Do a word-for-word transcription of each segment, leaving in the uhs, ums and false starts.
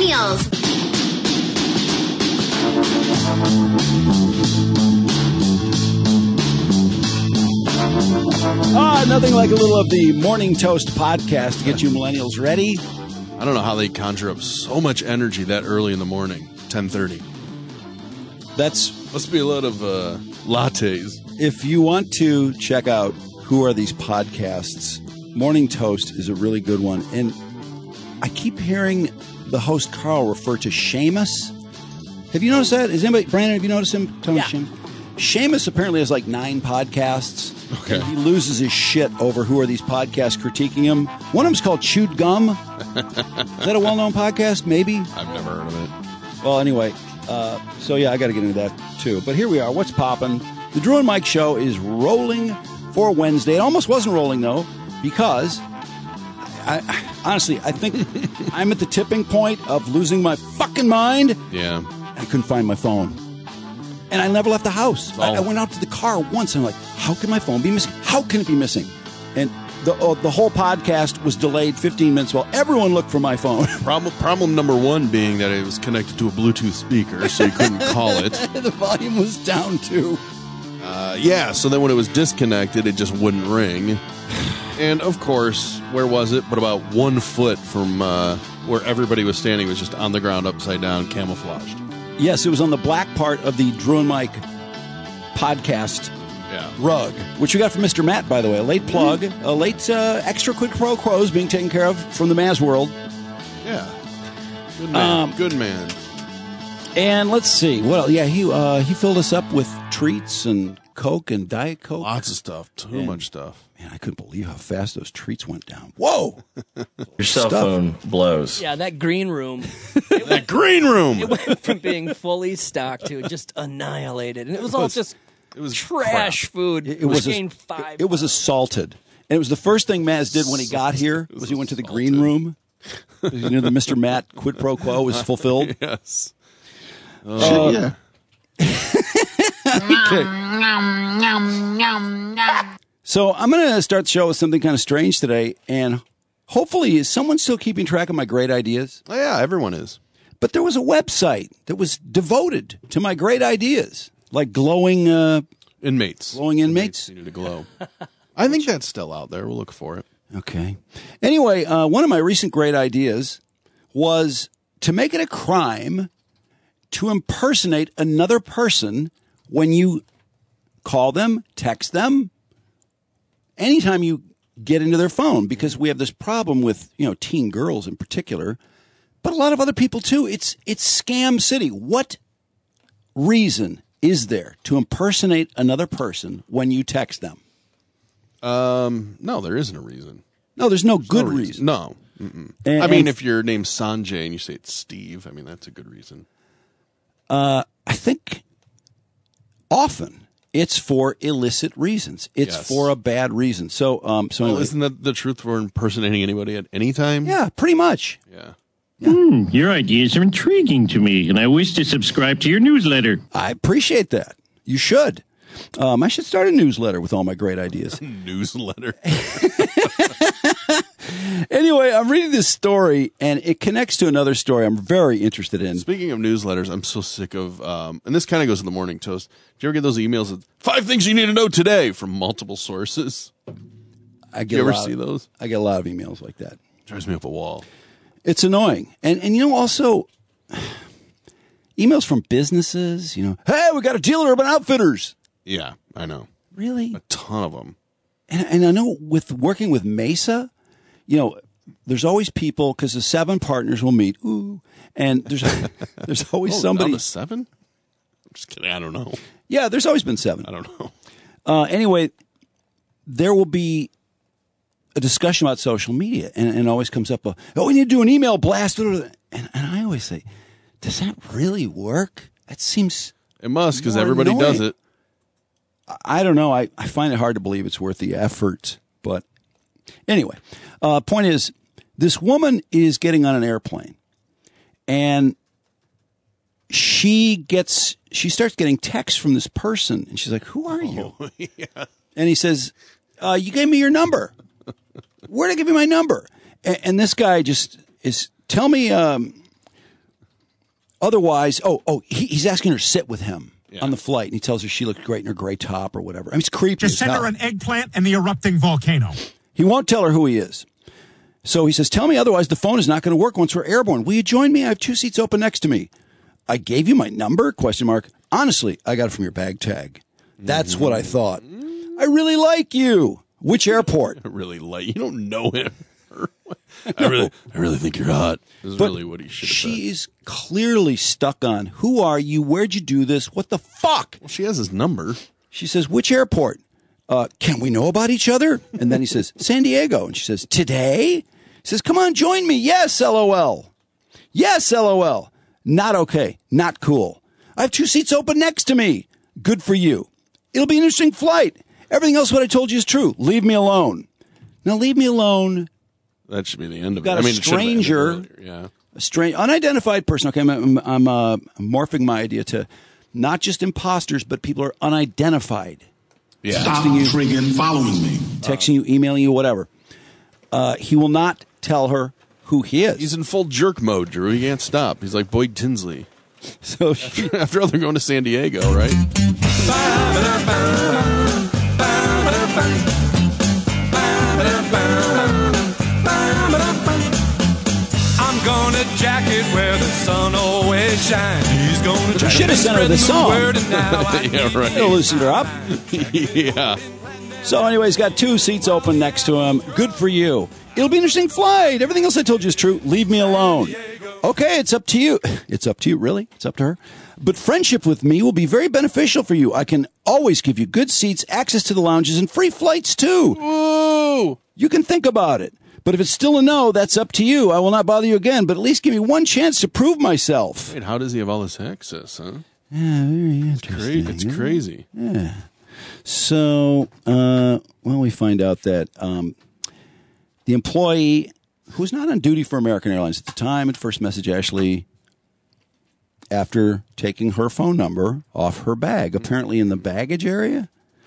Millennials. Ah, nothing like a little of the Morning Toast podcast to get you millennials ready. I don't know how they conjure up so much energy that early in the morning, ten thirty. That's Must be a lot of uh, lattes. if you want to check out who are these podcasts, Morning Toast is a really good one. And I keep hearing the host Carl refer to Seamus. Have you noticed that? Is anybody, Brandon, have you noticed him? Tony Yeah. Seamus? Seamus apparently has like nine podcasts. Okay. And he loses his shit over who are these podcasts critiquing him. One of them's called Chewed Gum. Is that a well-known podcast? Maybe. I've never heard of it. Well, anyway, uh, so yeah, I got to get into that too. But here we are. What's poppin'? The Drew and Mike Show is rolling for Wednesday. It almost wasn't rolling though, because I, I honestly I think I'm at the tipping point of losing my fucking mind. Yeah. I couldn't find my phone, and I never left the house. I, Oh. I went out to the car once, and I'm like, how can my phone be missing? How can it be missing? And the uh, the whole podcast was delayed fifteen minutes while everyone looked for my phone. Problem, problem number one being that it was connected to a Bluetooth speaker, so you couldn't call it. The volume was down too. Uh, yeah, so then when it was disconnected, it just wouldn't ring. And, of course, where was it? But about one foot from uh, where everybody was standing was just on the ground, upside down, camouflaged. Yes, it was on the black part of the Drew and Mike podcast Yeah. rug, which we got from Mister Matt, by the way. A late plug, a late uh, extra quick pro quos being taken care of from the Maz world. Yeah. Good man. Um, Good man. And let's see. Well, yeah, he uh, he filled us up with treats and Coke and Diet Coke. Lots of stuff. Too And- much stuff. Man, I couldn't believe how fast those treats went down. Whoa! Your cell Stuff. phone blows. Yeah, that green room. The green room! It went from being fully stocked to just annihilated. And it was all was- just It was trash crap. food. It, it was gained a, five. it was assaulted. And it was the first thing Maz did when he got here was he went to the green room. You know, the Mister Matt quid pro quo was fulfilled. Yes. Uh, yeah. So I'm going to start the show with something kind of strange today, and hopefully is someone still keeping track of my great ideas? Oh, yeah, everyone is. But there was a website that was devoted to my great ideas, like glowing, uh, Inmates. glowing inmates. Needed to glow. I think that's still out there. We'll look for it. Okay. Anyway, uh, one of my recent great ideas was to make it a crime to impersonate another person when you call them, text them, anytime you get into their phone, because we have this problem with, you know, teen girls in particular, but a lot of other people too. It's it's scam city. What reason is there to impersonate another person when you text them? Um, no, there isn't a reason. No, there's no good No reason. No. Mm-mm. And- I mean, and- if your name's Sanjay and you say it's Steve, I mean, that's a good reason. Uh, I think often it's for illicit reasons. It's Yes. for a bad reason. So, um, so Well, anyway, isn't that the truth for impersonating anybody at any time? yeah, pretty much. Yeah. Hmm, your ideas are intriguing to me, and I wish to subscribe to your newsletter. I appreciate that. You should. Um, I should start a newsletter with all my great ideas. Newsletter. Anyway, I'm reading this story, and it connects to another story I'm very interested in. Speaking of newsletters, I'm so sick of, um, and this kind of goes to the morning toast. Do you ever get those emails of five things you need to know today from multiple sources? I Do get you a ever lot see of- those? I get a lot of emails like that. Drives me up a wall. It's annoying. And, and you know, also, emails from businesses, you know, hey, we got a deal at Urban Outfitters. Yeah, I know. Really? A ton of them. And, and I know with working with Mesa, you know, there's always people because the seven partners will meet. Ooh, and there's there's always Oh, somebody. down to seven? I'm just kidding. I don't know. Yeah, there's always been seven. I don't know. Uh, anyway, there will be a discussion about social media, and, and it always comes up. A, oh, we need to do an email blast, and, and I always say, does that really work? That seems. It must, because More everybody does annoying. it. I don't know. I, I find it hard to believe it's worth the effort. But anyway, uh, point is, this woman is getting on an airplane, and she gets she starts getting texts from this person, and she's like, "Who are you?" Oh, yeah. And he says, uh, "You gave me your number. Where'd I give you my number?" And, and this guy just is, "Tell me, um, Otherwise, oh, oh, he, he's asking her to sit with him Yeah. on the flight, and he tells her she looked great in her gray top or whatever. I mean, it's creepy. Just as send hell. her an eggplant and the erupting volcano. He won't tell her who he is. So he says, tell me otherwise the phone is not going to work once we're airborne. Will you join me? I have two seats open next to me. I gave you my number? Question mark. Honestly, I got it from your bag tag. That's what I thought. I really like you. Which airport? Really light. You don't know him. I really, I really think you're hot. Is But really what he should have said. She's clearly stuck on, who are you? Where'd you do this? What the fuck? Well, she has his number. She says, which airport? Uh, can we know about each other? And then he says, San Diego. And she says, today? He says, come on, join me. Yes, LOL. Yes, LOL. Not okay. Not cool. I have two seats open next to me. Good for you. It'll be an interesting flight. Everything else what I told you is true. Leave me alone. Now leave me alone. That should be the end of Got it. a I mean, it should have ended stranger. earlier, Yeah. A strange, unidentified person. Okay, I'm, I'm, I'm uh, morphing my idea to not just imposters, but people are unidentified. Yeah. Stop Texting you. friggin' following me. Texting you, emailing you, whatever. Uh, he will not tell her who he is. He's in full jerk mode, Drew. He can't stop. He's like Boyd Tinsley. So she, After all, they're going to San Diego, right? I'm gonna jack it where the sun always shines. He's gonna you should have sent her the song. Yeah, right. It'll loosen her up. Yeah. So anyway, he's got two seats open next to him. Good for you. It'll be an interesting flight. Everything else I told you is true. Leave me alone. Okay, it's up to you. It's up to you, really? It's up to her. But friendship with me will be very beneficial for you. I can always give you good seats, access to the lounges, and free flights, too. Ooh. You can think about it. But if it's still a no, that's up to you. I will not bother you again, but at least give me one chance to prove myself. Wait, how does he have all this access, huh? Yeah, very Cra- interesting. it's crazy. Yeah. So, uh, well, we find out that um, the employee who's not on duty for American Airlines at the time, at first message Ashley after taking her phone number off her bag, apparently in the baggage area.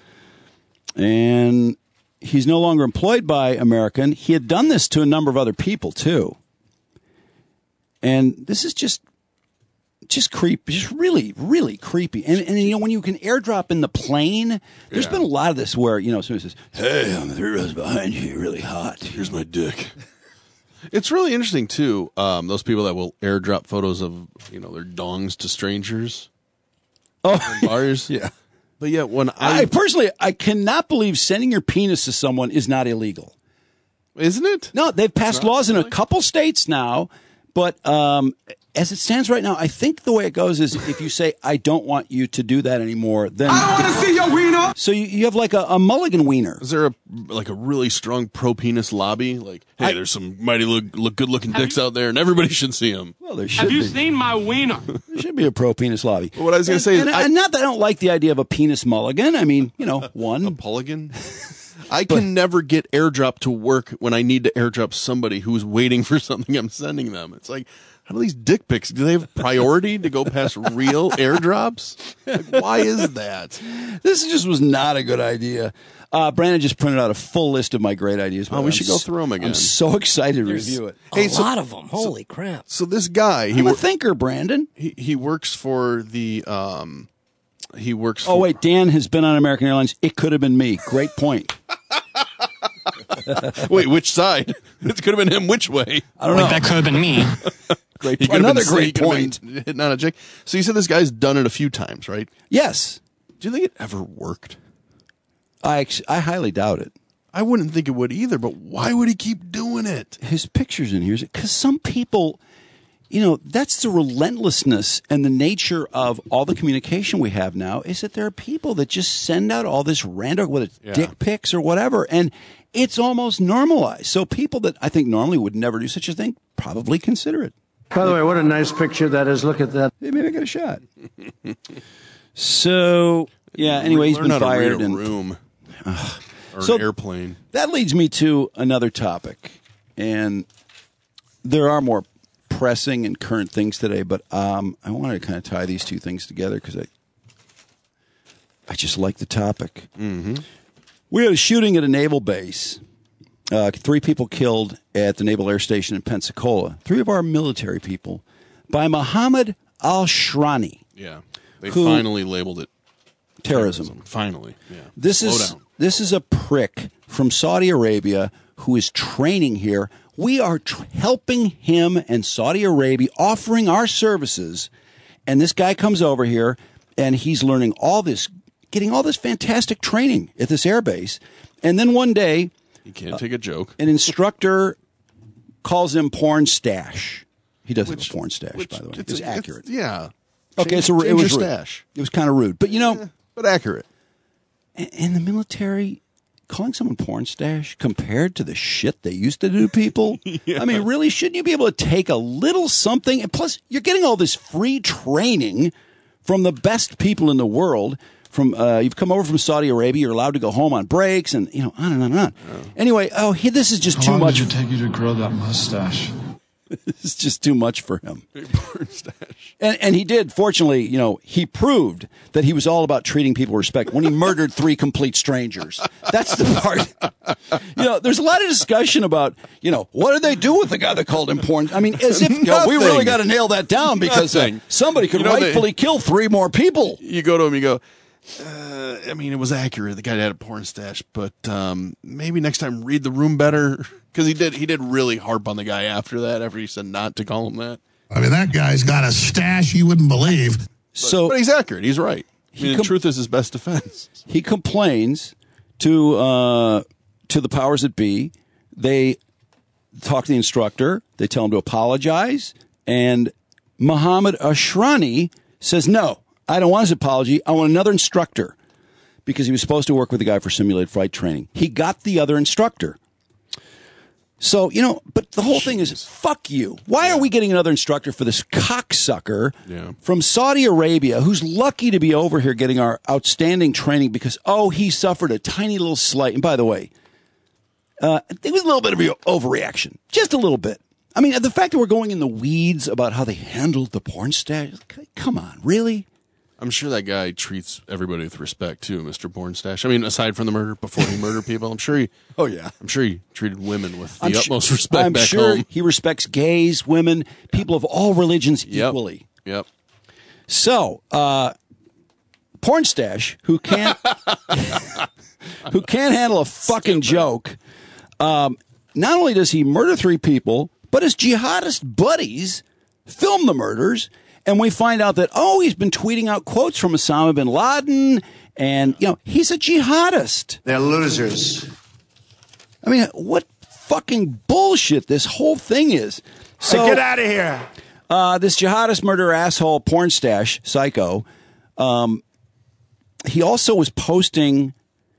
And he's no longer employed by American. He had done this to a number of other people, too. And this is just just creepy, just really, really creepy. And, and, you know, when you can airdrop in the plane, there's Yeah. been a lot of this where, you know, somebody says, hey, I'm three rows behind you, you're really hot. Here's my dick. It's really interesting, too, um, those people that will airdrop photos of, you know, their dongs to strangers. Oh, in bars. yeah. But yet, when I... I personally, I cannot believe sending your penis to someone is not illegal. Isn't it? No, they've passed not, laws in a really? couple states now, but um, as it stands right now, I think the way it goes is if you say, I don't want you to do that anymore, then... I don't want to see your wiener. So you, you have like a, a mulligan wiener. Is there a like a really strong pro penis lobby? Like, hey, I- there's some mighty look, look good looking dicks out there, and everybody should see them. Well, there should be. seen my wiener? There should be a pro penis lobby. Well, what I was gonna And- say is and, I- and not that I don't like the idea of a penis mulligan. I mean, you know, A one. Pulligan. I can never get airdrop to work when I need to airdrop somebody who's waiting for something I'm sending them. It's like, how do these dick pics? Do they have priority to go past real airdrops? Like, why is that? This just was not a good idea. Uh, Brandon just printed out a full list of my great ideas. Oh, we I'm should go s- through 'em again. I'm so excited to review it. A Hey, so- lot of them. Holy crap. So this guy, he I'm a wor- thinker, Brandon. he he works for the um, he works. Oh, for, wait, Dan has been on American Airlines. It could have been me. Great point. wait, which side? It could have been him. Which way? I don't know. That could have been me. Great He point. could have Another been- he great could have point. been hitting on a chick. So you said this guy's done it a few times, right? Yes. Do you think it ever worked? I, ex- I highly doubt it. I wouldn't think it would either, but why would he keep doing it? His pictures in here because some people, you know, that's the relentlessness and the nature of all the communication we have now is that there are people that just send out all this random, whether it's Yeah. dick pics or whatever, and it's almost normalized. So people that I think normally would never do such a thing probably consider it. By the way, what a nice picture that is. Look at that. Hey, maybe I got a shot. So yeah. Anyway, he's Learn been how to read fired, a and room or So- an airplane. that leads me to another topic, and there are more pressing and current things today, but um, I wanted to kind of tie these two things together because I, I just like the topic. Mm-hmm. We had a shooting at a naval base. Uh, three people killed at the Naval Air Station in Pensacola. Three of our military people by Mohammed al-Shrani. Yeah. They Who- finally labeled it Terrorism. terrorism. Finally. Yeah. This Slow is down. this is a prick from Saudi Arabia who is training here. We are tr- helping him and Saudi Arabia, offering our services, and this guy comes over here and he's learning all this, getting all this fantastic training at this airbase, and then one day You can't take a joke. an instructor calls him porn stash. He doesn't have a porn stash, Which- by the way. it's- It's accurate. it's- yeah. Okay, Change- so it change was your rude. stash. It was kind of rude, but you know, But accurate. in- in the military, calling someone porn stash compared to the shit they used to do to people, I mean, really, shouldn't you be able to take a little something? And plus, you're getting all this free training from the best people in the world. From uh, you've come over from Saudi Arabia, you're allowed to go home on breaks, and you know, on and on and on. Anyway, oh, he, this is just How too long much. did it take you to grow that mustache? This is just too much for him. Porn stash. And, and he did. Fortunately, you know, he proved that he was all about treating people with respect when he murdered three complete strangers. That's the part. You know, there's a lot of discussion about, you know, what did they do with the guy that called him porn? I mean, as if, you know, we really Nothing. got to nail that down because uh, Nothing. somebody could You know, they- rightfully kill three more people. You go to him, you go, uh, I mean, it was accurate. The guy had a porn stash, but um, maybe next time read the room better. Because he did, he did really harp on the guy after that, after he said not to call him that. I mean, that guy's got a stash you wouldn't believe. So, But he's accurate. He's right. I mean, He the com- truth is his best defense. he complains to uh, to the powers that be. They talk to the instructor. They tell him to apologize. And Mohammed Ashrani says, no, I don't want his apology. I want another instructor, because he was supposed to work with the guy for simulated flight training. He got the other instructor. So, you know, but the whole thing is, fuck you. Why are we getting another instructor for this cocksucker Yeah. from Saudi Arabia who's lucky to be over here getting our outstanding training because, oh, he suffered a tiny little slight. And by the way, uh, it was a little bit of an overreaction. Just a little bit. I mean, the fact that we're going in the weeds about how they handled the porn stash, come on, really? I'm sure that guy treats everybody with respect too, Mister Bornstash. I mean, aside from the murder, before he murdered people, I'm sure he. Oh yeah, I'm sure he treated women with the I'm utmost su- respect I'm back sure home. he respects gays, women, people of all religions Yep. equally. Yep. So, uh, porn stash, who can't who can't handle a fucking joke, um, not only does he murder three people, but his jihadist buddies film the murders. And we find out that, oh, he's been tweeting out quotes from Osama bin Laden. And, you know, he's a jihadist. They're losers. I mean, what fucking bullshit this whole thing is. So, Hey, get out of here. Uh, this jihadist murderer asshole porn stash, psycho, um, he also was posting,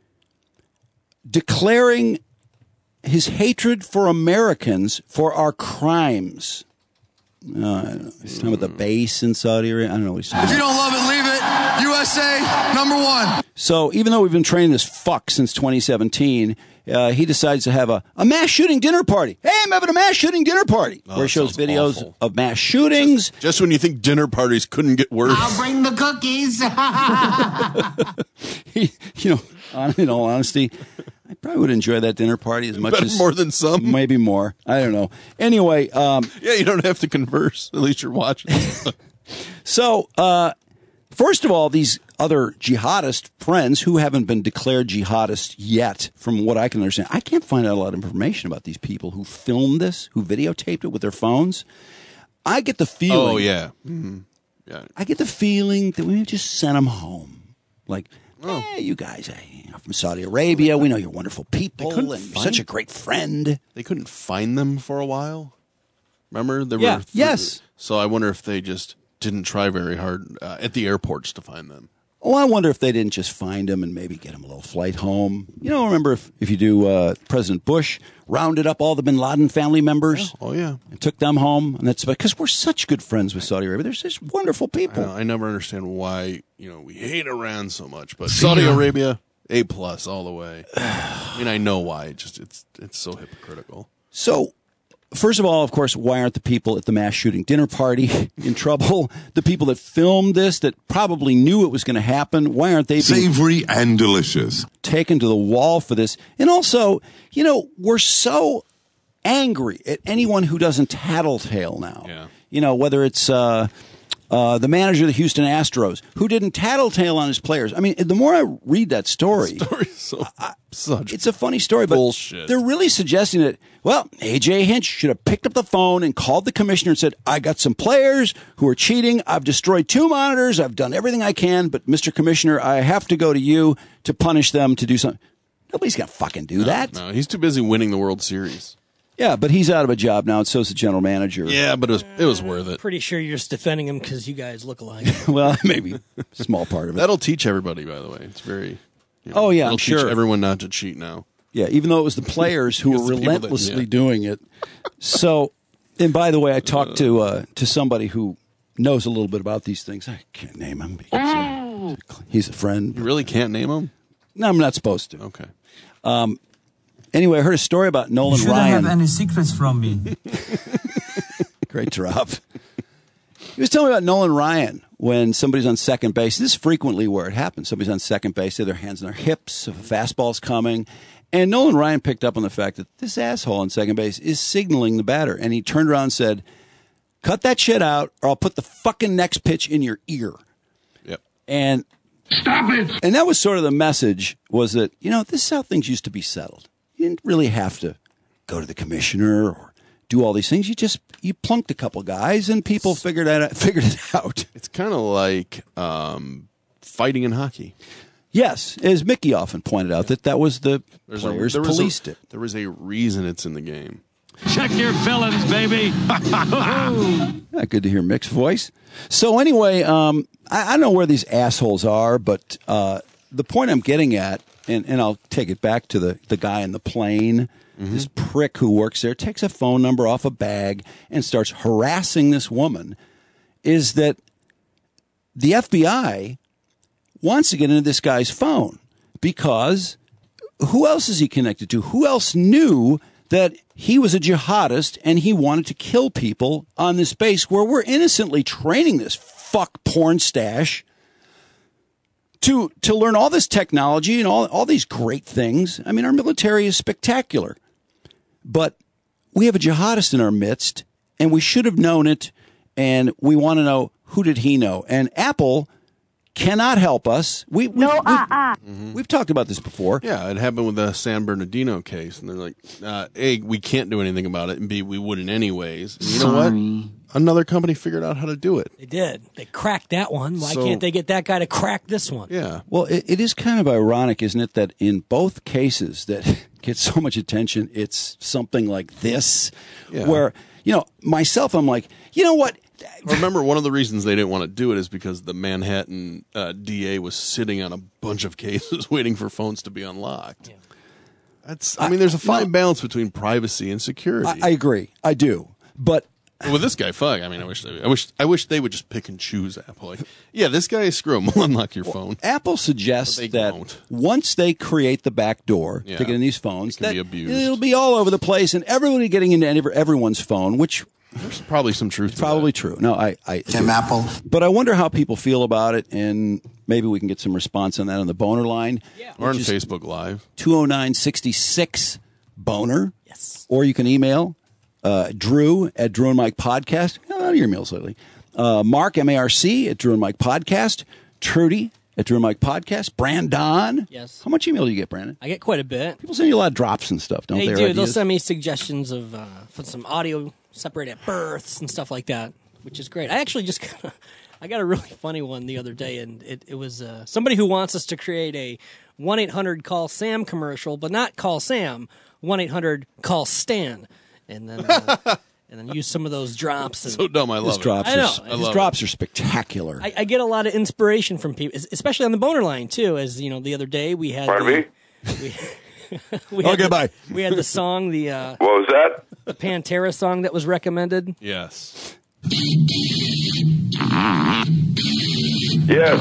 declaring his hatred for Americans for our crimes. Uh, I don't know. He's talking about the base in Saudi Arabia. I don't know what he's talking If you about. don't love it, leave it. U S A, number one. So even though we've been training this fuck since twenty seventeen, uh, he decides to have a, a mass shooting dinner party. Hey, I'm having a mass shooting dinner party. Oh, where he that shows sounds videos awful. of mass shootings. Just, just when you think dinner parties couldn't get worse. I'll bring the cookies. He, you know, on, in all honesty, I probably would enjoy that dinner party as much Better as more than some. maybe more. I don't know. Anyway, um, Yeah, you don't have to converse. At least you're watching. so uh, first of all, these other jihadist friends who haven't been declared jihadists yet, from what I can understand, I can't find out a lot of information about these people who filmed this, who videotaped it with their phones. I get the feeling. Oh yeah. Mm-hmm. Yeah. I get the feeling that we just sent them home. Like, Oh. eh, you guys eh, you know, from Saudi Arabia, we know you're wonderful people and couldn't you're find- such a great friend. They couldn't find them for a while. Remember? There Yeah, were th- yes. So I wonder if they just didn't try very hard uh, at the airports to find them. Oh, I wonder if they didn't just find him and maybe get him a little flight home. You know, remember if, if you do, uh, President Bush rounded up all the bin Laden family members Oh yeah. and took them home. And that's because we're such good friends with Saudi Arabia. They're just wonderful I, people. know, I never understand why you know we hate Iran so much, but Saudi Arabia A plus all the way. I mean, I know why. It just it's it's so hypocritical. So, first of all, of course, why aren't the people at the mass shooting dinner party in trouble? The people that filmed this, that probably knew it was going to happen, why aren't they being Savory and delicious. taken to the wall for this? And also, you know, we're so angry at anyone who doesn't tattletale now. Yeah. You know, whether it's uh, Uh, the manager of the Houston Astros, who didn't tattletale on his players. I mean, the more I read that story, Story's so I, such it's a funny story, but bullshit. They're really suggesting that, well, A J Hinch should have picked up the phone and called the commissioner and said, I got some players who are cheating. I've destroyed two monitors. I've done everything I can. But, Mister Commissioner, I have to go to you to punish them to do something. Nobody's going to fucking do no, that. No, he's too busy winning the World Series. Yeah, but he's out of a job now, and so's the general manager. Yeah, but it was it was worth it. Pretty sure you're just defending him because you guys look alike. Well, maybe a small part of it. That'll teach everybody, by the way. It's very. You know, oh yeah, it'll I'm teach sure. everyone not to cheat now. Yeah, even though it was the players who were relentlessly that, yeah. doing it. So, and by the way, I talked to uh, to somebody who knows a little bit about these things. I can't name him because uh, he's a friend. You really can't name him? No, I'm not supposed to. Okay. Um. Anyway, I heard a story about Nolan you shouldn't Ryan. have any secrets from me. Great drop. He was telling me about Nolan Ryan when somebody's on second base. This is frequently where it happens. Somebody's on second base, they have their hands on their hips, if a fastball's coming. And Nolan Ryan picked up on the fact that this asshole on second base is signaling the batter. And he turned around and said, cut that shit out or I'll put the fucking next pitch in your ear. Yep. And stop it. And that was sort of the message was that, you know, this is how things used to be settled. You didn't really have to go to the commissioner or do all these things. You just you plunked a couple guys and people figured it figured it out. It's kind of like um, fighting in hockey. Yes, as Mickey often pointed out, that that was the There's players a, there policed a, it. There was a reason it's in the game. Check your villains, baby. Yeah, good to hear Mick's voice. So anyway, um, I, I don't know where these assholes are, but uh, the point I'm getting at, and, and I'll take it back to the, the guy in the plane, mm-hmm. this prick who works there, takes a phone number off a bag and starts harassing this woman, is that the F B I wants to get into this guy's phone because who else is he connected to? Who else knew that he was a jihadist and he wanted to kill people on this base where we're innocently training this fuck porn stash to to learn all this technology and all, all these great things. I mean, our military is spectacular. But we have a jihadist in our midst, and we should have known it, and we want to know, who did he know? And Apple cannot help us. We, we, no, we, uh-uh. Mm-hmm. We've talked about this before. Yeah, it happened with the San Bernardino case, and they're like, uh, A, we can't do anything about it, and B, we wouldn't anyways. And you know Sorry. what? Another company figured out how to do it. They did. They cracked that one. Why So- can't they get that guy to crack this one? Yeah. Well, it, it is kind of ironic, isn't it, that in both cases that get so much attention, it's something like this, Yeah. where, you know, myself, I'm like, you know what? Remember, one of the reasons they didn't want to do it is because the Manhattan uh, D A was sitting on a bunch of cases waiting for phones to be unlocked. Yeah. That's. I mean, there's a fine no. balance between privacy and security. I, I agree. I do. But With this guy, fuck. I mean, I wish, they, I wish, I wish they would just pick and choose Apple. Like, yeah, this guy, screw him. We'll unlock your phone. Apple suggests But they that won't. once they create the back door Yeah. to get in these phones, It can that be abused. it'll be all over the place, and everybody getting into any- everyone's phone, which There's probably some truth. is to probably that. true. No, I, I Tim Apple. but I wonder how people feel about it, and maybe we can get some response on that on the boner line. Yeah. Or on which is Facebook Live. two oh nine sixty-six boner. Yes. Or you can email uh, Drew at Drew and Mike Podcast. Got a lot of your emails lately. Uh, Mark, M A R C, at Drew and Mike Podcast. Trudy at Drew and Mike Podcast. Brandon. Yes. How much email do you get, Brandon? I get quite a bit. People send you a lot of drops and stuff, don't They they? or do. They'll ideas? send me suggestions of uh, for some audio separate at births and stuff like that, which is great. I actually just got a, I got a really funny one the other day, and it, it was uh, somebody who wants us to create a one eight hundred call Sam commercial, but not call Sam, one eight hundred call Stan, and then uh, and then use some of those drops. And So dumb. I His love it. drops, I know. Are, I his love drops are spectacular. I, I get a lot of inspiration from people, es- especially on the boner line too. As you know, the other day we had. Pardon the, me? We, we had Okay, the, bye. We had the song, the uh, What was that? the Pantera song that was recommended. Yes. Yes.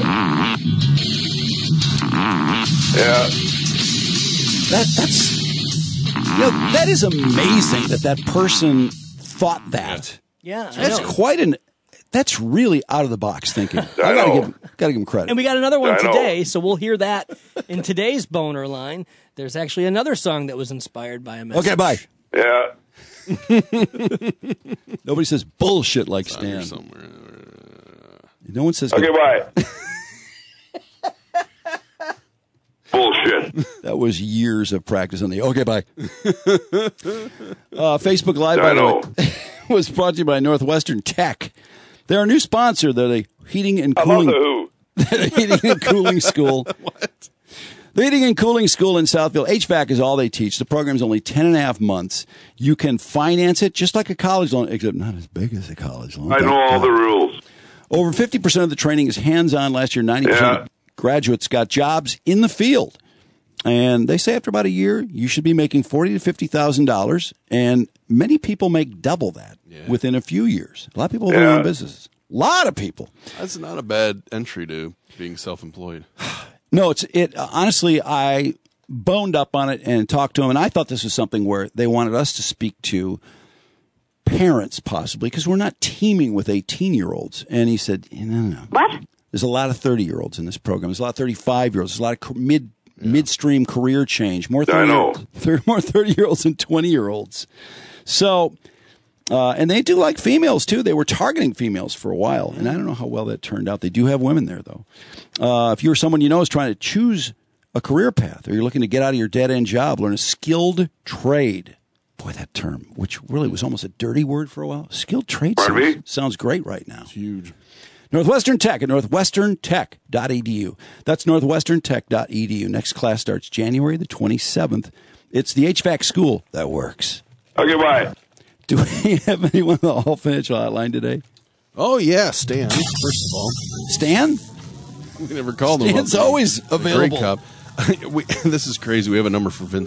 Yeah. That that's you know, that is amazing that that person thought that. Yeah, I That's know. quite an. That's really out of the box thinking. I, I gotta know. give gotta give him credit. And we got another one I know. today, so we'll hear that in today's boner line. There's actually another song that was inspired by a message. Okay, bye. Yeah. Nobody says bullshit like On here Stan. somewhere. No one says Okay, good- bye. Bullshit. That was years of practice on the okay, bye. uh, Facebook Live, I by the know. way, was brought to you by Northwestern Tech. They're our new sponsor. They're the heating and cooling. About the who? The heating and cooling school. What? The heating and cooling school in Southfield. H V A C is all they teach. The program's only ten and a half months. You can finance it just like a college loan, except not as big as a college loan. I know all the rules. Over fifty percent of the training is hands-on. Last year, ninety percent Yeah. of graduates got jobs in the field. And they say after about a year, you should be making forty thousand to fifty thousand dollars. And many people make double that Yeah. within a few years. A lot of people have Yeah. their own businesses. A lot of people. That's not a bad entry to being self-employed. No, it's it. Honestly, I boned up on it and talked to him, and I thought this was something where they wanted us to speak to parents, possibly, because we're not teaming with eighteen-year-olds. And he said, no, no, no. What? There's a lot of thirty-year-olds in this program. There's a lot of thirty-five-year-olds. There's a lot of co- mid midstream career change. More I know. thirty, more thirty-year-olds than twenty-year-olds. So, uh, and they do like females, too. They were targeting females for a while, and I don't know how well that turned out. They do have women there, though. Uh, if you're someone you know is trying to choose a career path, or you're looking to get out of your dead-end job, learn a skilled trade. Boy, that term, which really was almost a dirty word for a while. Skilled trade Pardon sounds, me? sounds great right now. It's huge. Northwestern Tech at northwestern tech dot e d u. That's northwestern tech dot e d u. Next class starts January the twenty-seventh. It's the H V A C school that works. Okay, bye. Do we have anyone on the Hall Financial Hotline today? Oh, yeah, Stan, first of all. Stan? We never called him. Stan's up there. always available. Great cop. we, this is crazy. We have a number for Vince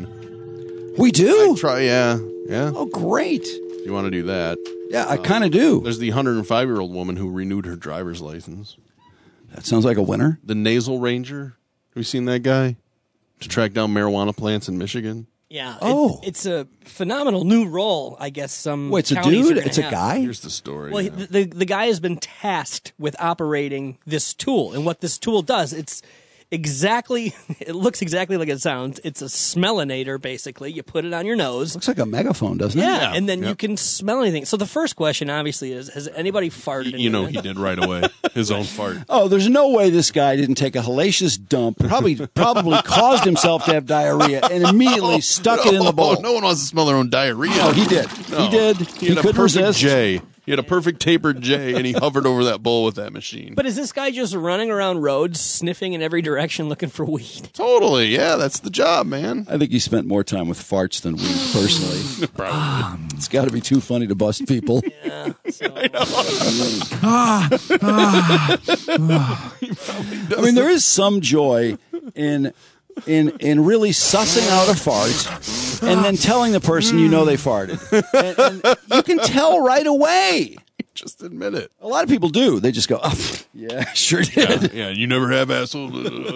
Vaughn. We do? I try, yeah. Yeah. Oh, great. You want to do that? Yeah, I kind of do. There's the one hundred five year old woman who renewed her driver's license. That sounds like a winner. The Nasal Ranger. Have you seen that guy? To track down marijuana plants in Michigan. Yeah. Oh. It, it's a phenomenal new role, I guess. Some Wait, it's a counties are dude? gonna It's a have. guy? Here's the story. Well, yeah. the, the the guy has been tasked with operating this tool, and what this tool does, it's exactly, it looks exactly like it sounds. It's a smellinator, basically. You put it on your nose. Looks like a megaphone, doesn't it? Yeah, and then Yep. you can smell anything. So the first question, obviously, is: has anybody farted? in you know here? he did right away. His own fart. Oh, there's no way this guy didn't take a hellacious dump, probably probably caused himself to have diarrhea, and immediately stuck it in the bowl. Oh, no one wants to smell their own diarrhea. Oh, he did. No. He did. He, He, had a couldn't perfect resist. J. He had a perfect tapered J, and he hovered over that bowl with that machine. But is this guy just running around roads, sniffing in every direction, looking for weed? Totally, yeah, that's the job, man. I think he spent more time with farts than weed, personally. Probably. It's got to be too funny to bust people. Yeah. So. I mean, there is some joy in in in really sussing out a fart and then telling the person you know they farted. And, and you can tell right away. Just admit it. A lot of people do. They just go, oh, yeah, sure did. Yeah, you never have asshole.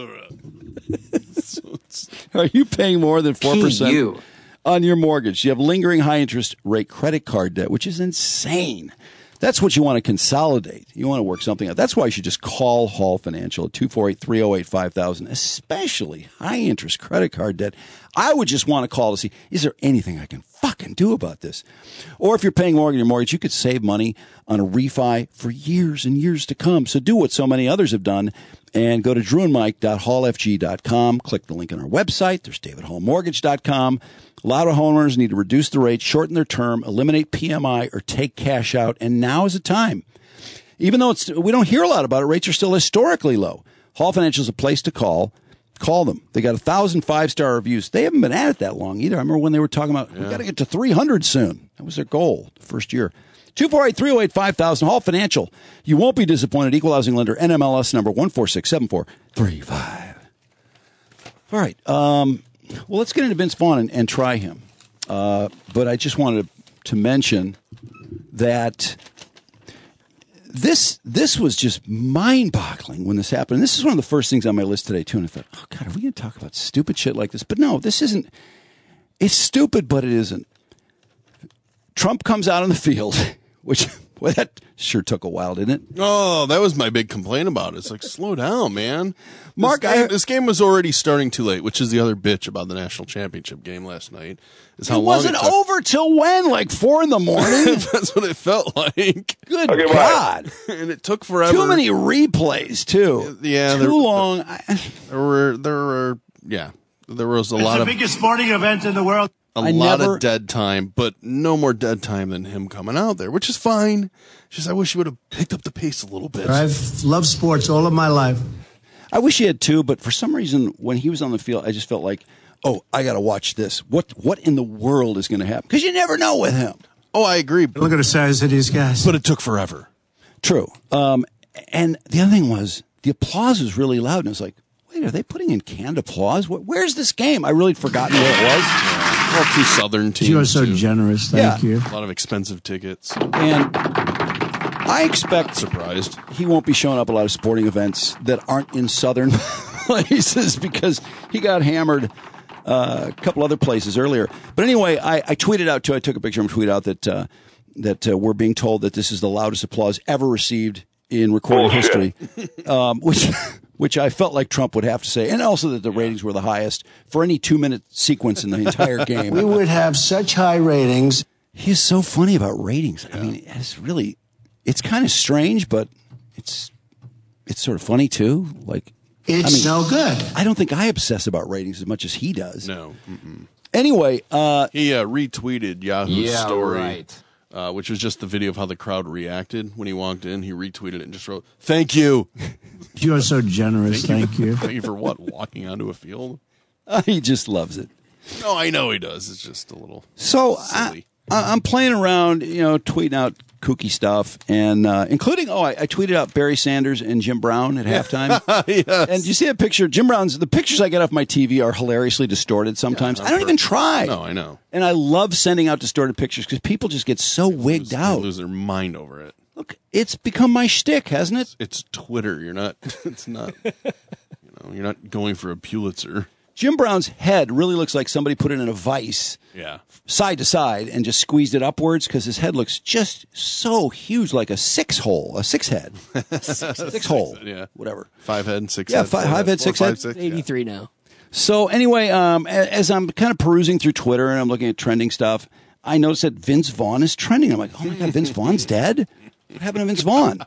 Are you paying more than four percent you. on your mortgage? You have lingering high interest rate credit card debt, which is insane. That's what you want to consolidate. You want to work something out. That's why you should just call Hall Financial at two four eight, three oh eight, five thousand, especially high interest credit card debt. I would just want to call to see, is there anything I can fucking do about this? Or if you're paying more on your mortgage, you could save money on a refi for years and years to come. So do what so many others have done and go to drew and mike dot hall f g dot com. Click the link on our website. There's david hall mortgage dot com. A lot of homeowners need to reduce the rate, shorten their term, eliminate P M I, or take cash out. And now is the time. Even though it's we don't hear a lot about it, rates are still historically low. Hall Financial is a place to call. Call them. They got a thousand five-star reviews. They haven't been at it that long either. I remember when they were talking about, yeah. we got to get to three hundred soon. That was their goal the first year. two four eight, three oh eight, five thousand. Hall Financial. You won't be disappointed. Equal housing lender, N M L S number one four six seven four three five. All right. Um, well, let's get into Vince Vaughn and, and try him. Uh, but I just wanted to mention that this this was just mind-boggling when this happened. And this is one of the first things on my list today, too. And I thought, oh, God, are we going to talk about stupid shit like this? But no, this isn't. It's stupid, but it isn't. Trump comes out on the field, which Boy, that sure took a while, didn't it? Oh, that was my big complaint about it. It's like, slow down, man. Mark, this game, I, this game was already starting too late, which is the other bitch about the national championship game last night. Is how it long wasn't it took. over till when? Like four in the morning? That's what it felt like. Good Okay, God. And it took forever. Too many replays, too. Yeah. Too there, long. There were, there were, yeah. There was a it's lot the of. biggest sporting event in the world. A I lot never, of dead time, but no more dead time than him coming out there, which is fine. Just I wish he would have picked up the pace a little bit. I've loved sports all of my life. I wish he had too, but for some reason, when he was on the field, I just felt like, oh, I got to watch this. What What in the world is going to happen? Because you never know with him. Oh, I agree. Look at the size of these guys. But it took forever. True. Um, and the other thing was, the applause was really loud, and I was like, wait, are they putting in canned applause? Where's this game? I really had forgotten where it was. Yeah. Well, two Southern teams. You are so too. generous. Thank Yeah. you. A lot of expensive tickets. And I expect Surprised. he won't be showing up a lot of sporting events that aren't in southern places because he got hammered uh, a couple other places earlier. But anyway, I, I tweeted out too. I took a picture and tweeted out that uh, that uh, we're being told that this is the loudest applause ever received in recorded Bullshit. history, um, which which I felt like Trump would have to say, and also that the ratings were the highest for any two minute sequence in the entire game. We would have such high ratings. He's so funny about ratings. I mean, it's really, it's kind of strange, but it's it's sort of funny too. Like, It's I mean, no good. I don't think I obsess about ratings as much as he does. No. Mm-mm. Anyway, uh, He uh, retweeted Yahoo's Yeah, story, right. uh, which was just the video of how the crowd reacted when he walked in. He retweeted it and just wrote, "Thank you." You are so generous. Thank you. Thank you for what? Walking onto a field? uh, he just loves it. No, I know he does. It's just a little So silly. I, I'm playing around, you know, tweeting out kooky stuff, and uh, including, oh, I, I tweeted out Barry Sanders and Jim Brown at halftime. Yes. And you see that picture? Jim Brown's, the pictures I get off my T V are hilariously distorted sometimes. Yeah, I don't even try. No, I know. And I love sending out distorted pictures because people just get so wigged They out. lose their mind over it. Look, it's become my shtick, hasn't it? It's Twitter. You're not. It's not. You know, you're not going for a Pulitzer. Jim Brown's head really looks like somebody put it in a vice Yeah. side to side and just squeezed it upwards because his head looks just so huge, like a six hole, a six head, six, six hole, Yeah. whatever. Five head, six Yeah, head. five- four five head, four, six five, head. six, yeah. eighty-three now. So anyway, um, a- as I'm kind of perusing through Twitter and I'm looking at trending stuff, I noticed that Vince Vaughn is trending. I'm like, oh my God, Vince Vaughn's dead? What happened to Vince Vaughn?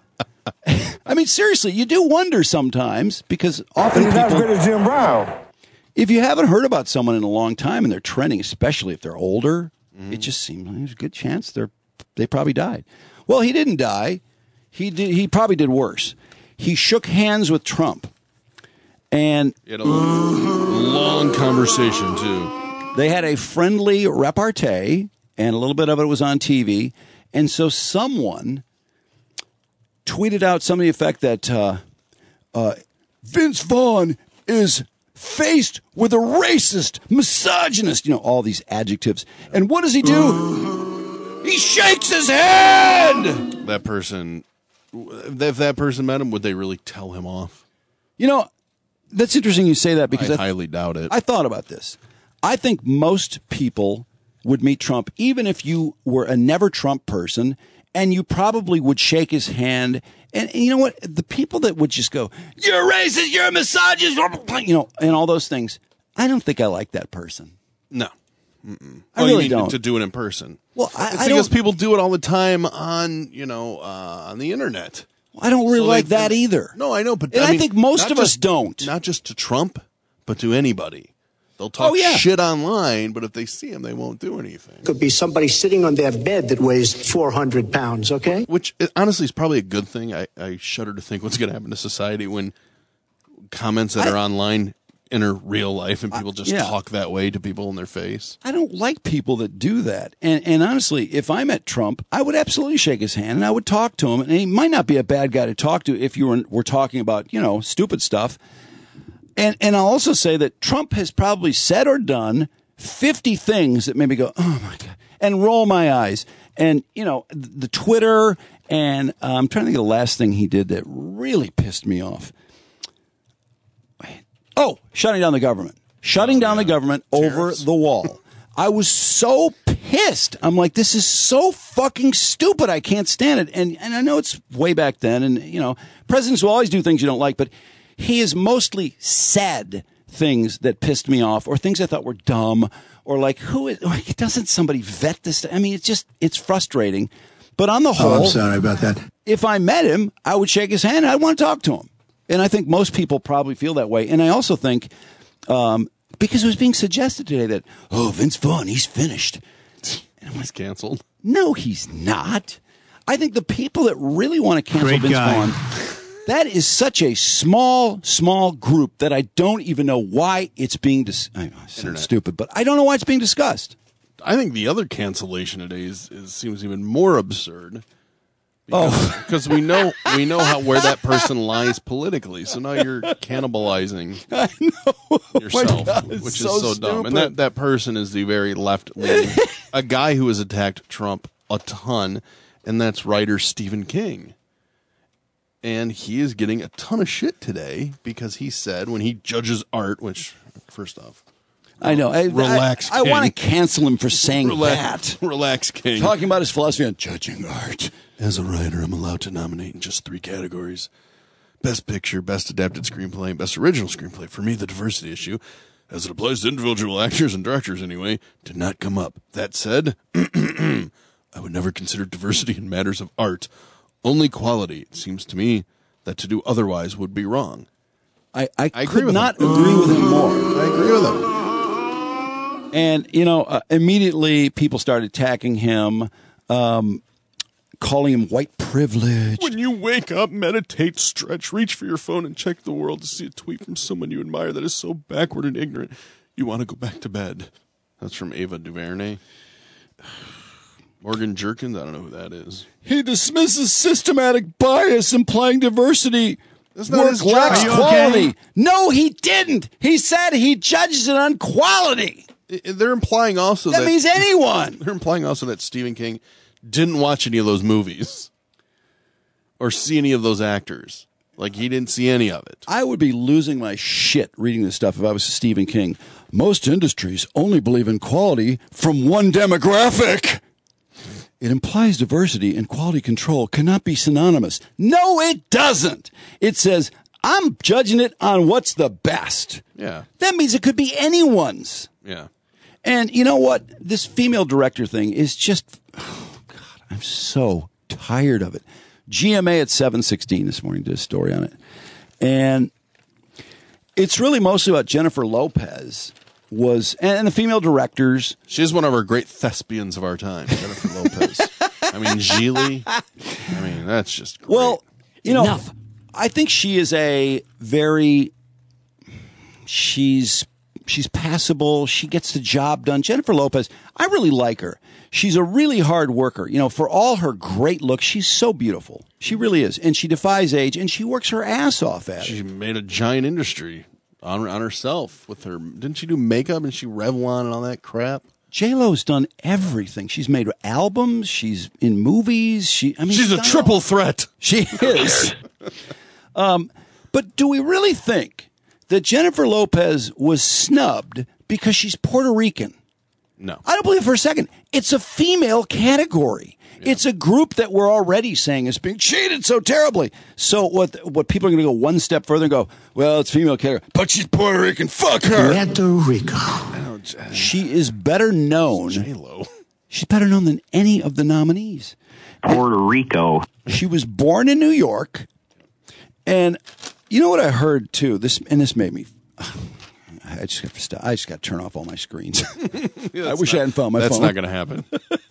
I mean, seriously, you do wonder sometimes because often He's not as people, good as Jim Brown. if you haven't heard about someone in a long time and they're trending, especially if they're older, it just seems like there's a good chance they're they probably died. Well, he didn't die. He did. He probably did worse. He shook hands with Trump, and You had a long conversation too. they had a friendly repartee, and a little bit of it was on T V. And so someone tweeted out something to the effect that uh, uh, Vince Vaughn is faced with a racist, misogynist, you know, all these adjectives. And what does he do? He shakes his head. That person, if that person met him, would they really tell him off? You know, that's interesting you say that because I I, highly doubt it. I thought about this. I think most people would meet Trump, even if you were a never Trump person, and you probably would shake his hand. And, and you know what? The people that would just go, "You're racist, you're a misogynist," you know, and all those things, I don't think I like that person. No. Mm-mm. I Oh, really you mean don't. to do it in person. Well, I, It's I because don't. people do it all the time on, you know, uh, on the internet. I don't really So like they- that either. No, I know, but And I mean, think most not of us just- don't. Not just to Trump, but to anybody. They'll talk Oh, yeah. shit online, but if they see him, they won't do anything. Could be somebody sitting on their bed that weighs four hundred pounds, okay? Which uh, honestly is probably a good thing. I, I shudder to think what's going to happen to society when comments that I- are online enter real life and people just yeah. talk that way to people in their face. I don't like people that do that. And and honestly, if I met Trump, I would absolutely shake his hand and I would talk to him. And he might not be a bad guy to talk to if you were, were talking about, you know, stupid stuff. And and I'll also say that Trump has probably said or done fifty things that made me go, oh my God, and roll my eyes. And, you know, the Twitter, and uh, I'm trying to think of the last thing he did that really pissed me off. Wait. Oh, shutting down the government. Shutting down the government over the wall. I was so pissed. I'm like, this is so fucking stupid. I can't stand it. And and I know it's way back then, and you know, presidents will always do things you don't like, but he has mostly said things that pissed me off, or things I thought were dumb, or like, who is, like, doesn't somebody vet this? I mean, it's just, it's frustrating. But on the whole, Oh, I'm sorry about that. if I met him, I would shake his hand. I'd want to talk to him. And I think most people probably feel that way. And I also think, um, because it was being suggested today that, oh, Vince Vaughn, he's finished. And I'm He's like, canceled. no, he's not. I think the people that really want to cancel Great Vince guy. Vaughn, that is such a small, small group that I don't even know why it's being dis- I know, it sounds stupid, but I don't know why it's being discussed. I think the other cancellation today is, is seems even more absurd. Because, Oh. because we know we know how where that person lies politically. So now you're cannibalizing I know. yourself, Oh my God, it's which is so so dumb. stupid. And that, that person is the very left wing, a guy who has attacked Trump a ton, and that's writer Stephen King. And he is getting a ton of shit today because he said when he judges art, which, first off, I know. I, Relax, I, I King. want to cancel him for saying relax, that. relax, King. Talking about his philosophy on judging art. As a writer, I'm allowed to nominate in just three categories. Best Picture, Best Adapted Screenplay, and Best Original Screenplay. For me, the diversity issue, as it applies to individual actors and directors anyway, did not come up. That said, I would never consider diversity in matters of art. Only quality. It seems to me that to do otherwise would be wrong. I, I, I agree could with not him. agree with him more. I agree with him. And, you know, uh, immediately people started attacking him, um, calling him white privilege. When you wake up, meditate, stretch, reach for your phone, and check the world to see a tweet from someone you admire that is so backward and ignorant, you want to go back to bed. That's from Ava DuVernay. Morgan Jerkins, I don't know who that is. He dismisses systematic bias, implying diversity. That's not his job. lacks Are you quality. okay? No, he didn't. He said he judges it on quality. I- They're implying also that, That means anyone. They're implying also that Stephen King didn't watch any of those movies or see any of those actors. Like, he didn't see any of it. I would be losing my shit reading this stuff if I was Stephen King. Most industries only believe in quality from one demographic. It implies diversity and quality control cannot be synonymous. No, it doesn't. It says, I'm judging it on what's the best. Yeah. That means it could be anyone's. Yeah. And you know what? This female director thing is just, oh God, I'm so tired of it. G M A at seven sixteen this morning did a story on it. And it's really mostly about Jennifer Lopez was, and the female directors. She's one of our great thespians of our time, Jennifer Lopez. I mean, Geely. I mean, that's just great. Well, you know, Enough. I think she is a very, she's, she's passable. She gets the job done. Jennifer Lopez, I really like her. She's a really hard worker. You know, for all her great looks, she's so beautiful. She really is. And she defies age, and she works her ass off at She it. made a giant industry on on herself with her. Didn't she do makeup and she Revlon and all that crap? J-Lo's done everything. She's made albums. She's in movies. She, I mean, She's a done it triple all. threat. She is. um, but do we really think that Jennifer Lopez was snubbed because she's Puerto Rican? No. I don't believe it for a second. It's a female category. Yeah. It's a group that we're already saying is being cheated so terribly. So what what people are going to go one step further and go, well, it's female category, but she's Puerto Rican. Fuck her. Puerto Rico. She is better known. J-Lo. She's better known than any of the nominees. Puerto Rico. She was born in New York. And you know what I heard too? This and this made me I just have to stop. I just got to turn off all my screens. Yeah, I wish not, I hadn't found my that's phone. That's not going to happen.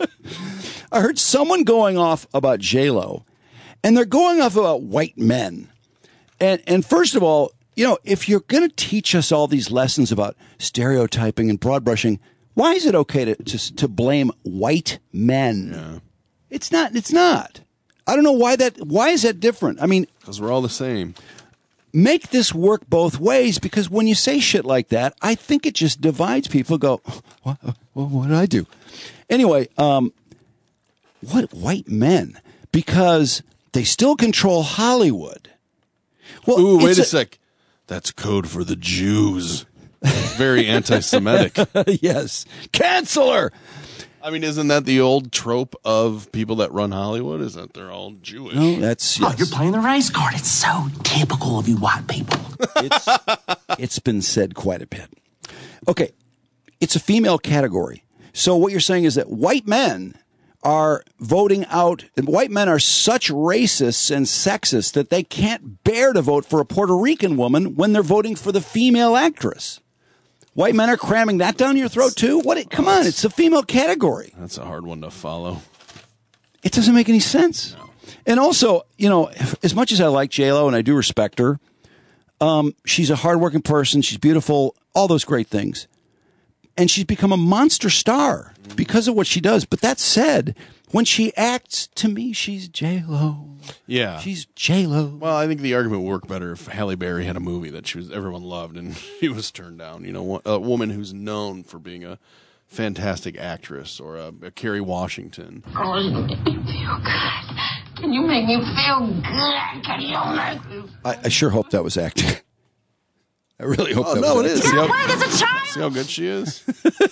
I heard someone going off about J-Lo, and they're going off about white men. And and first of all, you know, if you're going to teach us all these lessons about stereotyping and broad brushing, why is it okay to to, to blame white men? Yeah. It's not. It's not. I don't know why that. Why is that different? I mean, because we're all the same. Make this work both ways, because when you say shit like that, I think it just divides people. Go, what, what, what did I do? Anyway, um, what white men? Because they still control Hollywood. Well, Ooh, wait it's a, a sec. That's code for the Jews. Very anti-Semitic. Yes. Cancel her. I mean, isn't that the old trope of people that run Hollywood? Is that they're all Jewish? No, that's yes. Oh, you're playing the race card. It's so typical of you white people. It's, it's been said quite a bit. Okay, it's a female category. So what you're saying is that white men are voting out, and white men are such racists and sexist that they can't bear to vote for a Puerto Rican woman when they're voting for the female actress. White men are cramming that down your throat, too? What? It, come on, it's a female category. That's a hard one to follow. It doesn't make any sense. No. And also, you know, as much as I like J-Lo and I do respect her, um, she's a hardworking person. She's beautiful, all those great things. And she's become a monster star because of what she does. But that said, when she acts, to me, she's J-Lo. Yeah. She's J-Lo. Well, I think the argument would work better if Halle Berry had a movie that she was everyone loved and she was turned down. You know, a woman who's known for being a fantastic actress, or a, a Kerry Washington. Oh, you make me feel good. And you make me feel good. Can you make me... I, I sure hope that was acting. I really hope oh, that no, was it is. acting. See how, Wait, there's a child. see how good she is?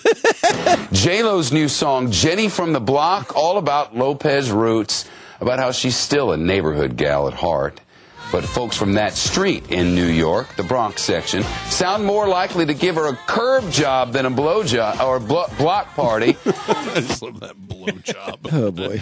J-Lo's new song, Jenny from the Block, all about Lopez roots, about how she's still a neighborhood gal at heart. But folks from that street in New York, the Bronx section, sound more likely to give her a curb job than a blow job or a blo- block party. I just love that blow job. Oh, boy.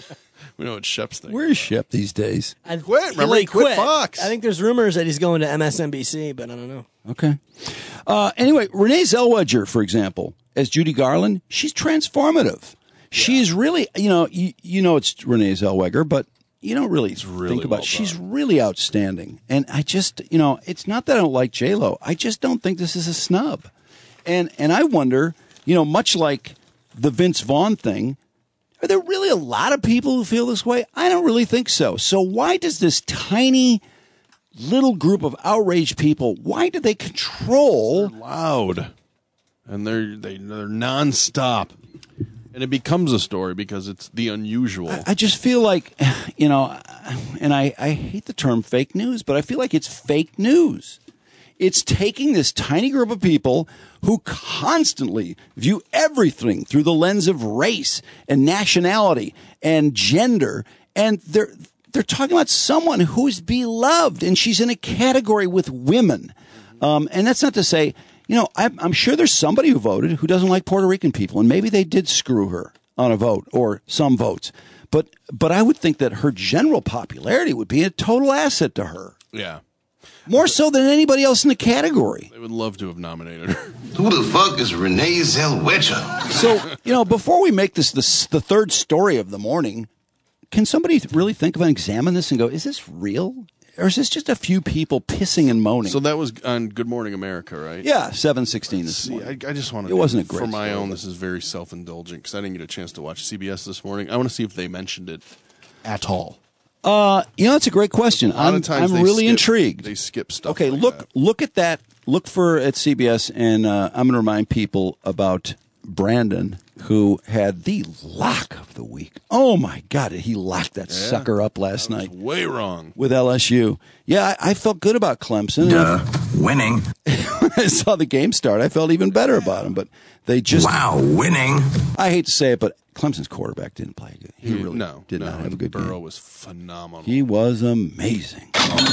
We know it's Shep's thing. Where is Shep these days? I quit. Remember, he quit Fox. I think there's rumors that he's going to M S N B C, but I don't know. Okay. Uh, anyway, Renee Zellweger, for example, as Judy Garland, she's transformative. She's really, you know, you, you know it's Renee Zellweger, but you don't really, really think about well it. She's really outstanding. And I just, you know, it's not that I don't like J-Lo. I just don't think this is a snub. And and I wonder, you know, much like the Vince Vaughn thing, are there really a lot of people who feel this way? I don't really think so. So why does this tiny little group of outraged people, why do they control? They're loud. And they're, they, they're nonstop. And it becomes a story because it's the unusual. I, I just feel like, you know, and I, I hate the term fake news, but I feel like it's fake news. It's taking this tiny group of people who constantly view everything through the lens of race and nationality and gender, and they're they're talking about someone who is beloved, and she's in a category with women. Um, and that's not to say, you know, I'm, I'm sure there's somebody who voted who doesn't like Puerto Rican people, and maybe they did screw her on a vote or some votes. But but I would think that her general popularity would be a total asset to her. Yeah. More so than anybody else in the category. They would love to have nominated her. Who the fuck is Renee Zellweger? So, you know, before we make this the, the third story of the morning, can somebody really think of and examine this and go, is this real? Or is this just a few people pissing and moaning? So that was on Good Morning America, right? Yeah, seven sixteen this See, morning. I, I just want to. It wasn't a great For my story, own, but- this is very self-indulgent because I didn't get a chance to watch C B S this morning. I want to see if they mentioned it at all. Uh, you know, that's a great question. A lot I'm, of times I'm they really skip- intrigued. They skip stuff. Okay, like look that. look at that. Look for at C B S, and uh, I'm going to remind people about Brandon, who had the lock of the week. Oh my God, he locked that Yeah, sucker up last that was night way wrong. with L S U. Yeah, I, I felt good about Clemson. Duh. Winning. When I saw the game start, I felt even better about him. But they just Wow, winning. I hate to say it, but Clemson's quarterback didn't play good. He really no, did no, not have a good Burrow game. was phenomenal. He was amazing.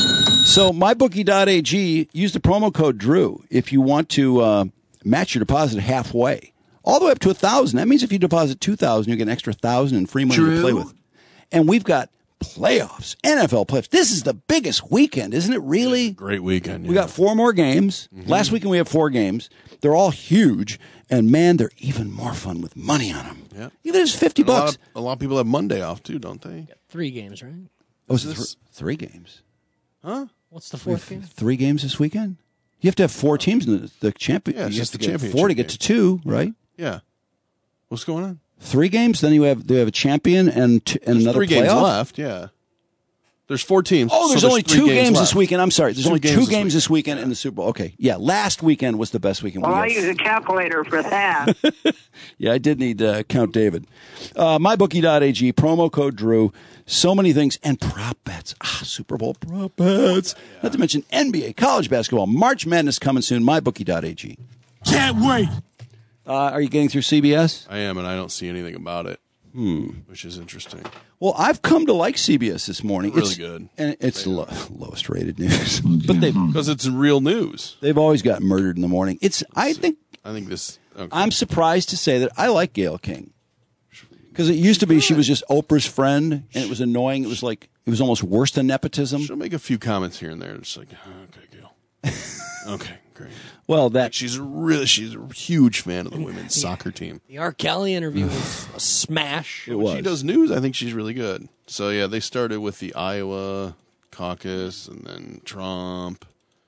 So mybookie dot a g, use the promo code Drew if you want to uh, match your deposit halfway, all the way up to a thousand. That means if you deposit two thousand, you get an extra thousand in free money Drew? to play with. And we've got playoffs, N F L playoffs. This is the biggest weekend, isn't it? Really? Great weekend. We yeah. got four more games. Mm-hmm. Last weekend we had four games. They're all huge, and man, they're even more fun with money on them. Yeah. Even if it's fifty And a lot bucks. of- A lot of people have Monday off too, don't they? Three games, right? Oh, is it this- th- three games? Huh? What's the fourth game? Three games this weekend? You have to have four teams in the, the champion. Yeah, it's you just have the to get championship four to get game. to two, right? Yeah. What's going on? Three games, then you have they have a champion and t- and There's another three games playoff? left. Yeah. There's four teams. Oh, so there's only three two games, left. this weekend. I'm sorry. There's Two only games two this games this weekend. weekend in the Super Bowl. Okay. Yeah, last weekend was the best weekend. Well, we I had. use a calculator for that. Yeah, I did need uh, Count David. Uh, mybookie dot a g, promo code Drew. So many things. And prop bets. Ah, Super Bowl prop bets. Yeah. Not to mention N B A, college basketball, March Madness coming soon, my bookie dot a g. Can't wait. Uh, are you getting through C B S? I am, and I don't see anything about it, hmm. which is interesting. Well, I've come to like C B S this morning. Really it's good. And it's the lo- lowest rated news. But they Because it's real news. They've always got murdered in the morning. It's. I think. I think this... Okay. I'm surprised to say that I like Gayle King. Because it used to be she was just Oprah's friend, and it was annoying. It was like, it was almost worse than nepotism. She'll make a few comments here and there. It's like, oh, okay, Gayle. Okay, great. Well, that... Like she's a really, she's a huge fan of the women's soccer team. The R. Kelly interview was a smash. It was. She does news. I think she's really good. So, yeah, they started with the Iowa caucus and then Trump.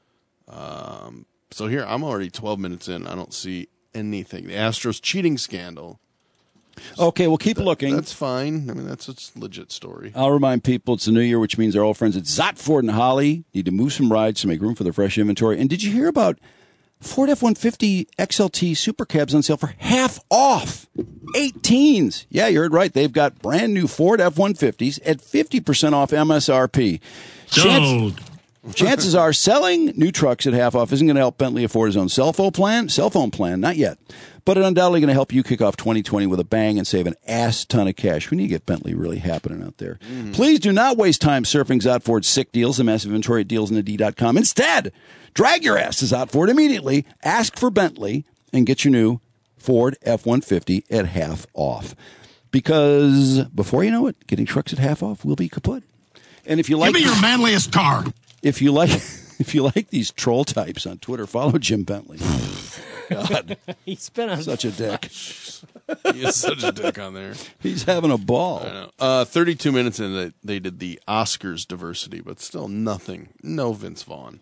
Um, so here, I'm already twelve minutes in. I don't see anything. The Astros cheating scandal. Okay, well, keep That- looking. That's fine. I mean, that's a legit story. I'll remind people it's the new year, which means our old friends at Zott Ford and Holly need to move some rides to make room for their fresh inventory. And did you hear about Ford F one fifty X L T Super Cabs on sale for half off? eighteens. Yeah, you heard right. They've got brand new Ford F one fifties at fifty percent off M S R P. Chance- Chances are selling new trucks at half off isn't going to help Bentley afford his own cell phone plan. Cell phone plan, not yet. But it's undoubtedly going to help you kick off twenty twenty with a bang and save an ass ton of cash. We need to get Bentley really happening out there. Mm. Please do not waste time surfing Zott Ford's sick deals and massive inventory at deals in the d dot com. Instead, drag your ass to Zott Ford immediately, ask for Bentley, and get your new Ford F one fifty at half off. Because before you know it, getting trucks at half off will be kaput. And if you like, give me your manliest car. If you like, if you like these troll types on Twitter, follow Jim Bentley. God, he's been on such a dick. He is such a dick on there. He's having a ball. I know. Uh, thirty-two minutes in, they, they did the Oscars diversity, but still nothing. No Vince Vaughn.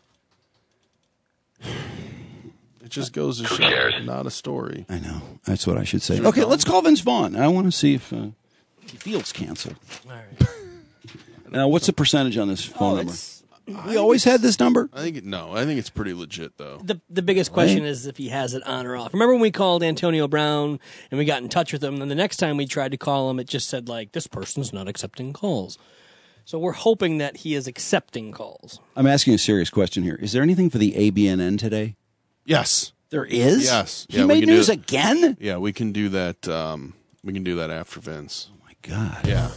It just goes to show, not a story. I know. That's what I should say. Okay, let's call Vince Vaughn. I want to see if uh, he feels canceled. All right. Now, what's the percentage on this phone Oh, number? it's- We always had this number? I think it, no. I think it's pretty legit though. The the biggest question is if he has it on or off. Remember when we called Antonio Brown and we got in touch with him, and the next time we tried to call him, it just said like, this person's not accepting calls. So we're hoping that he is accepting calls. I'm asking a serious question here. Is there anything for the A B N N today? Yes, there is. Yes, He yeah, we made can do news it. again. Yeah, we can do that. Um, we can do that after Vince. Oh my God. Yeah.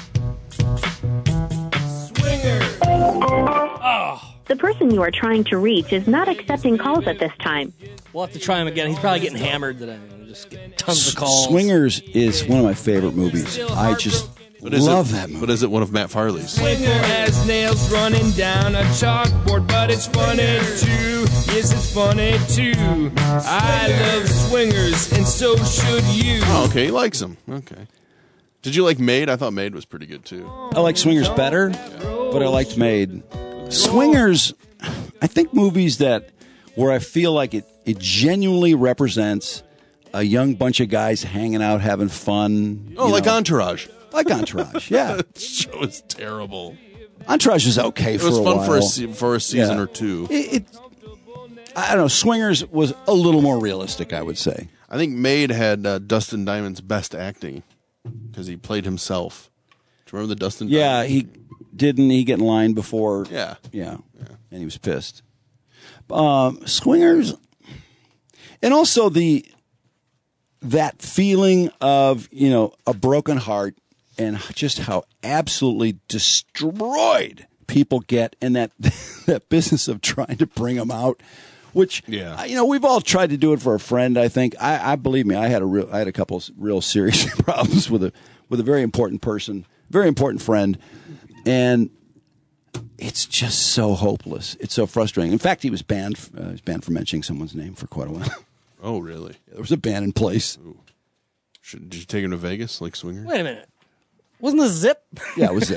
Oh. The person you are trying to reach is not accepting calls at this time. We'll have to try him again. He's probably getting hammered today. We'll just get tons of calls. Swingers is one of my favorite movies. I just But is love it, that movie. But is it one of Matt Farley's? Swinger has nails running down a chalkboard, but it's funny too. Yes, it's funny too. I love swingers, and so should you. Oh, okay. He likes him. Okay. Did you like Maid? I thought Maid was pretty good too. I like Swingers better, but I liked Maid. Swingers, I think movies that where I feel like it, it genuinely represents a young bunch of guys hanging out, having fun. Oh, you like know. Entourage. Like Entourage, yeah. That show is terrible. Entourage was okay It for was a fun while. for a se- for a season Yeah. or two. It, it, I don't know. Swingers was a little more realistic, I would say. I think Maid had uh, Dustin Diamond's best acting because he played himself. Do you remember the Dustin? Yeah, Diamond? he didn't he get in line before. Yeah. yeah, and he was pissed. Um, Swingers, and also the that feeling of you know a broken heart and just how absolutely destroyed people get in that that business of trying to bring them out. Which, Yeah. you know, we've all tried to do it for a friend. I think. I, I believe me. I had a real, I had a couple of real serious problems with a with a very important person, very important friend, and it's just so hopeless. It's so frustrating. In fact, he was banned. Uh, he was banned from mentioning someone's name for quite a while. Oh, really? There was a ban in place. Ooh. Should, did you take him to Vegas like Swinger? Wait a minute. Wasn't this Zip? Yeah, it was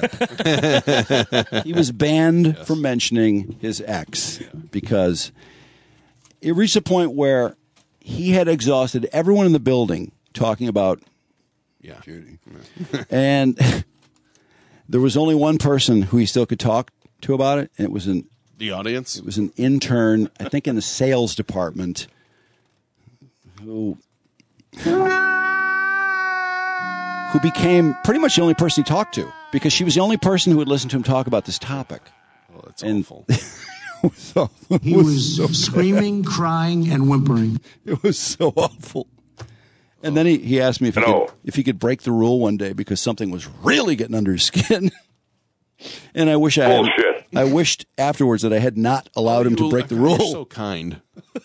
Zip. He was banned Yes. from mentioning his ex because it reached a point where he had exhausted everyone in the building talking about Yeah. Judy. And there was only one person who he still could talk to about it, and it was an The audience? it was an intern, I think in the sales department, who who became pretty much the only person he talked to because she was the only person who would listen to him talk about this topic. Oh, that's and awful. it was awful. He It was was so screaming, crying, and whimpering. It was so awful. And then he, he asked me if he, No. could, if he could break the rule one day because something was really getting under his skin. And I wish I had, Bullshit. I wished afterwards that I had not allowed him to break the rule. You're so kind.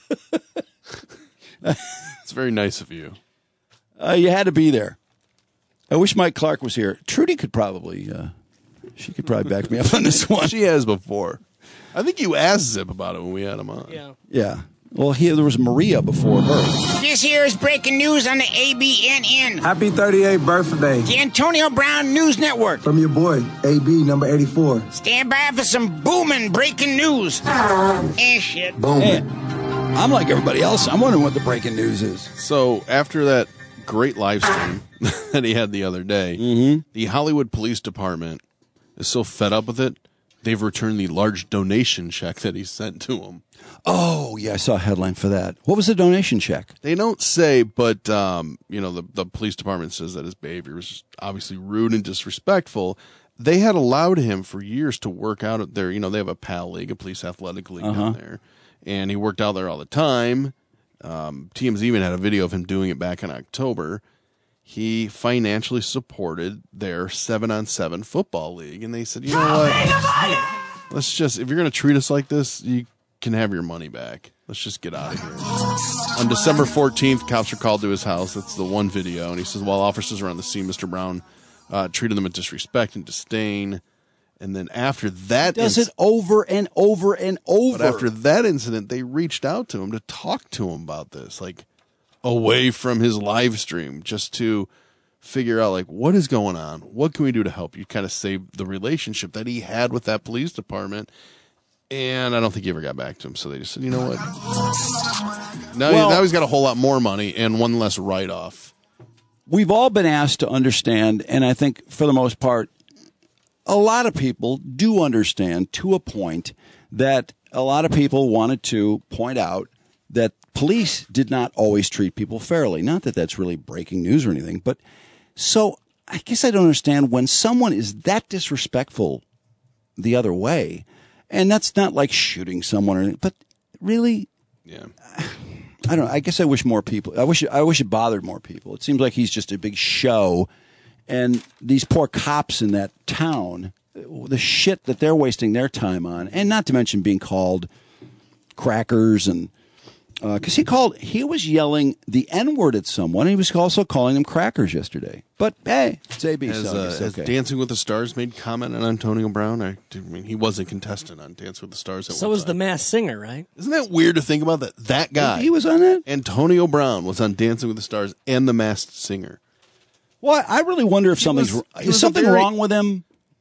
It's very nice of you. Uh, you had to be there. I wish Mike Clark was here. Trudy could probably, uh, she could probably back me up on this one. She has before. I think you asked Zip about it when we had him on. Yeah. Yeah. Well, here there was Maria before her. This here is breaking news on the A B N N. Happy thirty-eighth birthday. The Antonio Brown News Network. From your boy, A B number eighty-four. Stand by for some booming breaking news. Eh, shit. Boom. Hey, I'm like everybody else. I'm wondering what the breaking news is. So after that great live stream that he had the other day, mm-hmm. the Hollywood Police Department is so fed up with it, they've returned the large donation check that he sent to them. Oh, yeah, I saw a headline for that. What was the donation check? They don't say, but, um, you know, the, the police department says that his behavior was obviously rude and disrespectful. They had allowed him for years to work out at their, you know, they have a P A L league, a police athletic league Uh-huh. down there. And he worked out there all the time. Um, T M Z even had a video of him doing it back in October. He financially supported their seven on seven football league. And they said, you know what? Let's just, if you're going to treat us like this, you can have your money back. Let's just get out of here. On December fourteenth, cops were called to his house. That's the one video. And he says, while officers were on the scene, Mister Brown uh, treated them with disrespect and disdain. And then after that, Does inc- it over and over and over. but after that incident, they reached out to him to talk to him about this, like away from his live stream, just to figure out like what is going on, what can we do to help you, kind of save the relationship that he had with that police department. And I don't think he ever got back to him, so they just said, you know what? Now, Well- now he's got a whole lot more money and one less write-off. We've all been asked to understand, and I think for the most part, a lot of people do understand to a point that a lot of people wanted to point out that police did not always treat people fairly. Not that that's really breaking news or anything, but so I guess I don't understand when someone is that disrespectful the other way, and that's not like shooting someone or anything, but really, Yeah. I don't know. I guess I wish more people, I wish, I wish it bothered more people. It seems like he's just a big show. And these poor cops in that town, the shit that they're wasting their time on, and not to mention being called crackers, and because uh, he called, he was yelling the N-word at someone. And he was also calling them crackers yesterday. But hey, it's A B, Has, so I uh, guess has okay. Dancing with the Stars made comment on Antonio Brown? I, I mean, he was a contestant on Dancing with the Stars. At So one was time. the Masked Singer, right? Isn't that weird to think about that? That guy, He was on that. Antonio Brown, was on Dancing with the Stars and The Masked Singer. Well, I really wonder if something's was- he is was a something very- wrong with him.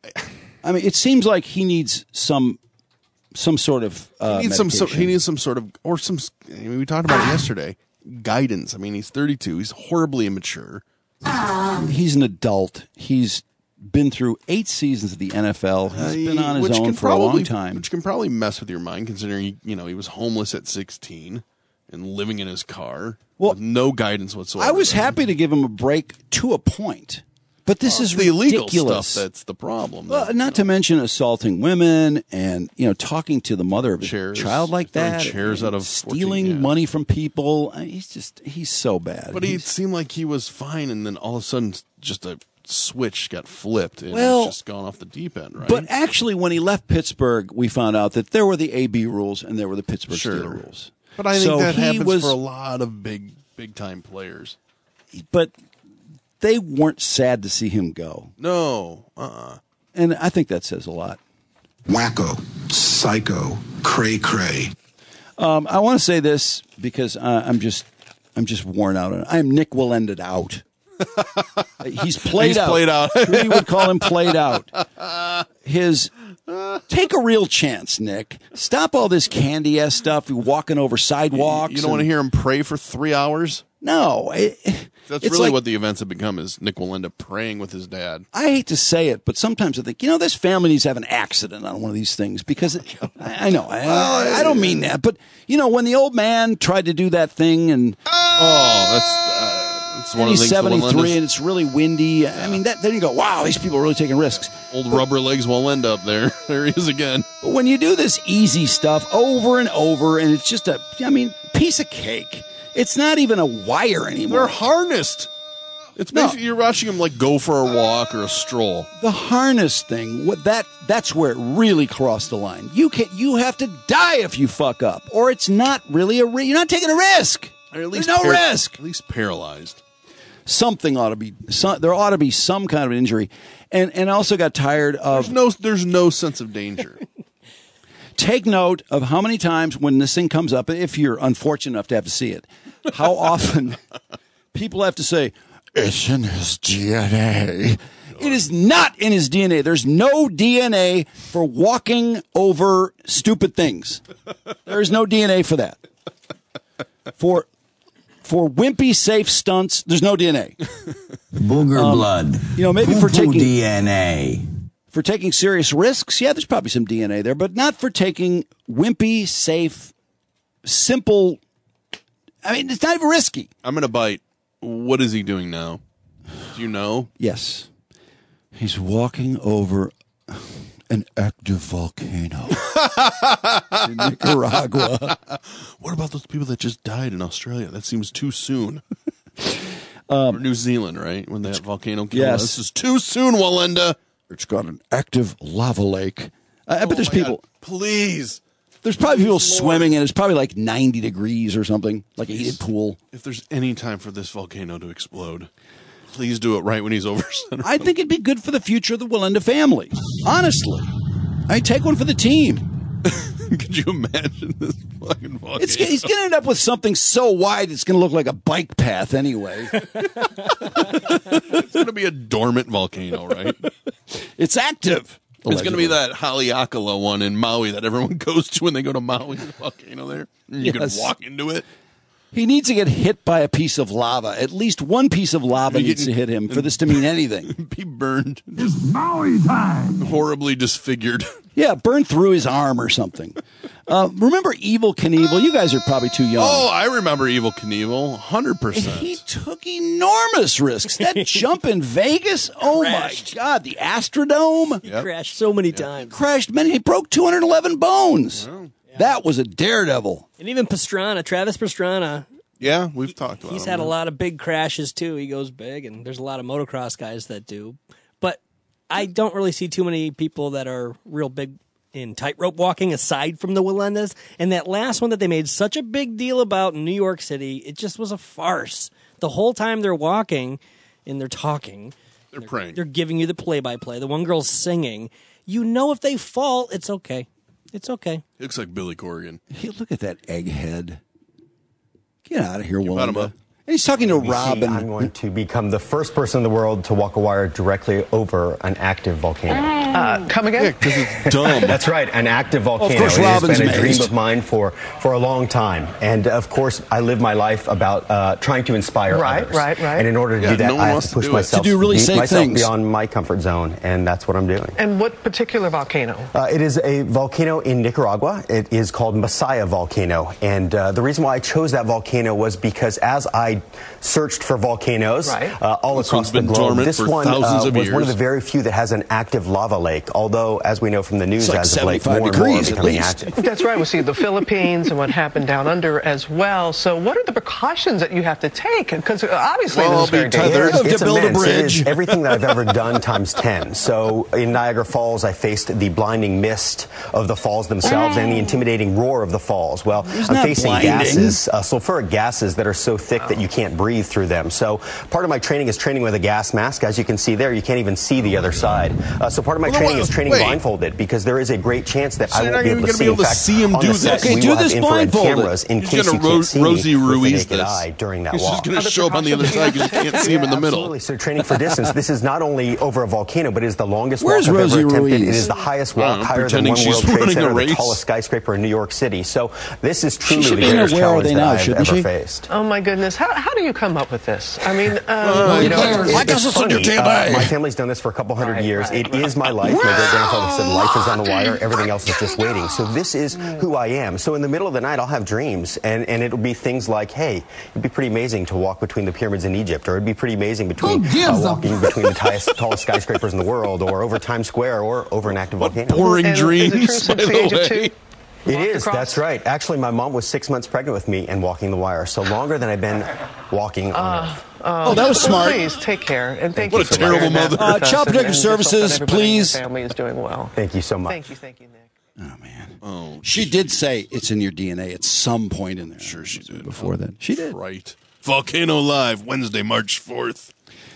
I mean, it seems like he needs some some sort of uh, He needs some. So, medication. he needs some sort of, or some. I mean, we talked about it yesterday. Guidance. I mean, he's thirty-two. He's horribly immature. He's an adult. He's been through eight seasons of the N F L. He's been on his which own can for probably, a long time. Which can probably mess with your mind, considering he, you know, he was homeless at sixteen and living in his car Well, with no guidance whatsoever. I was happy to give him a break to a point, but this Well, is it's the illegal ridiculous. stuff that's the problem. Well, that, not to mention assaulting women and you know talking to the mother of a Chairs, child like throwing that, chairs and out of stealing fourteen, yeah. money from people. I mean, he's just he's so bad. But he He's- seemed like he was fine, and then all of a sudden, just a switch got flipped, and Well, it's just gone off the deep end, right? But actually, when he left Pittsburgh, we found out that there were the A B rules and there were the Pittsburgh Sure. Steelers rules. But I think So that he happens was- for a lot of big, big time players. But they weren't sad to see him go. No, uh-uh. And I think that says a lot. Wacko, psycho, cray cray. Um, I want to say this because uh, I'm just I'm just worn out. I am Nick Willended out. He's played He's out. played out. Trudy would call him played out. His take a real chance, Nick. Stop all this candy ass stuff. You're walking over sidewalks. You don't want to and- hear him pray for three hours? No, it, That's it's really like- what the events have become, is Nick will end up praying with his dad. I hate to say it, but sometimes I think, you know, this family needs to have an accident on one of these things because it, I, I know, I, I don't mean that, but, you know, when the old man tried to do that thing and. Oh, that's. Uh, It's and he's seventy-three, and it's really windy. Yeah. I mean, that, then you go, wow, these people are really taking risks. Old but, rubber legs won't end up there. There he is again. But when you do this easy stuff over and over, and it's just a, I mean, piece of cake. It's not even a wire anymore. They're harnessed. It's basically no. You're watching them like go for a walk or a stroll. The harness thing, what that that's where it really crossed the line. You can you have to die if you fuck up, or it's not really a. You're not taking a risk. Or at least There's no par- risk. At least paralyzed. Something ought to be. Some, there ought to be some kind of injury, and and I also got tired of. There's no. There's no sense of danger. Take note of how many times when this thing comes up, if you're unfortunate enough to have to see it, how often people have to say, it's in his D N A. It is not in his D N A. There's no D N A for walking over stupid things. There is no D N A for that. For for wimpy safe stunts, there's no D N A. Booger um, blood. You know, maybe for taking D N A. For taking serious risks, yeah, there's probably some D N A there, but not for taking wimpy, safe, simple. I mean, it's not even risky. I'm going to bite. What is he doing now? Do you know? Yes. He's walking over an active volcano in Nicaragua. What about those people that just died in Australia? That seems too soon. um, or New Zealand, right? When that volcano killed yes. us. This is too soon, Walenda. It's got an active lava lake. Uh, oh but there's people. God. Please. There's probably people Lord. swimming, and it's probably like ninety degrees or something, like a heated pool. If there's any time for this volcano to explode, please do it right when he's over center. I think it'd be good for the future of the Walenda family. Honestly. I take one for the team. Could you imagine this fucking volcano? It's, he's going to end up with something so wide it's going to look like a bike path anyway. It's going to be a dormant volcano, right? It's active. Allegedly. It's going to be that Haleakala one in Maui that everyone goes to when they go to Maui, the volcano there. And you yes. can walk into it. He needs to get hit by a piece of lava. At least one piece of lava needs to hit him for this to mean anything. Be burned. It's Maui time. Horribly disfigured. Yeah, burned through his arm or something. Uh, remember Evel Knievel? You guys are probably too young. Oh, I remember Evel Knievel. one hundred percent. He took enormous risks. That jump in Vegas? Oh, crashed. My God. The Astrodome? He yep. crashed so many yep. times. He crashed many. He broke two hundred eleven bones. Wow. That was a daredevil. And even Pastrana, Travis Pastrana. Yeah, we've talked about He's him. had a lot of big crashes, too. He goes big, and there's a lot of motocross guys that do. But I don't really see too many people that are real big in tightrope walking aside from the Walendas. And that last one that they made such a big deal about in New York City, it just was a farce. The whole time they're walking and they're talking. They're, they're praying. They're giving you the play-by-play. The one girl's singing. You know if they fall, it's okay. It's okay. He looks like Billy Corgan. Hey, look at that egghead. Get out of here, Walenda. And he's talking to Robin. I'm going to become the first person in the world to walk a wire directly over an active volcano. Uh, come again? Yeah, because it's dumb. That's right, an active volcano. Of course, it Robin's has been a amazed. dream of mine for, for a long time. And, of course, I live my life about uh, trying to inspire right, others. Right, right, right. And in order to yeah, do that, no I have to push to myself, to do really safe myself things. beyond my comfort zone, and that's what I'm doing. And what particular volcano? Uh, it is a volcano in Nicaragua. It is called Masaya Volcano. And uh, the reason why I chose that volcano was because as I searched for volcanoes right. uh, all this across the globe, this one uh, was years. one of the very few that has an active lava lake, although, as we know from the news, like as of late, more and more are degrees, becoming active. That's right. We see the Philippines and what happened down under as well. So what are the precautions that you have to take? Because obviously well, this is very tethered. dangerous. It's to build immense. a bridge. It is everything that I've ever done times ten. So in Niagara Falls, I faced the blinding mist of the falls themselves and the intimidating roar of the falls. Well, Isn't I'm facing blinding? gases, uh, sulfuric gases that are so thick that you can't breathe through them. So part of my training is training with a gas mask. As you can see there, you can't even see the other side. Uh, so part of my well, training well, is training wait. blindfolded because there is a great chance that so I won't be able to see. Be able In fact, to see him on do the this. set, Okay, we do will have this infrared blindfolded. cameras in He's case gonna you can't Ro- see Rosie me with the Ruiz naked this. eye during that He's walk. just going to show up on the other side because you can't see him in the middle. Absolutely. So training for distance. This is not only over a volcano, but it is the longest Where's walk I've Rosie ever attempted. Ruiz? It is the highest walk, I'm higher than pretending One she's World Trade running a Center, the race. tallest skyscraper in New York City. So this is truly should the be in greatest a Where Are challenge They that Now, I've shouldn't ever she? faced. Oh my goodness! How, how do you come up with this? I mean, um, uh, you know, it's, I guess it's it's funny. in your D N A. Uh, my family's done this for a couple hundred Right, years. right, It right. is my life. My great grandfather said life is on the wire. Everything else is just waiting. So this is who I am. So in the middle of the night, I'll have dreams, and, and it'll be things like, hey, it'd be pretty amazing to walk between the pyramids in Egypt, or it'd be pretty amazing between uh, walking between the tallest, tallest skyscrapers in the world, or over Times Square, or over an active volcano. Boring And dreams, is it true since by the the age of way. two? It Walked is. across? That's right. Actually, my mom was six months pregnant with me and walking the wire. So longer than I've been walking on Earth. Uh, Oh, that was well, smart. Please take care, and thank What you a for terrible sharing that mother. with Uh, us, Child and- Protective and just hope that Services, everybody in your please. family is doing well. Thank you so much. Thank you, thank you, Nick. Oh, man. Oh, She did say it's in your D N A at some point in there. sure she did. Before that. She did. Right. Volcano Live, Wednesday, March fourth.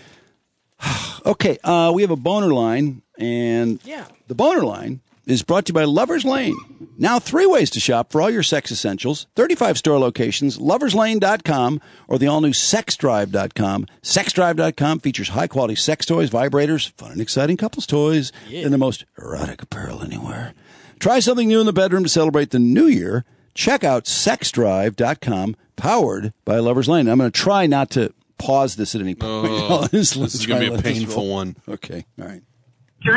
Okay, uh, we have a boner line, and Yeah. the boner line is brought to you by Lover's Lane. Now three ways to shop for all your sex essentials. thirty-five store locations, lovers lane dot com, or the all-new sex drive dot com. sex drive dot com features high-quality sex toys, vibrators, fun and exciting couples toys, Yeah. and the most erotic apparel anywhere. Try something new in the bedroom to celebrate the new year. Check out sex drive dot com, powered by Lover's Lane. I'm going to try not to pause this at any point. Oh, This this is going to be a painful one. Okay, all right. Drew,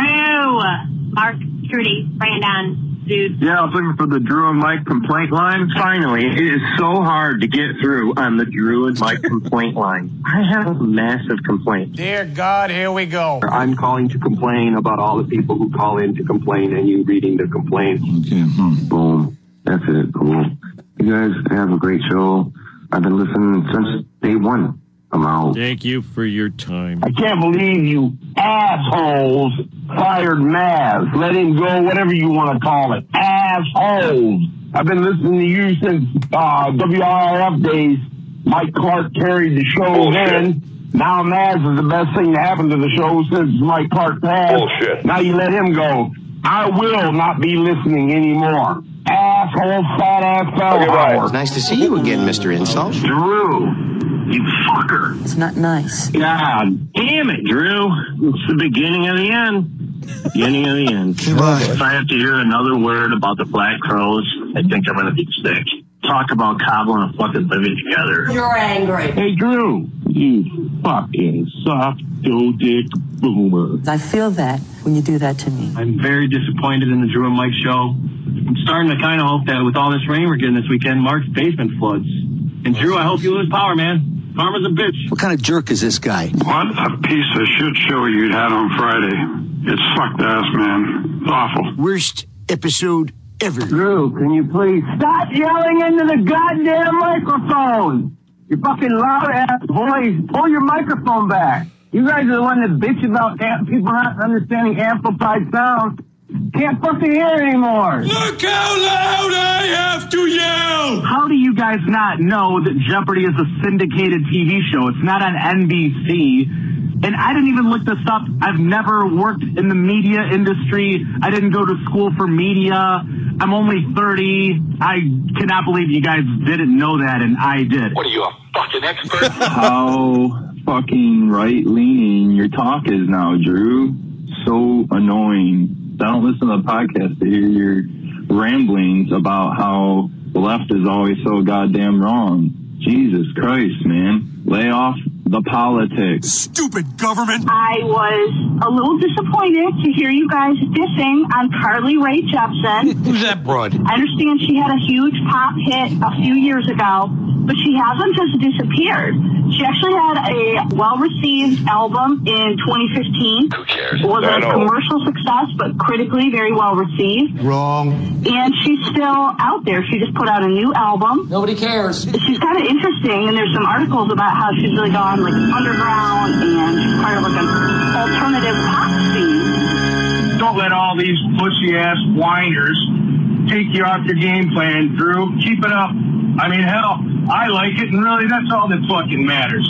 Mark, Trudy, Brandon, dude. Yeah, I was looking for the Drew and Mike complaint line. Finally, it is so hard to get through on the Drew and Mike complaint line. I have a massive complaint. Dear God, here we go. I'm calling to complain about all the people who call in to complain and you reading the complaint. Okay, hmm. Boom. That's it. Cool. You guys have a great show. I've been listening since day one. I'm out. Thank you for your time. I can't believe you assholes fired Maz. Let him go, whatever you want to call it. Assholes. I've been listening to you since uh, W R F days. Mike Clark carried the show Bullshit. then. Now Maz is the best thing to happen to the show since Mike Clark passed. Bullshit. Now you let him go. I will not be listening anymore. Asshole, fat ass fellow. Okay, bye. Howard. It's nice to see you again, Mister Insult. Drew, you fucker. It's not nice. God damn it, Drew. It's the beginning of the end. Beginning of the end. If I have to hear another word about the Black Crows, I think I'm going to be sick. Talk about cobbling and fucking living together. You're angry. Hey, Drew, you fucking soft dough dick boomer. I feel that when you do that to me. I'm very disappointed in the Drew and Mike show. I'm starting to kind of hope that with all this rain we're getting this weekend, Mark's basement floods. And Drew, I hope you lose power, man. Karma's a bitch. What kind of jerk is this guy? What a piece of shit show you'd had on Friday. It's fucked ass, man. It's awful. Worst episode ever. Drew, can you please stop yelling into the goddamn microphone? Your fucking loud ass voice. Pull your microphone back. You guys are the one that bitch about amp- people not understanding amplified sound. Can't fucking hear anymore. Look how loud I have to yell! How do you guys not know that Jeopardy is a syndicated T V show? It's not on N B C. And I didn't even look this up. I've never worked in the media industry. I didn't go to school for media. I'm only thirty. I cannot believe you guys didn't know that, and I did. What are you, a fucking expert? How fucking right-leaning your talk is now, Drew. So annoying. I don't listen to the podcast to hear your ramblings about how the left is always so goddamn wrong. Jesus Christ, man. Lay off the politics. Stupid government. I was a little disappointed to hear you guys dissing on Carly Rae Jepsen. Who's that broad? I understand she had a huge pop hit a few years ago, but she hasn't just disappeared. She actually had a well-received album in twenty fifteen. Who cares? It was I a know. commercial success, but critically very well-received. Wrong. And she's still out there. She just put out a new album. Nobody cares. She's kind of interesting, and there's some articles about how she's really gone like underground, and she's part of like an alternative pop scene. Don't let all these pushy-ass whiners take you off your game plan, Drew. Keep it up. I mean, hell, I like it, and really, that's all that fucking matters.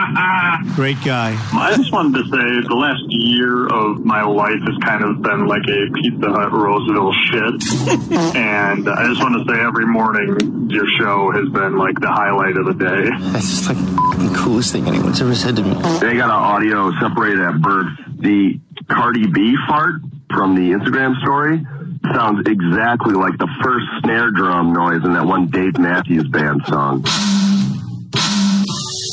Great guy. I just wanted to say the last year of my life has kind of been like a Pizza Hut Roseville shit. And I just want to say every morning your show has been like the highlight of the day. That's just like the coolest thing anyone's ever said to me. They got an audio separated at birth. The Cardi B fart from the Instagram story sounds exactly like the first snare drum noise in that one Dave Matthews Band song.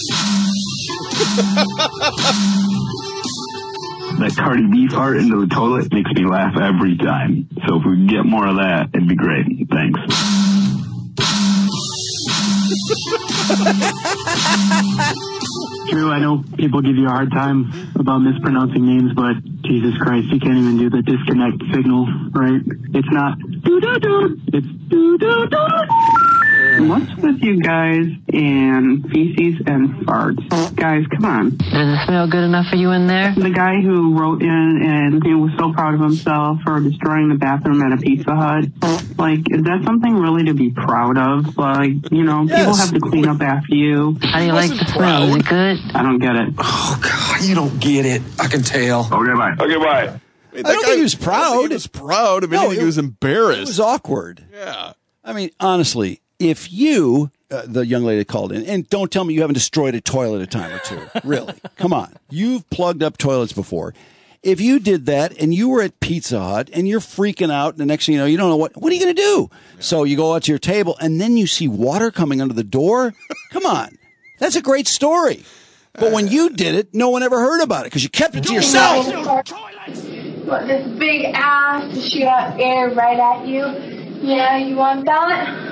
That Cardi B fart into the toilet makes me laugh every time. So if we could get more of that, it'd be great. Thanks. Drew, I know people give you a hard time about mispronouncing names, but Jesus Christ, you can't even do the disconnect signal, right? It's not doo-doo-doo, it's doo-doo-doo. What's with you guys and feces and farts? Guys, come on. Does it smell good enough for you in there? The guy who wrote in and he was so proud of himself for destroying the bathroom at a Pizza Hut, like, is that something really to be proud of? Like, you know, Yes. people have to clean up after you. How do you like the smell? Is it good? I don't get it. Oh, God, you don't get it. I can tell. Okay, bye. Okay, bye. Wait, I don't think he was proud. He was proud. If No, anything, it- he was embarrassed. It was awkward. Yeah. I mean, honestly, if you, uh, the young lady called in, and don't tell me you haven't destroyed a toilet a time or two. Really. Come on. You've plugged up toilets before. If you did that and you were at Pizza Hut and you're freaking out, and the next thing you know, you don't know what, what are you going to do? Yeah. So you go out to your table and then you see water coming under the door. Come on. That's a great story. But when you did it, no one ever heard about it because you kept it to yourself. What, this big ass to shoot out air right at you? Yeah, you want that?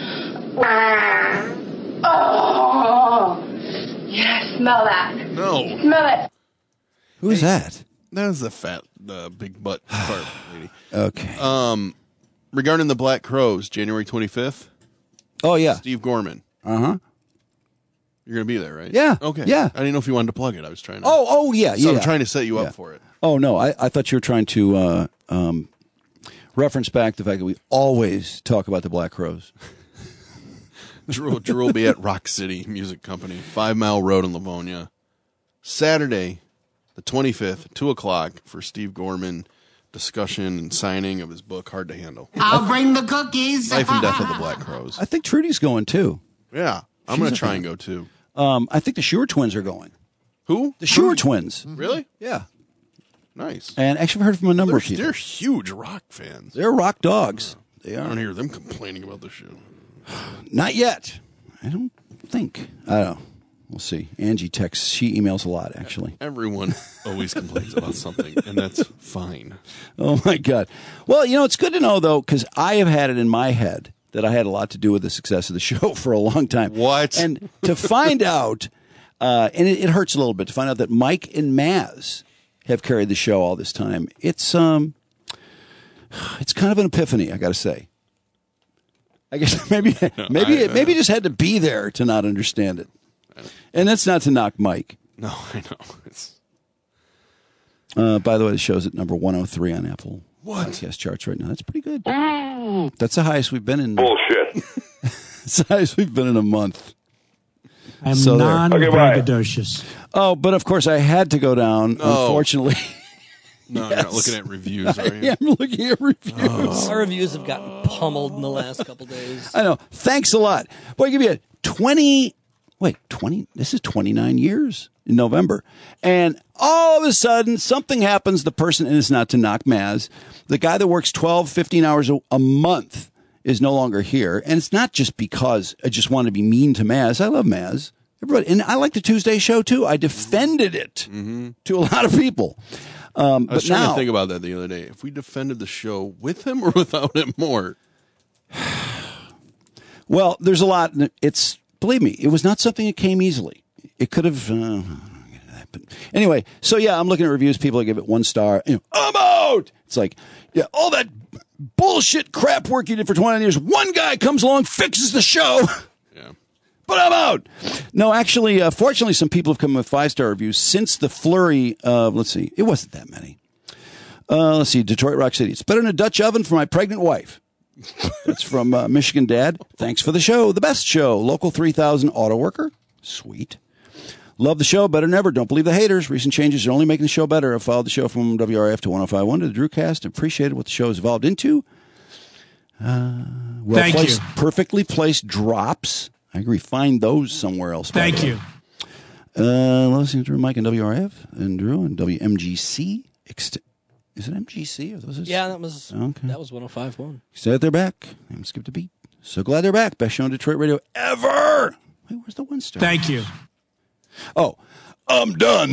Oh, yeah, smell that. No. Smell it. Who's that? That was the fat, the big butt fart lady. Okay. Um, regarding the Black Crowes, January twenty-fifth. Oh, yeah. Steve Gorman. Uh-huh. You're going to be there, right? Yeah. Okay. Yeah. I didn't know if you wanted to plug it. I was trying to. Oh, oh, yeah, So yeah. I'm trying to set you Yeah. up for it. Oh, no. I, I thought you were trying to uh, um, reference back the fact that we always talk about the Black Crowes. Drew, Drew will be at Rock City Music Company, Five Mile Road in Livonia, Saturday, the twenty-fifth, two o'clock for Steve Gorman discussion and signing of his book, Hard to Handle. I'll bring the cookies. Life and Death of the Black Crowes. I think Trudy's going, too. Yeah, I'm She's going a to try fan. and go too. Um, I think the Shure twins are going. Who? The Shure twins. Really? Yeah. Nice. And actually, I've heard from a number They're, of people. they're huge rock fans. They're rock dogs. They I are. don't hear them complaining about the show. Not yet. I don't think. I don't know. We'll see. Angie texts. She emails a lot, actually. Everyone always complains about something, and that's fine. Oh, my God. Well, you know, it's good to know, though, because I have had it in my head that I had a lot to do with the success of the show for a long time. What? And to find out, uh, and it, it hurts a little bit to find out that Mike and Maz have carried the show all this time. It's um, it's kind of an epiphany, I got to say. I guess maybe maybe I, it maybe just had to be there to not understand it. And that's not to knock Mike. No, I know. It's... Uh, by the way, the show's at number one oh three on Apple What? podcast charts right now. That's pretty good. That's the highest we've been in. Bullshit. It's the highest we've been in a month. I'm So there. non-braggadocious. Oh, but of course I had to go down, No. unfortunately. No, you're Yes. not looking at reviews, are you? I am looking at reviews. Oh. Our reviews have gotten pummeled in the last couple days. I know. Thanks a lot. Boy, I give you a twenty, wait, twenty, this is twenty-nine years in November. And all of a sudden, something happens. The person, and it's not to knock Maz, the guy that works twelve, fifteen hours a, a month is no longer here. And it's not just because I just want to be mean to Maz. I love Maz. Everybody, and I like the Tuesday show, too. I defended it Mm-hmm. to a lot of people. Um, I was but trying now, to think about that the other day. If we defended the show with him or without him more? well, there's a lot. It's, believe me, it was not something that came easily. It could have, uh, but anyway, so yeah, I'm looking at reviews. People that give it one star. You know, I'm out. It's like, yeah, all that bullshit crap work you did for twenty years. One guy comes along, fixes the show. Yeah. But I'm out. No, actually, uh, fortunately, some people have come with five-star reviews since the flurry of, let's see, it wasn't that many. Uh, let's see, Detroit Rock City. It's better than a Dutch oven for my pregnant wife. That's from uh, Michigan Dad. Thanks for the show. The best show. Local three thousand auto worker. Sweet. Love the show. Better than ever. Don't believe the haters. Recent changes are only making the show better. I've followed the show from W R F to one oh five point one to the Drewcast. Appreciated what the show has evolved into. Uh, well Thank placed, you. perfectly placed drops. I agree. Find those somewhere else. by Thank the way. you. Uh, listening to Mike and W R F and Drew and W M G C. Ext- Is it M G C? Or those is- Yeah, that was Okay. that was one oh five point one. Glad they're back. I'm skipped a beat. So glad they're back. Best show on Detroit radio ever. Wait, where's the one star? Thank you. Oh, I'm done.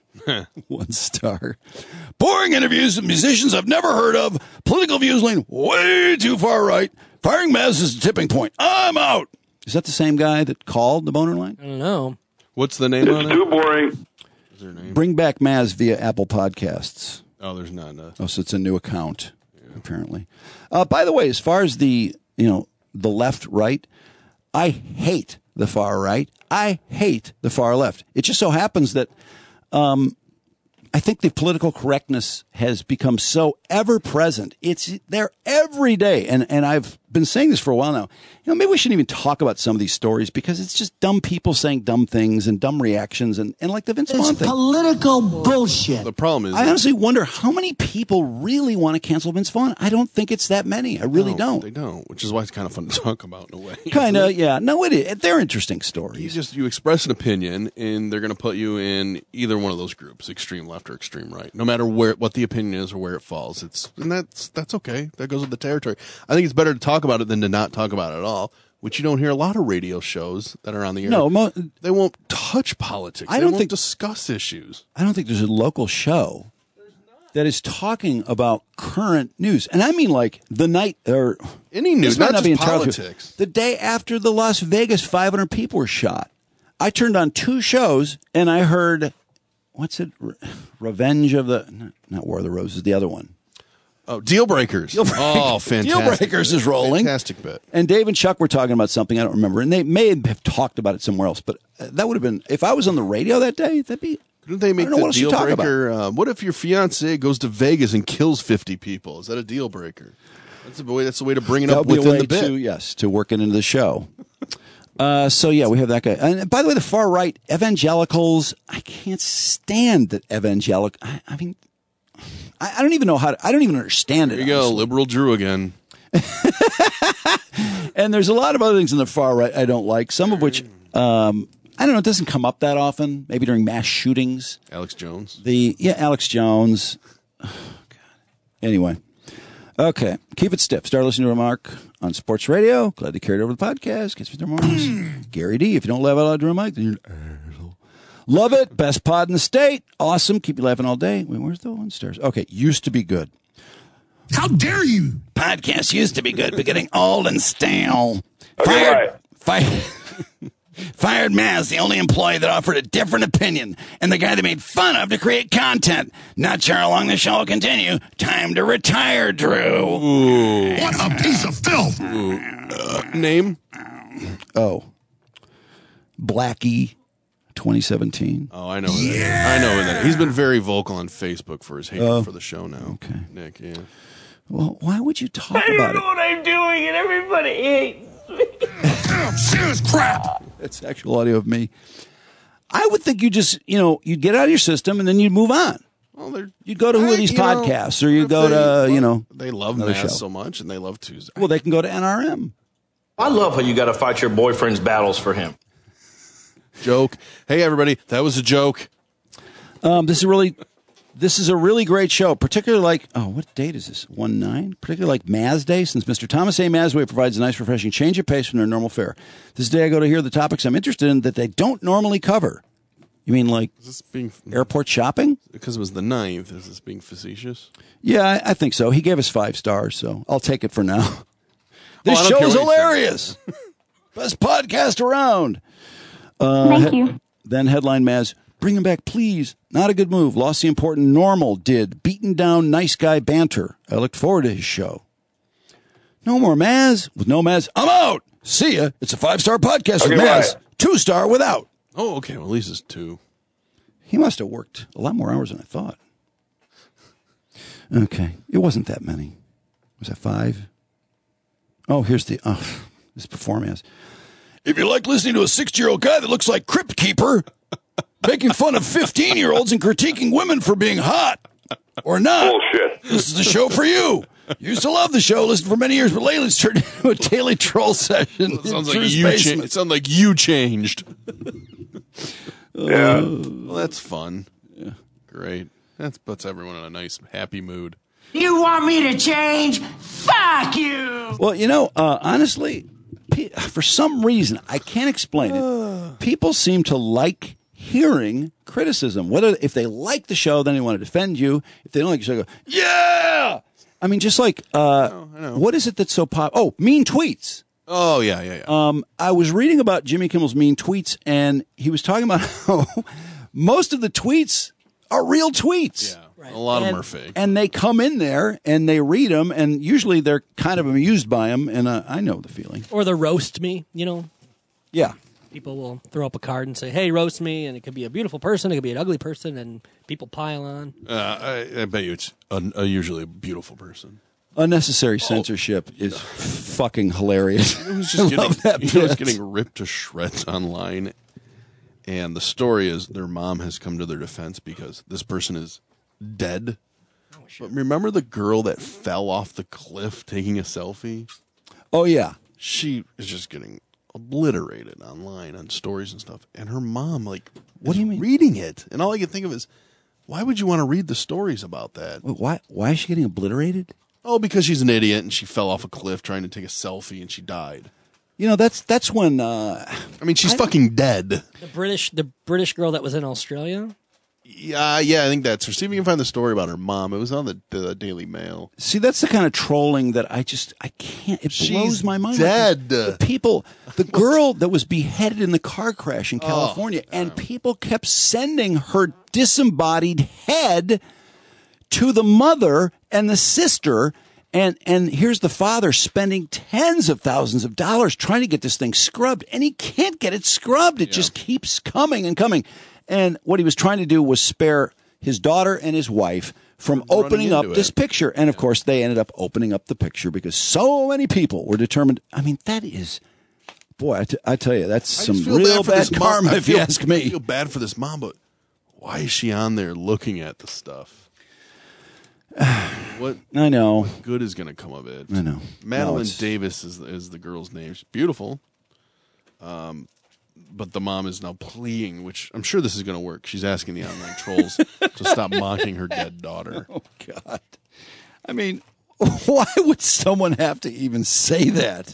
One star. Boring interviews with musicians I've never heard of. Political views lean way too far right. Firing Maz is a tipping point. I'm out. Is that the same guy that called the boner line? I don't know. What's the name on it? It's too boring. Is there a name? Bring back Maz via Apple Podcasts. Oh, there's not. A... Oh, so it's a new account, yeah. Apparently. Uh, by the way, as far as the, you know, the left, right, I hate the far right. I hate the far left. It just so happens that um, I think the political correctness has become so ever present. It's there every day. And, and I've been saying this for a while now. You know, maybe we shouldn't even talk about some of these stories because it's just dumb people saying dumb things and dumb reactions and, and like the Vince Vaughn It's thing. political bullshit. The problem is, I honestly wonder how many people really want to cancel Vince Vaughn. I don't think it's that many. I really no, don't. They don't, which is why it's kind of fun to talk about in a way. Kind of, yeah. No, it is. They're interesting stories. You just you express an opinion, and they're going to put you in either one of those groups, extreme left or extreme right. No matter where what the opinion is or where it falls, it's and that's that's okay. That goes with the territory. I think it's better to talk about it than to not talk about it at all. Which you don't hear a lot of radio shows that are on the air. No, mo- they won't touch politics. I they don't won't think discuss issues. I don't think there's a local show that is talking about current news, and I mean like the night or any news, this might not, not just be entirely politics. true. The day after the Las Vegas five hundred people were shot, I turned on two shows and I heard what's it, Re- Revenge of the not, not War of the Roses, the other one. Oh, Deal Breakers. Deal Breakers. Oh, fantastic. Deal Breakers is rolling. Fantastic bit. And Dave and Chuck were talking about something I don't remember, and they may have talked about it somewhere else. But that would have been if I was on the radio that day. That'd be. Couldn't they make I don't know the what else you deal talk breaker? Uh, what if your fiance goes to Vegas and kills fifty people? Is that a deal breaker? That's the way. That's the way to bring it That up would be a within way the bit. to, yes, to work it into the show. Uh, so yeah, we have that guy. And by the way, the far right evangelicals. I can't stand that evangelical. I, I mean. I, I don't even know how to, I don't even understand it. There you go, honestly. liberal Drew again. And there's a lot of other things in the far right I don't like, some of which, um, I don't know, it doesn't come up that often, maybe during mass shootings. Alex Jones. The, yeah, Alex Jones. Oh, God. Anyway. Okay. Keep it stiff. Start listening to Remark on Sports Radio. Glad to carry it over the podcast. Gets with their mornings. Gary D. If you don't laugh out loud during Mike, then you're an asshole. Love it. Best pod in the state. Awesome. Keep you laughing all day. Wait, where's the one stars? Okay. Used to be good. How dare you? Podcast used to be good, but getting old and stale. Okay, Fired. Fired. Fired Maz, the only employee that offered a different opinion, and the guy that made fun of to create content. Not sure how long the show will continue. Time to retire, Drew. Ooh. What a piece of filth. Uh, name? Oh. Blackie. twenty seventeen. Oh, I know who that is. I know who that is. He's been very vocal on Facebook for his hate Oh. for the show now. Okay. Nick, yeah. Well, why would you talk I about don't know it? what I'm doing, and everybody hates me. Damn, serious crap. It's actual audio of me. I would think you just, you know, you'd get out of your system and then you'd move on. Well, they're, You'd go to one I- of these you know, podcasts, or you if go they to, love- you know, They love another Maz show. so much, and they love Tuesday. Well, they can go to N R M. I love how you got to fight your boyfriend's battles for him. Joke. Hey, everybody, that was a joke. Um, this is really, this is a really great show. Particularly like, oh, what date is this? One nine. Particularly like Maz Day, since Mister Thomas A. Mazway provides a nice, refreshing change of pace from their normal fare. This day, I go to hear the topics I'm interested in that they don't normally cover. You mean like Is this being airport shopping? because it was the ninth? Is this being facetious? Yeah, I, I think so. He gave us five stars, so I'll take it for now. This Oh, I don't show care is what he hilarious. Best podcast around. Uh, Thank he- you. Then headline Maz, bring him back, please. Not a good move. Lost the important normal did. Beaten down nice guy banter. I looked forward to his show. No more Maz. With no Maz, I'm out. See ya. It's a five-star podcast with Okay, Maz. bye. Two-star without. Oh, okay. Well, at least it's two. He must have worked a lot more hours than I thought. Okay. It wasn't that many. Was that five? Oh, here's the, oh, this performance. If you like listening to a sixty-year-old guy that looks like Crypt Keeper, making fun of fifteen-year-olds and critiquing women for being hot or not, Bullshit. this is the show for you. Used to love the show, listened for many years, but lately it's turned into a daily troll session. It sounds in like Drew's you. Cha- basement. it sounds like you changed. Yeah. Well, that's fun. Yeah. Great. That puts everyone in a nice, happy mood. You want me to change? Fuck you! Well, you know, uh, honestly, pe- for some reason, I can't explain it. People seem to like hearing criticism. Whether if they like the show, then they want to defend you. If they don't like the show, go, yeah! I mean, just like, uh, I know, I know. what is it that's so pop? Oh, mean tweets. Oh, yeah, yeah, yeah. Um, I was reading about Jimmy Kimmel's mean tweets, and he was talking about how most of the tweets are real tweets. Yeah. Right. A lot and, of them are fake. And they come in there, and they read them, and usually they're kind of amused by them, and uh, I know the feeling. Or the roast me, you know? Yeah. People will throw up a card and say, hey, roast me, and it could be a beautiful person, it could be an ugly person, and people pile on. Uh, I, I bet you it's a, a usually a beautiful person. Unnecessary censorship oh. is fucking hilarious. He was just getting, that he was getting ripped to shreds online, and the story is their mom has come to their defense because this person is dead. Oh, but remember the girl that fell off the cliff taking a selfie? Oh, yeah. She is just getting obliterated online on stories and stuff. And her mom, like, what do you mean? Reading it. And all I can think of is, why would you want to read the stories about that? Wait, why, why is she getting obliterated? Oh, because she's an idiot and she fell off a cliff trying to take a selfie and she died. You know, that's that's when... Uh, I mean, she's I, fucking dead. The British the British girl that was in Australia? Yeah, yeah, I think that's her. See if you can find the story about her mom. It was on the, the Daily Mail. See, that's the kind of trolling that I just, I can't, it She's blows my mind. dead. The people, the girl that was beheaded in the car crash in California, oh, and people kept sending her disembodied head to the mother and the sister, and, and here's the father spending tens of thousands of dollars trying to get this thing scrubbed, and he can't get it scrubbed. It yeah. just keeps coming and coming. And what he was trying to do was spare his daughter and his wife from Running opening up it. this picture. And, of course, they ended up opening up the picture because so many people were determined. I mean, that is, boy, I, t- I tell you, that's I some feel real bad, bad karma, mom. if feel, you ask me. I feel bad for this mom, but why is she on there looking at the stuff? What I know. What good is going to come of it? I know. Madeline no, Davis is, is the girl's name. She's beautiful. Um, But the mom is now pleading, which I'm sure this is going to work. She's asking the online trolls to stop mocking her dead daughter. Oh, God. I mean, why would someone have to even say that?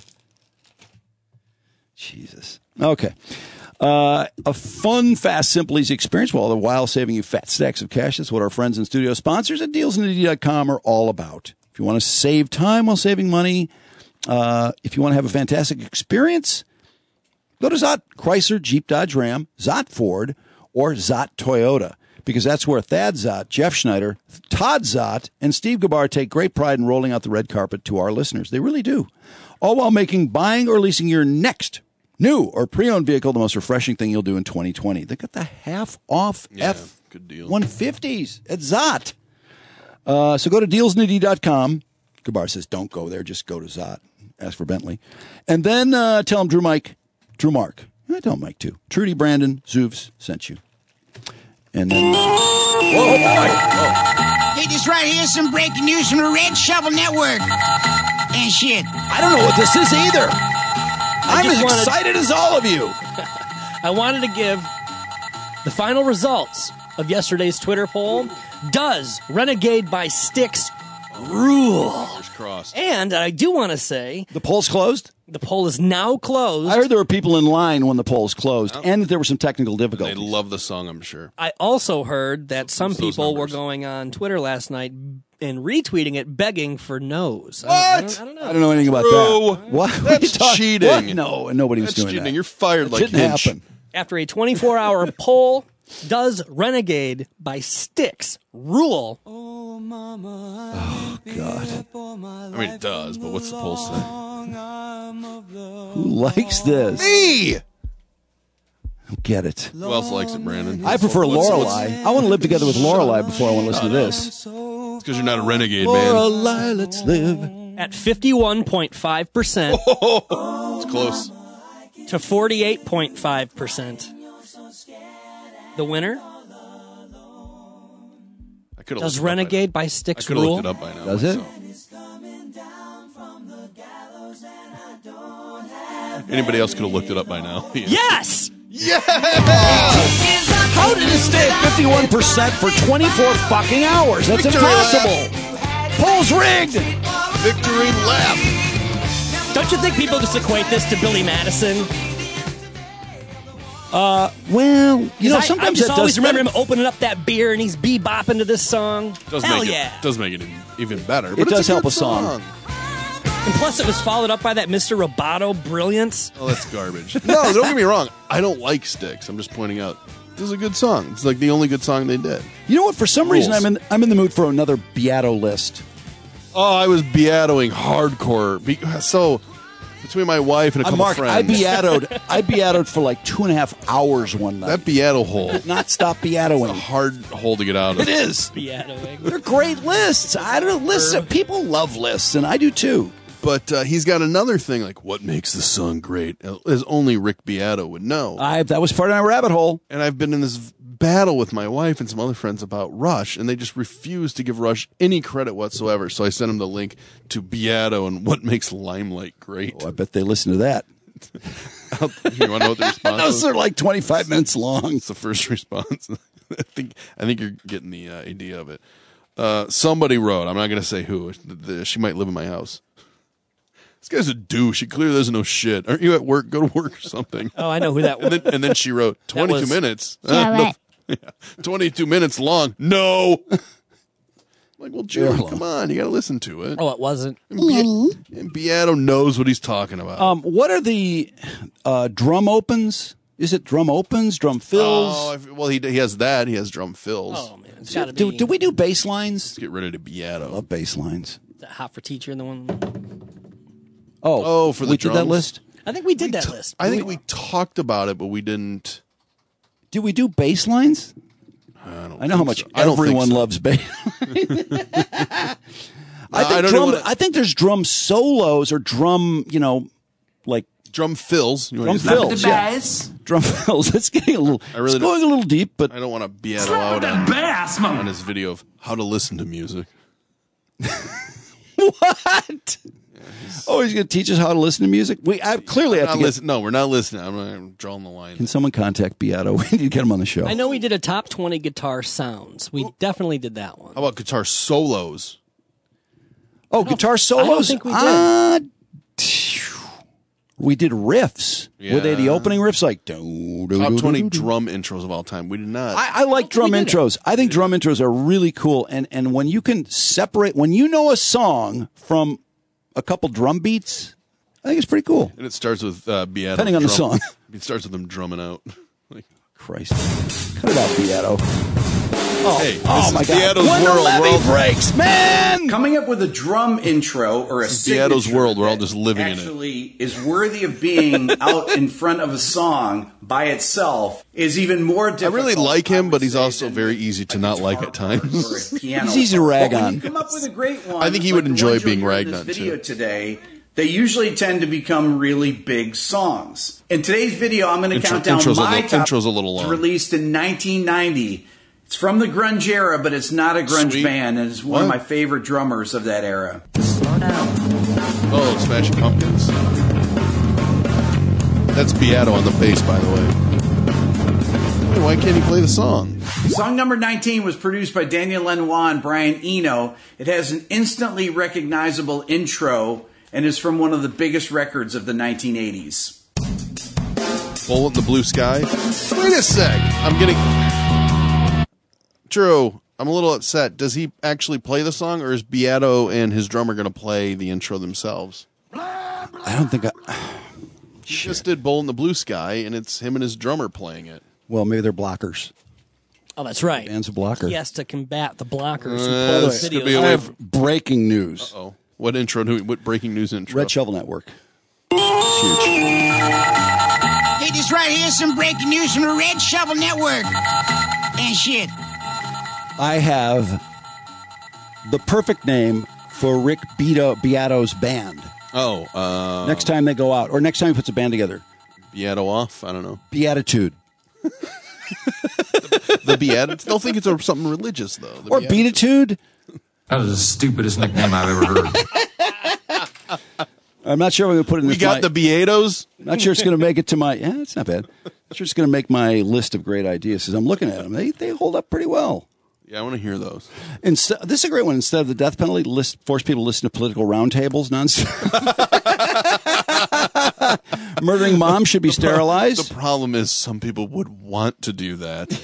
Jesus. Okay. Uh, a fun, fast, simple, easy experience while the while saving you fat stacks of cash. That's what our friends and studio sponsors at deals and d dot com are all about. If you want to save time while saving money, uh, if you want to have a fantastic experience, go to Zott Chrysler, Jeep, Dodge, Ram, Zott Ford, or Zott Toyota, because that's where Thad Zott, Jeff Schneider, Todd Zott, and Steve Gabar take great pride in rolling out the red carpet to our listeners. They really do. All while making buying or leasing your next new or pre-owned vehicle the most refreshing thing you'll do in twenty twenty. They got the half-off yeah, F good deal. one fifties at Zott. Uh, so go to deals and d dot com. Gabar says, don't go there. Just go to Zott. Ask for Bentley. And then uh, tell them Drew Mike, Drew Mark. I tell Mike, too. Trudy, Brandon, Zoofs sent you. And then... Whoa, boy! Whoa. Hey, this right here is some breaking news from the Red Shovel Network. And shit. I don't know what this is either. I'm as wanted, excited as all of you. I wanted to give the final results of yesterday's Twitter poll. Does Renegade by Styx rule? Fingers crossed. And I do want to say... The poll's closed? The poll is now closed. I heard there were people in line when the polls closed, oh. and that there were some technical difficulties. They love the song, I'm sure. I also heard that some people were going on Twitter last night and retweeting it, begging for no's. What? I don't, I don't, I don't know. I don't know anything about True. that. What? That's what cheating. What? No, nobody was That's doing cheating. that. You're fired it like didn't Hinch. happen. After a twenty-four hour poll, does Renegade by Styx rule? Oh, God. I mean, it does, but what's the poll say? Who likes this? Me! I don't get it. Who else likes it, Brandon? I prefer what's, Lorelei. What's... I want to live together with Lorelei before I want to listen to this. It's because you're not a renegade, man. Lorelei, let's live. At fifty-one point five percent. Oh, it's close. To forty-eight point five percent. The winner? I could Does Renegade by, by Styx rule? I could have looked it up by now. Does it? Anybody else could have looked it up by now. Yeah. Yes! Yes! How did it stay at fifty-one percent for twenty-four fucking hours? That's Victory impossible. lap. Polls rigged. Victory lap. Don't you think people just equate this to Billy Madison? Uh, well, you know, I, sometimes I just that always does remember him opening up that beer and he's bebopping to this song. Does Hell make yeah! It, does make it even better. It But does it's a help good a song. And plus, it was followed up by that Mister Roboto brilliance. Oh, that's garbage. No, don't get me wrong. I don't like Styx. I'm just pointing out this is a good song. It's like the only good song they did. You know what? For some Rules. reason, I'm in I'm in the mood for another Beato list. Oh, I was beatoing hardcore. Be- So between my wife and a Uh, couple Mark, friends, I beatoed I beatoed for like two and a half hours one night. that beato hole. Did not stop beatoing. A hard hole to get out of. It is. Beatoing. They're great lists. I don't know. Lists. People love lists, and I do too. But uh, he's got another thing, like what makes the song great, as only Rick Beato would know. I that was part of my rabbit hole. And I've been in this battle with my wife and some other friends about Rush, and they just refuse to give Rush any credit whatsoever. So I sent them the link to Beato and what makes Limelight great. Oh, I bet they listen to that. You want to know what the response Those was? are like twenty-five minutes long. It's the first response. I think I think you're getting the uh, idea of it. Uh, somebody wrote, I'm not going to say who. The, the, she might live in my house. This guy's a douche. He clearly doesn't know shit. Aren't you at work? Go to work or something. Oh, I know who that was. And then, and then she wrote, twenty-two was- minutes. Yeah, Uh, right. no, yeah, twenty-two minutes long. No. I'm like, well, Jerry, Yeah. come on. You got to listen to it. Oh, it wasn't. And, Be- and Beato knows what he's talking about. Um, what are the uh, drum opens? Is it drum opens, drum fills? Oh, I- well, he, he has that. He has drum fills. Oh man, it's got to do, be. do we do bass lines? Let's get rid of the Beato. Love bass lines. Is that Hot for Teacher? The one. Oh, Oh, for the we did that drums? list. I think we did that list. I think we talked about it, but we didn't. Did we do bass lines? I don't. I know how think much so. I don't think everyone so. loves bass. I I think don't drum. even- I think there's drum solos or drum. You know, like Drum fills. You drum want to use that? fills. Yeah. Drum fills. It's getting a little. I really it's going a little deep, but I don't want to Beato out on, on his video of how to listen to music. what? Oh, he's going to teach us how to listen to music. We I clearly have Not to get. listen, no, we're not listening. I'm, I'm drawing the line. Can someone contact Beato? We need to get him on the show. I know we did a top twenty guitar sounds. We definitely did that one. How about guitar solos? Oh, guitar solos. think we did. Uh, we did riffs. Were they the Yeah. opening riffs? Like do, do, Top do, twenty do, do. drum intros of all time. We did not. I, I like drum we did it. intros. I think drum intros are really cool. And and when you can separate, when you know a song from a couple drum beats, I think it's pretty cool. and it starts with uh, Beato. Depending on the drum- song. It starts with them drumming out. Like, Christ, cut it out, Beato. Oh, hey, oh this my is God! Beato's When world. the levee We're all- breaks, man. Coming up with a drum intro or a This is Beato's signature world. We're all that just living in it. actually is worthy of being out in front of a song by itself is even more I difficult. really like him, would but he's say, also than very easy to not like at times. or a piano He's easy to part. rag But when on. you come up with a great one. I think he like would the enjoy ones you'll being hear in ragged this on, video too. today. They usually tend to become really big songs. In today's video, I'm going to Intro- count down intro's a my little- top intro's a little long. released in nineteen ninety. It's from the grunge era, but it's not a grunge Sweet. band, and it's one of What? my favorite drummers of that era. Oh, Smashing Pumpkins. That's Beato on the bass, by the way. Hey, why can't he play the song? Song number nineteen was produced by Daniel Lanois and Brian Eno. It has an instantly recognizable intro and is from one of the biggest records of the nineteen eighties. Bullet in the Blue Sky. Wait a sec. I'm getting... Drew, I'm a little upset. Does he actually play the song, or is Beato and his drummer going to play the intro themselves? I don't think I. He just did Bullet in the Blue Sky, and it's him and his drummer playing it. Well, maybe they're blockers. Oh, that's right. Band's a blocker. He has to combat the blockers Uh, who pull this the could videos. be a I way have breaking news. Oh, what intro? Do we, what breaking news intro? Red Shovel Network. It's huge. Hey, this right here is some breaking news from the Red Shovel Network. And shit. I have the perfect name for Rick Beato, Beato's band. Oh, uh, Next time they go out, or next time he puts a band together. Beato off. I don't know. Beatitude. The Beatitude. They'll think it's a, something religious though. The Or Beatitude. Beatitude. That was the stupidest nickname I've ever heard. I'm not sure I'm going to put it in We this got my- the Beatos. Not sure it's going to make it to my. Yeah, it's not bad. Not sure it's going to make my list of great ideas. As I'm looking at them, they they hold up pretty well. Yeah, I want to hear those. Instead, this is a great one. Instead of the death penalty, list force people to listen to political roundtables nonstop. Murdering moms should be sterilized. The problem is some people would want to do that.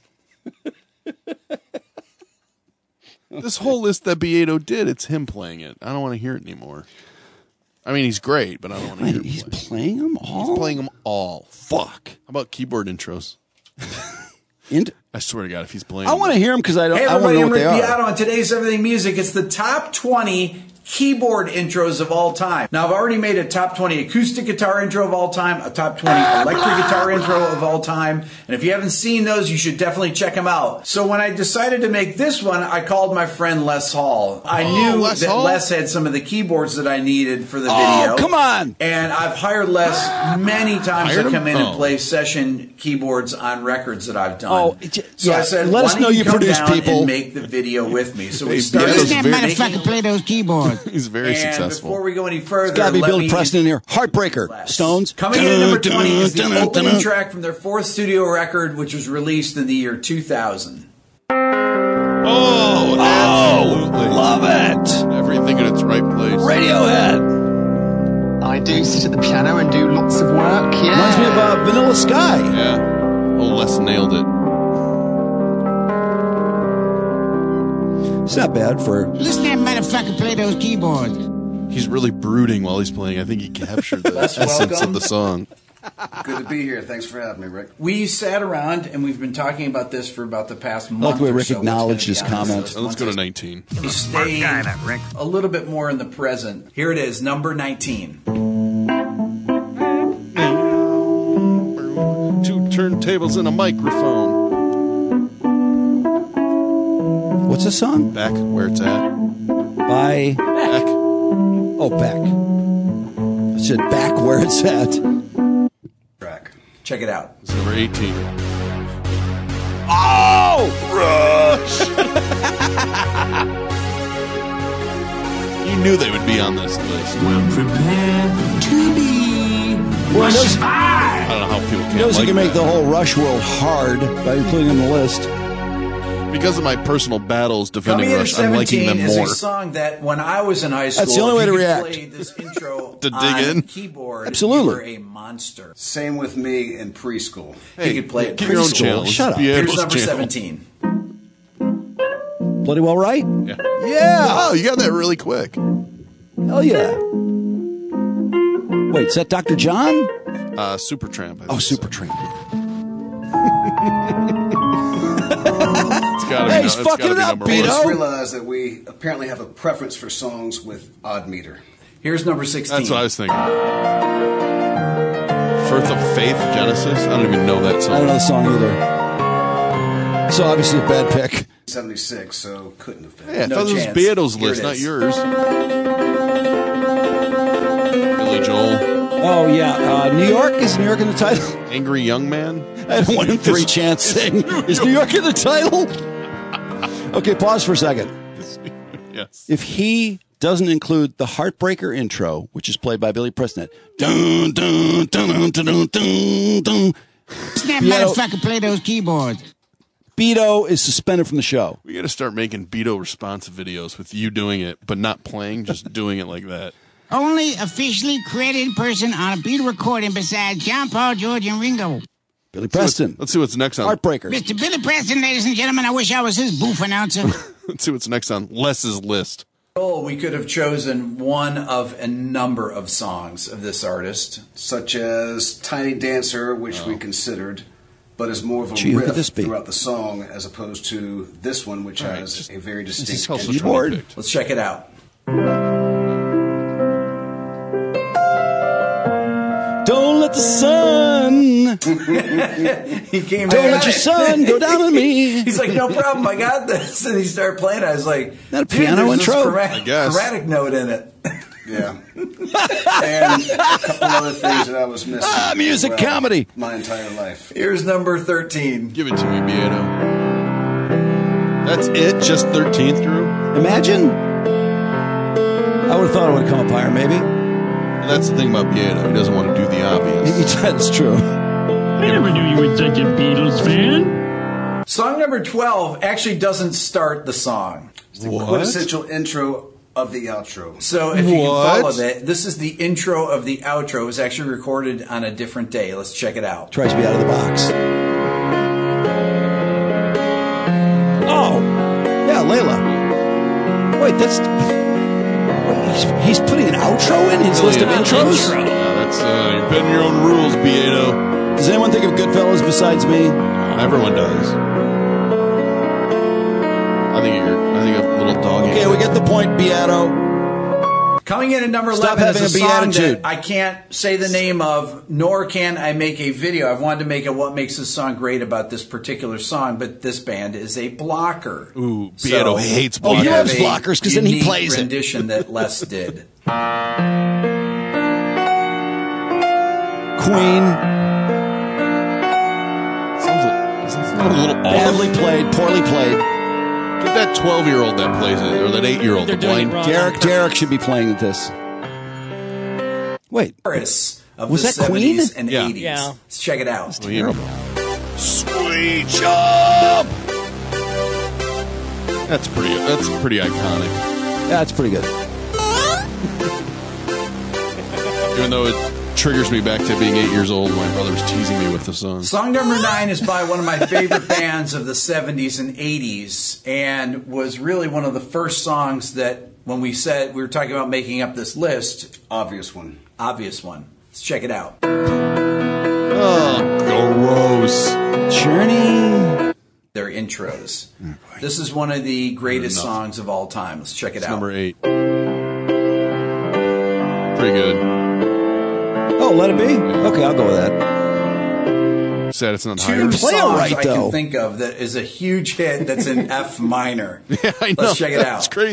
This whole list that Beato did, it's him playing it. I don't want to hear it anymore. I mean, he's great, but I don't want to hear him He's play. playing them all? He's playing them all. Fuck. How about keyboard intros? Int- I swear to God, if he's playing I want to hear them because I don't. Hey I want everybody, to know I'm what Rick they Beato are. on today's Everything Music. It's the top twenty keyboard intros of all time. Now, I've already made a top twenty acoustic guitar intro of all time, a top twenty electric guitar intro of all time, and if you haven't seen those, you should definitely check them out. So when I decided to make this one, I called my friend Les Hall. I Oh, knew Les that Hall? Les had some of the keyboards that I needed for the Oh, video. come on. And I've hired Les many times Hired to come him? in Oh. and play session keyboards on records that I've done. Oh, it j- so yeah, I said, let why us don't know you come produce down people. and make the video with me. So we Hey, started Beato's That very- motherfucker play those keyboards. He's very and successful. before we go any further, It's got to be let Billy me- Preston in here. Heartbreaker. Stones. Coming in at number Dun, twenty is the dun, dun, opening dun. track from their fourth studio record, which was released in the year two thousand. Oh, absolutely. Love it. Everything in its right place. Radiohead. I do sit at the piano and do lots of work. Yeah. Reminds me of uh, Vanilla Sky. Yeah. Oh, Les nailed it. It's not bad for. Listen to that motherfucker play those keyboards. He's really brooding while he's playing. I think he captured the Les, essence welcome. of the song. Good to be here. Thanks for having me, Rick. We sat around and we've been talking about this for about the past I month. like the way or Rick so. It's acknowledged gonna his be on this comment. list. Let's Once go to I nineteen. stay a little bit more in the present. Here it is, number nineteen. Two turntables and a microphone. What's the song? Back where it's at. By. Back. Oh, back. I said back where it's at. Track. Check it out. It's number eighteen. Oh! Rush! You knew they would be on this list. Well prepared to be. Well, he knows, I don't know how people he can't knows like he can make that. the whole Rush world hard by including him in the list. Because of my personal battles defending Coming in at Rush, I'm liking seventeen them is more. a song that when I was in high school, That's the only if way you to could react. play this intro To dig on in? keyboard, Absolutely. you were a monster. Same with me in preschool. Hey, you could play it give your own preschool. channel. Shut up. Here's Beato's number channel. seventeen. Bloody well right? Yeah. Yeah. Oh, you got that really quick. Hell yeah. Wait, is that Doctor John? Uh, Supertramp. I Oh, think so. Supertramp. It's gotta be, Hey, no- he's it's fucking gotta it be up, number I Beto. one. just realized that we apparently have a preference for songs with odd meter. Here's number sixteen. That's what I was thinking. Firth of Faith, Genesis. I don't even know that I song. don't know the song either. So obviously a bad pick. seventy-six, so couldn't have been. Hey, I No thought this was chance. Beato's Here list, it not is. yours. Billy Joel. Oh, yeah. Uh, New York? Is New York in the title? Angry Young Man. I had a one in three chance saying, is New York in the title? Okay, pause for a second. Yes. If he doesn't include the Heartbreaker intro, which is played by Billy Preston, dun, dun, dun, dun, dun, dun, dun, dun, Listen to that Beato, motherfucker play those keyboards. Beto is suspended from the show. We got to start making Beto responsive videos with you doing it, but not playing, just doing it like that. Only officially credited person on a Beatle recording besides John Paul, George, and Ringo. Billy Preston. Let's see what's next on. Heartbreaker. Mister Billy Preston, ladies and gentlemen, I wish I was his booth announcer. Let's see what's next on Les's list. Oh, we could have chosen one of a number of songs of this artist. Such as Tiny Dancer, which we considered, but is more of a Gee, who could riff this be? throughout the song as opposed to this one, which All right, has just- a very This is distinct also intro. Keyboard. twenty picked. Let's check it out. Don't let the sun, He came don't in let your sun go down on me. He's like, no problem, I got this. And he started playing. I was like, That a dude, piano there's this intro? chromat- I guess. chromatic note in it. Yeah. And a couple other things that I was missing. Ah, music as well comedy. My entire life. Here's number thirteen. Give it to me, Beato. That's it? Just thirteenth, Drew? Imagine. I would have thought it would have come up higher, maybe. That's the thing about Beato. He doesn't want to do the obvious. That's true. I never knew you were such a Beatles fan. Song number twelve actually doesn't start the song. It's the What? quintessential intro of the outro. So if you can What? follow that, this is the intro of the outro. It was actually recorded on a different day. Let's check it out. Tries to be out of the box. Oh, yeah, Layla. Wait, that's. Wait, he's, he's putting an outro in his list of intros? Yeah, that's uh, you're bending your own rules, Beato. Does anyone think of Goodfellas besides me? Everyone does. I think you're. I think a little dog. Okay, we get the point, Beato. Coming in at number Stop eleven is a having a song beatitude. that I can't say the name of, nor can I make a video. I've wanted to make a what makes this song great about this particular song, but this band is a blocker. Ooh, Beato hates Oh, he blockers. loves a blockers because then he unique plays it. rendition that Les did. Queen. Sounds like, sounds like a little off. Badly played, poorly played. Get that twelve-year-old that plays it, or that eight-year-old. They're the doing blind. it wrong. Derek, Derek should be playing this. Wait, Chorus of Was the that Queen? seventies and Yeah. eighties. Yeah. Let's check it out. terrible. Sweet job. That's pretty. That's pretty iconic. Yeah, it's pretty good. Even though it triggers me back to being eight years old, my brother was teasing me with the song. Song number nine is by one of my favorite bands of the seventies and eighties, and was really one of the first songs that, when we said we were talking about making up this list, Obvious one. obvious one. Let's check it out. Oh, gross. Journey. Their intros. This is one of the greatest Enough. songs of all time. Let's check it It's out. number eight. Pretty good. Oh, let it be? Okay, I'll go with that. Sad it's not Two higher. Play it songs right, I though. can think of that is a huge hit that's in F minor. Yeah, I know. Let's check it out. That's crazy.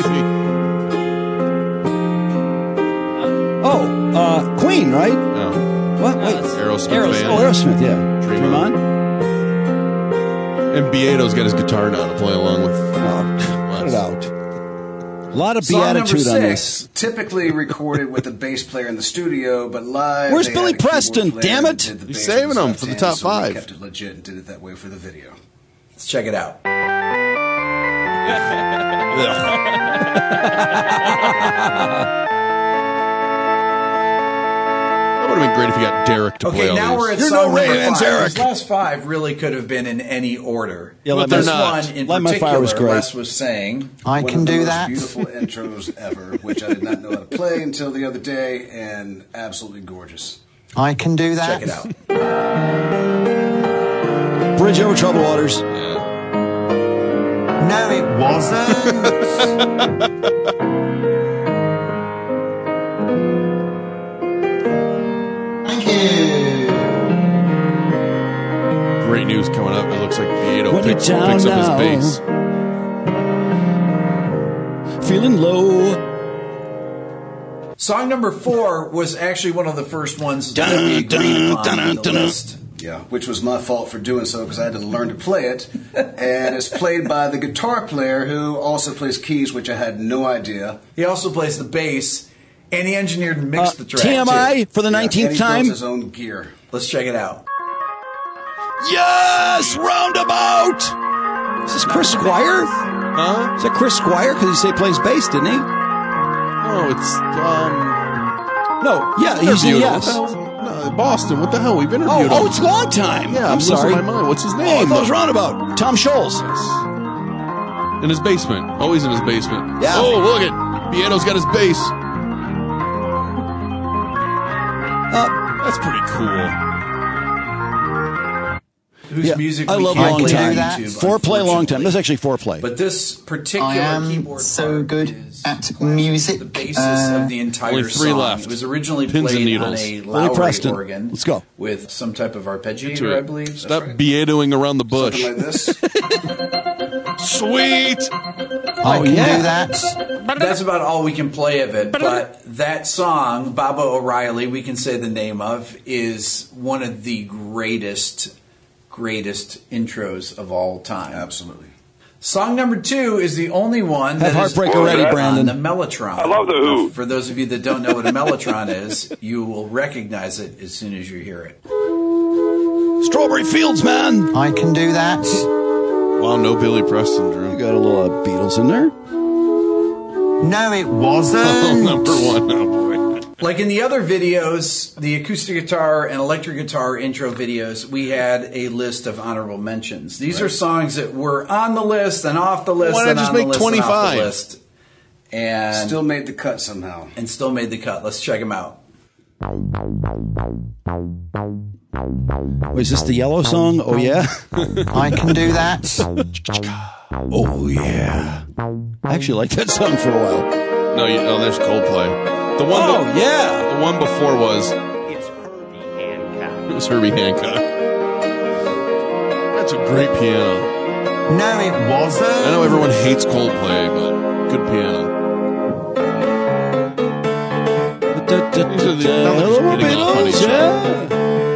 Oh, uh, Queen, right? No. What? Wait. Aerosmith, Aerosmith. band. Oh, Aerosmith, yeah. Dream Dream On. On? And Beato's got his guitar now to play along with. Oh, cut it out. A lot of Song number beatitude on this. six, typically recorded with the bass player in the studio, but live. Where's they Billy had a keyboard Preston? player Damn that it. did the He's bass saving on them left for the hand, top so we five. kept it legit and did it that way for the video. Let's check it out. That would have been great if you got Derek to play Okay, all now these. we're at You're song no number Ray-Bans, five. Eric. These last five really could have been in any order. Yeah, but Light My this Fire- one in Light My particular, Fire was great. Les was saying, I One can of the do most that. beautiful intros ever, which I did not know how to play until the other day, and absolutely gorgeous. I can do that. check it out. Bridge over troubled waters. No, it wasn't. Thank you. Great news coming up. It looks like Beato When you're picks, down picks up his now. bass. Feeling low. Song number four was actually one of the first ones that Dun, we agreed dun, upon dun, on the dun, list. Yeah, which was my fault for doing so because I had to learn to play it. And it's played by the guitar player who also plays keys, which I had no idea. He also plays the bass, and he engineered and mixed Uh, the track. T M I too. for the Yeah, nineteenth and he time. builds his own gear. Let's check it out. Yes! Roundabout! Is this Chris Squire? Huh? Is that Chris Squire? Because he said he plays bass, didn't he? Oh, it's um. No, yeah, he's a interviewed. yes. What the hell? No, Boston. What the hell? We've interviewed Oh, him. oh, it's long time. Yeah, I'm, I'm, sorry. losing my mind. What's his Oh, I name? thought it was Roundabout. Tom Scholes. In his basement. Always in his basement. Yeah. Oh, look at Beato's got his bass. Uh, That's pretty cool. Whose yeah, music I we love can't long play on time. YouTube, Foreplay, long time. unfortunately. This is actually foreplay. But this particular I am keyboard so part good is at music. the basis uh, of the entire Only three song. left. It was originally Pins and played on needles. a Billy Lowry Preston. organ. Let's go. With some type of arpeggiator, To I it. believe. Stop Beatoing around the bush. Something like this. Sweet. I can yeah. do that. That's about all we can play of it. But that song, Baba O'Reilly, we can say the name of, is one of the greatest, greatest intros of all time. Absolutely. Song number two is the only one that Have is Heartbreak already, on Brandon. the Mellotron. I love the Who. Now, for those of you that don't know what a Mellotron is, you will recognize it as soon as you hear it. Strawberry Fields, man. I can do that. Wow, no Billy Preston, Drew. You got a little uh, Beatles in there. No, it wasn't. Oh, number one. Oh, boy. Like in the other videos, the acoustic guitar and electric guitar intro videos, we had a list of honorable mentions. These right. are songs that were on the list and off the list. Why not and just on make the list twenty-five? And, off the list. and still made the cut somehow. And still made the cut. Let's check them out. Wait, is this the Yellow song? Oh, yeah? I can do that. Oh, yeah. I actually liked that song for a while. No, you, oh, there's Coldplay. The one oh, that, yeah. The one before was... It's Herbie Hancock. It was Herbie Hancock. That's a great piano. No, it wasn't. I know everyone hates Coldplay, but good piano. These are the, now that you're getting off on each other.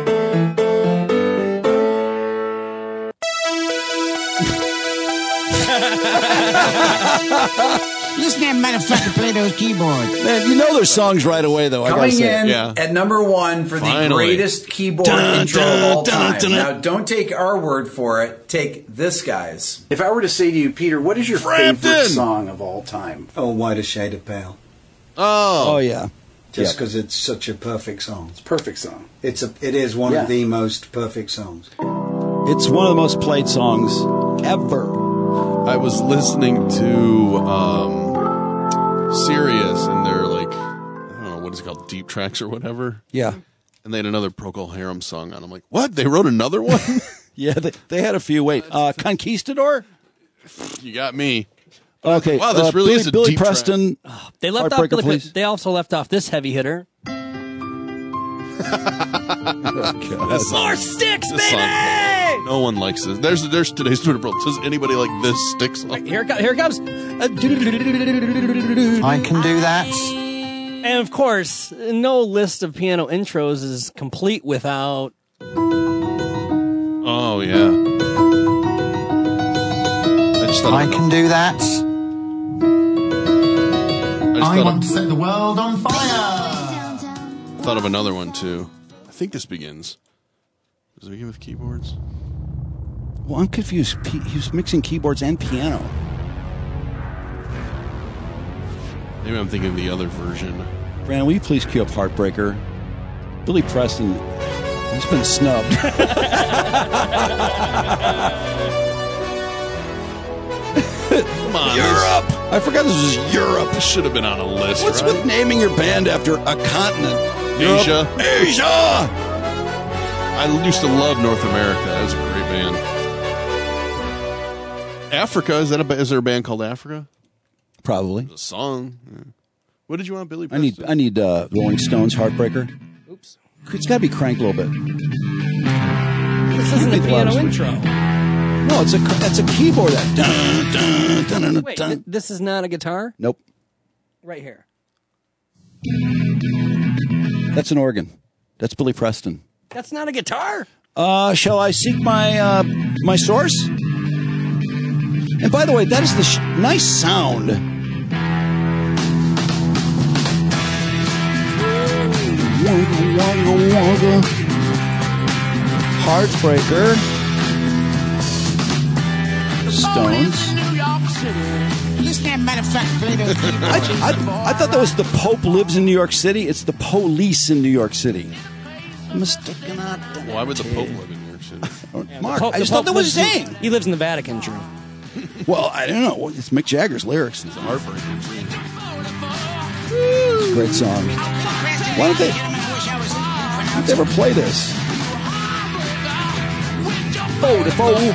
Listen to that motherfucker play those keyboards. Man, you know their songs right away, though. Coming I gotta say. in yeah. at number one for Finally. the greatest keyboard dun, intro dun, of all dun, time. dun, dun. Now, don't take our word for it. Take this guy's. If I were to say to you, Peter, what is your Frampton. favorite song of all time? Oh, Whiter Shade of Pale. Oh. Oh, yeah. Just Yep. because it's such a perfect song. It's a perfect song. It's a. It is one Yeah. of the most perfect songs. It's one of the most played songs ever. I was listening to um, Sirius, and they're like, I don't know, what is it called, Deep Tracks or whatever? Yeah. And they had another Procol Harum song on. I'm like, what? They wrote another one? Yeah, they, they had a few. Wait, uh, Conquistador? You got me. Okay. Wow, this uh, really Billy, is a Billy deep Preston. Oh, they left off. Heartbreaker, Billy, please. they also left off this heavy hitter. This More song- sticks, this baby! song- no one likes this. There's there's today's Twitter poll. Does anybody like this stick song? Here it, co- here it comes. I can do that. And of course, no list of piano intros is complete without. Oh, yeah. I just thought I of, can do that. I just I thought want of, to set the world on fire. thought of another one, too. I think this begins. Does it begin with keyboards? Well, I'm confused. P- he was mixing keyboards and piano. Maybe I'm thinking of the other version. Brandon, will you please cue up Heartbreaker? Billy Preston, he's been snubbed. Come on. Europe! I forgot this was Europe. This should have been on a list, What's right? with naming your band after a continent? Asia. Europe. Asia! I used to love North America. That was a great band. Africa, is that a ba- is there a band called Africa? Probably. There's a song. Yeah. What did you want, Billy I need Preston? I need uh, Rolling Stones Heartbreaker. Oops. It's got to be cranked a little bit. This isn't a Maybe piano loud. intro. No, it's a it's a keyboard. That dun, dun, dun, dun, Wait, dun. th- this is not a guitar? Nope. Right here. That's an organ. That's Billy Preston. That's not a guitar? Uh, shall I seek my uh, my source? And by the way, that is the sh- nice sound. Wonga, wonga, wonga. Heartbreaker. Stones. Listen to that motherfucker play those keyboards. I, I, I thought that was the Pope lives in New York City. It's the police in New York City. Mistaken identity. Why would the Pope live in New York City? Mark, The Pope- I just the thought that Pope was lives in- saying. He lives in the Vatican, Drew. Well, I don't know. It's Mick Jagger's lyrics. It's It's a heartbreaker. a great song. Why don't they, why don't they ever play this? Oh, the foe.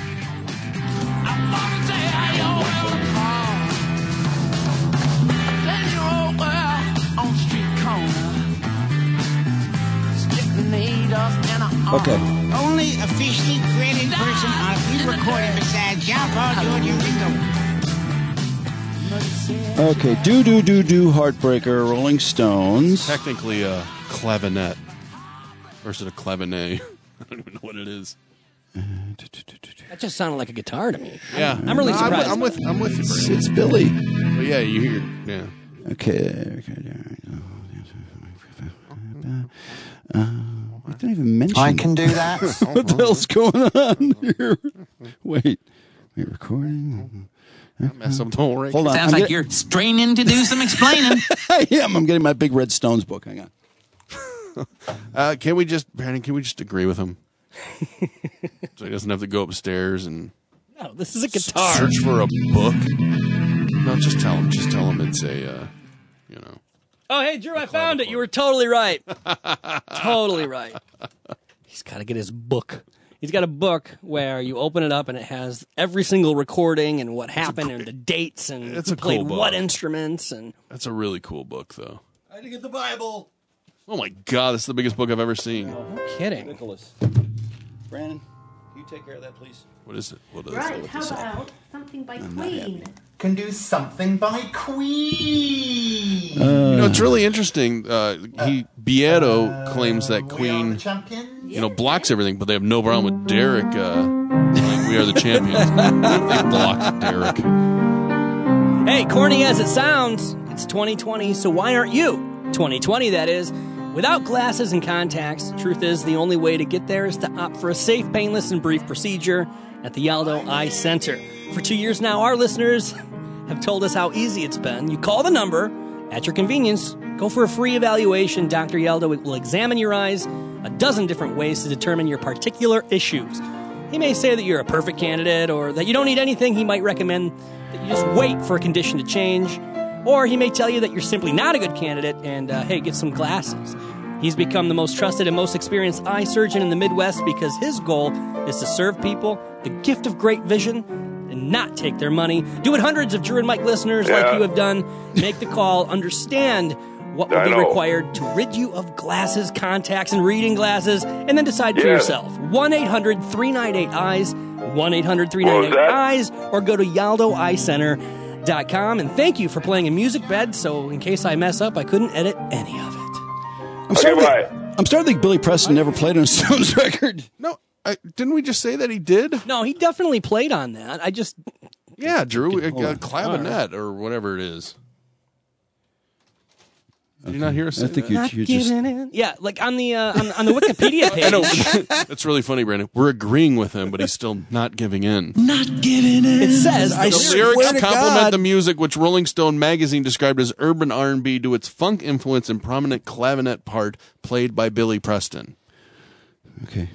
Okay. Only officially credited person on a few recording besides John Paul, George, and Ringo. Okay. Do, do, do, do, Heartbreaker, Rolling Stones. Technically a clavinet. Or is it a clavinet? I don't even know what it is. That just sounded like a guitar to me. Yeah. I'm really No, surprised. I'm, with I'm with you. It's, Brandon. it's Billy. But yeah, you hear yeah. Okay. okay. Uh, we didn't even mention I can do that. what the hell's going on here? Wait. Wait, recording. Mess up the whole rank. Hold on. Sounds I'm like get- you're straining to do some explaining. I am. I'm getting my Big Red Stones book. Hang on. Uh, can we just, Brandon, can we just agree with him? So he doesn't have to go upstairs and No, this is a guitar. search for a book. No, just tell him. Just tell him it's a, uh, you know. Oh, hey, Drew, I found it. You were totally right. Totally right. He's got to get his book. He's got a book where you open it up and it has every single recording and what happened and the dates and It's who a played cool book. what instruments. And That's a really cool book, though. I had to get the Bible. Oh my God, this is the biggest book I've ever seen. No kidding. Nicholas. Brandon, can you take care of that, please? What is it? What is Right, it? how about something by Queen? Can do something by Queen. You know, it's really interesting. Uh, he Beato claims that Queen, Champion. you know, blocks everything, but they have no problem with Derek. Uh, like, we are the champions. They blocked Derek. Hey, corny as it sounds, it's twenty twenty, so why aren't you? twenty twenty, that is. Without glasses and contacts, truth is the only way to get there is to opt for a safe, painless, and brief procedure at the Yaldo Eye Center. For two years now, our listeners have told us how easy it's been. You call the number at your convenience, go for a free evaluation. Doctor Yaldo will examine your eyes a dozen different ways to determine your particular issues. He may say that you're a perfect candidate or that you don't need anything. He might recommend that you just wait for a condition to change. Or he may tell you that you're simply not a good candidate and, uh, hey, get some glasses. He's become the most trusted and most experienced eye surgeon in the Midwest because his goal is to serve people the gift of great vision and not take their money. Do what hundreds of Drew and Mike listeners Yeah. like you have done. Make the call. Understand what will I be know. required to rid you of glasses, contacts, and reading glasses, and then decide for Yes. yourself. one eight hundred three nine eight eyes, one eight hundred three nine eight What was that? eyes, or go to yaldo eye center dot com. And thank you for playing a music bed, so in case I mess up, I couldn't edit any of it. I'm starting, to, I'm starting to think Billy Preston never played on a Stones record. No, I, didn't we just say that he did? No, he definitely played on that. I just... Yeah, Drew, a, Hold a on. clavinet or whatever it is. Did you not hear us I say think that? you, Not you just... giving in. Yeah, like on the uh, on, on the Wikipedia page. I know. That's really funny, Brandon. We're agreeing with him, but he's still not giving in. Not giving in. It says I The swear lyrics to complement God. the music, which Rolling Stone magazine described as urban R and B, due its funk influence and prominent clavinet part played by Billy Preston. Okay.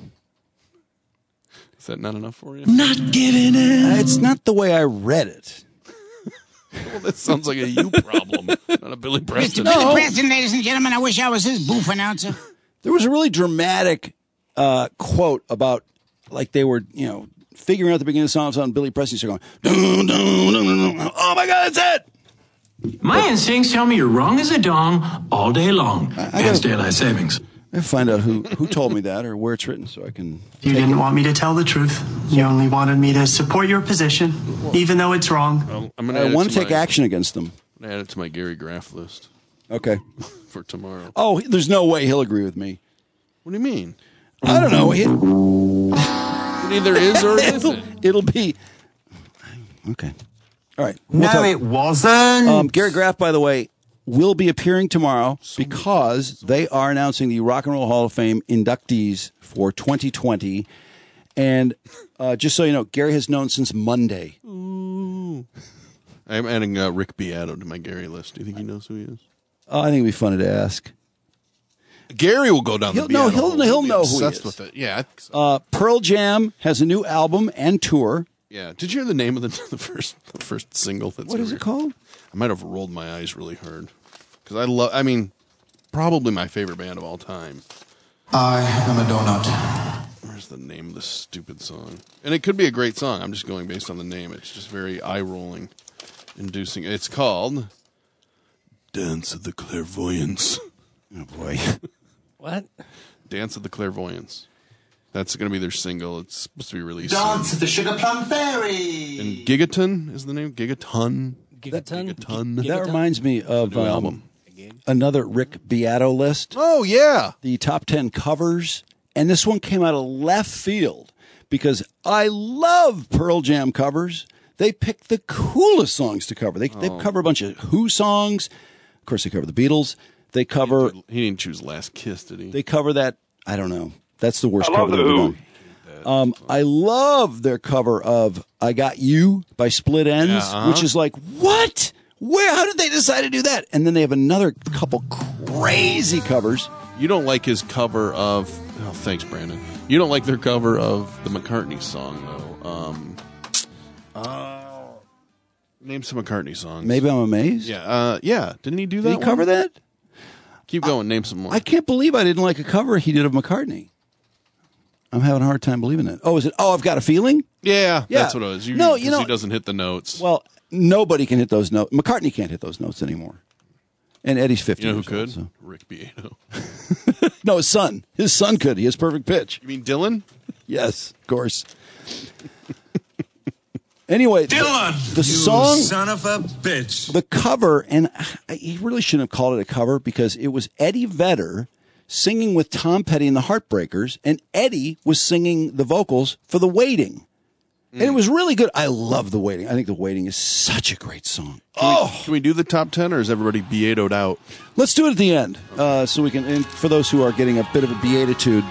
Is that not enough for you? Not giving in. It's not the way I read it. Well, that sounds like a you problem, not a Billy Mister Preston. Billy Preston, ladies and gentlemen, I wish I was his booth announcer. There was a really dramatic uh, quote about, like they were, you know, figuring out the beginning of the song, and Billy Preston started going, dun, dun, dun, dun, dun. Oh my God, that's it! My instincts tell me you're wrong as a dong all day long. Hence daylight savings. I have to find out who, who told me that or where it's written so I can... You didn't want me to tell the truth. You only wanted me to support your position, even though it's wrong. Well, I'm gonna I add it want to to take my- action against them. I'm gonna add it to my Gary Graff list Okay. for tomorrow. Oh, there's no way he'll agree with me. What do you mean? I don't know. He, It either is or it it'll, isn't. it'll be... Okay. All right. We'll No, talk- it wasn't. Um, Gary Graff, by the way, will be appearing tomorrow because they are announcing the Rock and Roll Hall of Fame inductees for twenty twenty. And uh, just so you know, Gary has known since Monday. Ooh. I'm adding uh, Rick Beato to my Gary list. Do you think he knows who he is? Oh, I think it'd be funny to ask. Gary will go down He'll, the no, Beato he'll, hole. he'll be know who he obsessed is. with it. Yeah, I think so. Uh, Pearl Jam has a new album and tour. Yeah. Did you hear the name of the, the first the first single? That's What is ever- it called? I might have rolled my eyes really hard because I love. I mean, probably my favorite band of all time. I am a donut. Where's the name of this stupid song? And it could be a great song. I'm just going based on the name. It's just very eye rolling, inducing. It's called "Dance of the Clairvoyants." Oh boy. What? "Dance of the Clairvoyants." That's going to be their single. It's supposed to be released Dance soon. of the Sugar Plum Fairy. And Gigaton is the name. Gigaton. Gigaton? Gigaton. That reminds me of New um, album. another Rick Beato list. Oh yeah. The top ten covers. And this one came out of left field because I love Pearl Jam covers. They pick the coolest songs to cover. They they Oh. cover a bunch of Who songs. Of course, they cover the Beatles. They cover He didn't choose Last Kiss, did he? they cover that. I don't know. That's the worst I love cover the they've ever Who. done. that. Um, I love their cover of "I Got You" by Split Ends, Yeah, uh-huh. which is like, what? Where? How did they decide to do that? And then they have another couple crazy covers. You don't like his cover of... Oh, thanks, Brandon. You don't like their cover of the McCartney song, though. Um, uh, name some McCartney songs. Maybe I'm amazed. Yeah, uh, yeah. Didn't he do that Did he cover one? that? Keep going. Name some more. I can't believe I didn't like a cover he did of McCartney. I'm having a hard time believing it. Oh, is it? Oh, I've Got a Feeling? Yeah, Yeah. that's what it was. You, No, you 'cause know- he doesn't hit the notes. Well, nobody can hit those notes. McCartney can't hit those notes anymore. And Eddie's fifty. You know who years could? old, Rick Beato. so. No, his son. His son could. He has perfect pitch. You mean Dylan? Yes, of course. Anyway, Dylan, the, the you song, son of a bitch. the cover, and I, he really shouldn't have called it a cover because it was Eddie Vedder singing with Tom Petty and the Heartbreakers, and Eddie was singing the vocals for The Waiting. And it was really good. I love The Waiting. I think The Waiting is such a great song. Can, we, can we do the top ten, or is everybody Beato'd out? Let's do it at the end, uh, so we can. And for those who are getting a bit of a beatitude,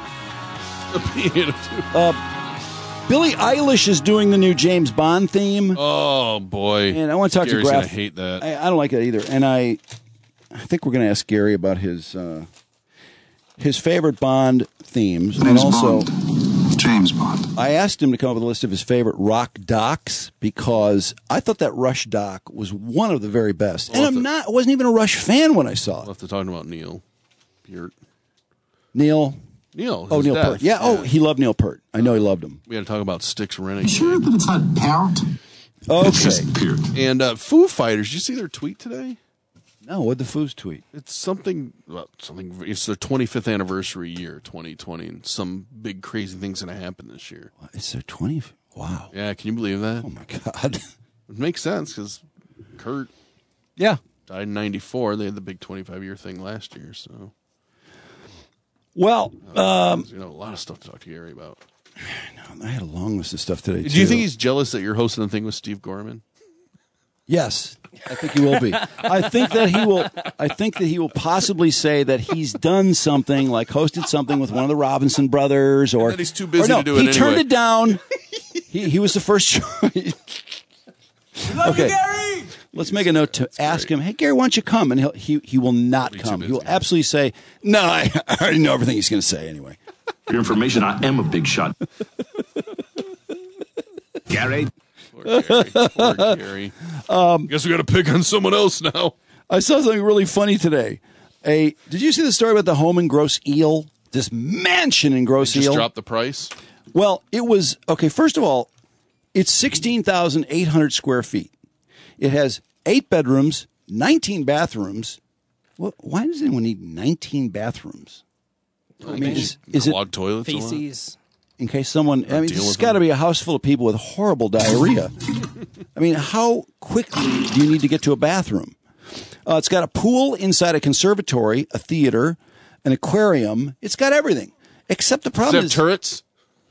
uh, Billie Eilish is doing the new James Bond theme. Oh boy! And I want to talk Gary's to Graf. gonna hate that. I, I don't like that either. And I, I think we're going to ask Gary about his uh, his favorite Bond themes, and James also Bond. James Bond. I asked him to come up with a list of his favorite rock docs because I thought that Rush doc was one of the very best. And I'm not. I wasn't even a Rush fan when I saw it. We'll have to talk about Neil Peart. Neil. Neil. Oh, his Neil death. Peart. Yeah. Oh, he loved Neil Peart. I know he loved him. We got to talk about Styx Renegade. Sure that it's not Peart? Okay. It's just Peart. And uh, Foo Fighters. Did you see their tweet today? No. What'd the Foos tweet? It's something. Well, something. It's their twenty-fifth anniversary year, twenty twenty, and some big crazy thing's going to happen this year. It's their twentieth. Wow. Yeah. Can you believe that? Oh my God. It makes sense because Kurt. Yeah. Died in ninety-four. They had the big twenty-five year thing last year. So. Well, um, you know, a lot of stuff to talk to Gary about. I had a long list of stuff today. Do too. you think he's jealous that you're hosting the thing with Steve Gorman? Yes, I think he will be. I think that he will. I think that he will possibly say that he's done something, like hosted something with one of the Robinson brothers, or And that he's too busy or no, to do it He turned anyway. it down. he he was the first choice. Okay, let's make a note to ask him. Hey, Gary, why don't you come? And he'll, he he will not come. He will absolutely say, "No, I, I already know everything he's going to say anyway." For your information, I am a big shot. Gary. Poor Gary. Poor Gary. Um, Guess we got to pick on someone else now. I saw something really funny today. A did you see the story about the home in Grosse Ile? This mansion in Grosse Just Ile. drop the price. Well, it was okay. First of all, it's sixteen thousand eight hundred square feet. It has eight bedrooms, nineteen bathrooms. Well, why does anyone need nineteen bathrooms? I mean, is, is it Clogged toilets? a lot? Feces. in case someone? I mean, deal it's with got to them. be a house full of people with horrible diarrhea. I mean, how quickly do you need to get to a bathroom? Uh, it's got a pool inside a conservatory, a theater, an aquarium. It's got everything except the Does it problem have is. turrets?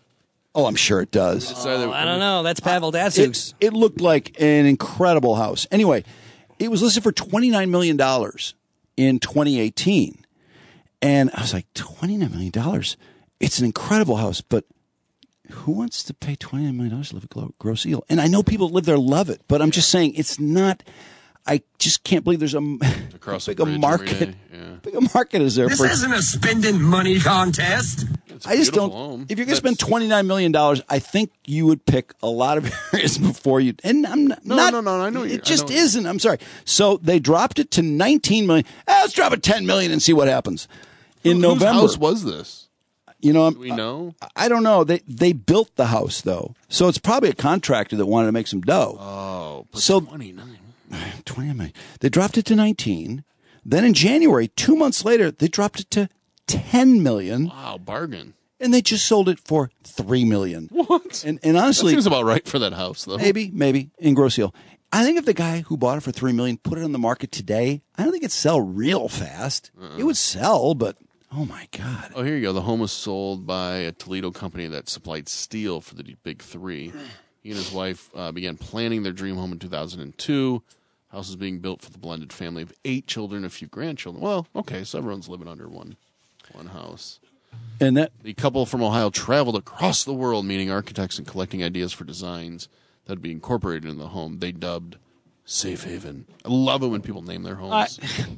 Oh, I'm sure it does. It's either- Oh, I don't know. That's Pavel It, Datsuk's. it looked like an incredible house. Anyway, it was listed for twenty-nine million dollars in twenty eighteen. And I was like, twenty-nine million dollars? It's an incredible house, but who wants to pay twenty-nine million dollars to live at Gro- Grosse Ile? And I know people that live there love it, but I'm just saying it's not. I just can't believe there's a, Across big the a bridge market. every day. Yeah. Big a market is there This for. isn't a spending money contest. It's a I just beautiful don't. home. If you're going to spend twenty-nine million dollars, I think you would pick a lot of areas before you. And I'm not. No, not- no, no, I know you- It I just know- isn't. I'm sorry. So they dropped it to nineteen million. Ah, let's drop it ten million and see what happens in Whose November. house was this? You know, I'm, Do we know? I, I don't know. They they built the house though, so it's probably a contractor that wanted to make some dough. Oh, but So- twenty-nine. twenty million. They dropped it to nineteen. Then in January, two months later, they dropped it to ten million. Wow, bargain. And they just sold it for three million. What? And and That honestly, seems about right for that house, though. maybe maybe in Grosse Ile. I think if the guy who bought it for three million put it on the market today, I don't think it'd sell real fast. Uh-uh. It would sell, but oh my god! Oh, here you go. The home was sold by a Toledo company that supplied steel for the Big Three. He and his wife uh, began planning their dream home in two thousand two. House is being built for the blended family of eight children, a few grandchildren. Well, okay, so everyone's living under one one house. And that the couple from Ohio traveled across the world meeting architects and collecting ideas for designs that would be incorporated in the home they dubbed Safe Haven. I love it when people name their homes.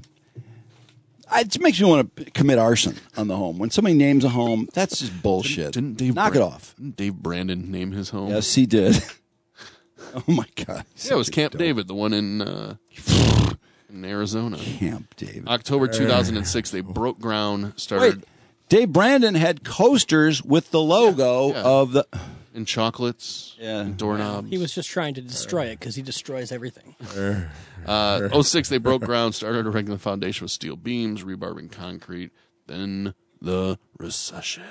I, it makes me want to commit arson on the home. When somebody names a home, that's just bullshit. Didn't, didn't Dave Knock Brand- it off. Didn't Dave Brandon name his home? Yes, he did. Oh, my God. Yeah, it was Camp David, the one in, uh, in Arizona. Camp David. October two thousand six, they broke ground, started... Wait, Dave Brandon had coasters with the logo Yeah, yeah. of the... And chocolates, yeah. and doorknobs. He was just trying to destroy it because he destroys everything. Uh, oh six, they broke ground, started erecting the foundation with steel beams, rebar and concrete. Then the recession.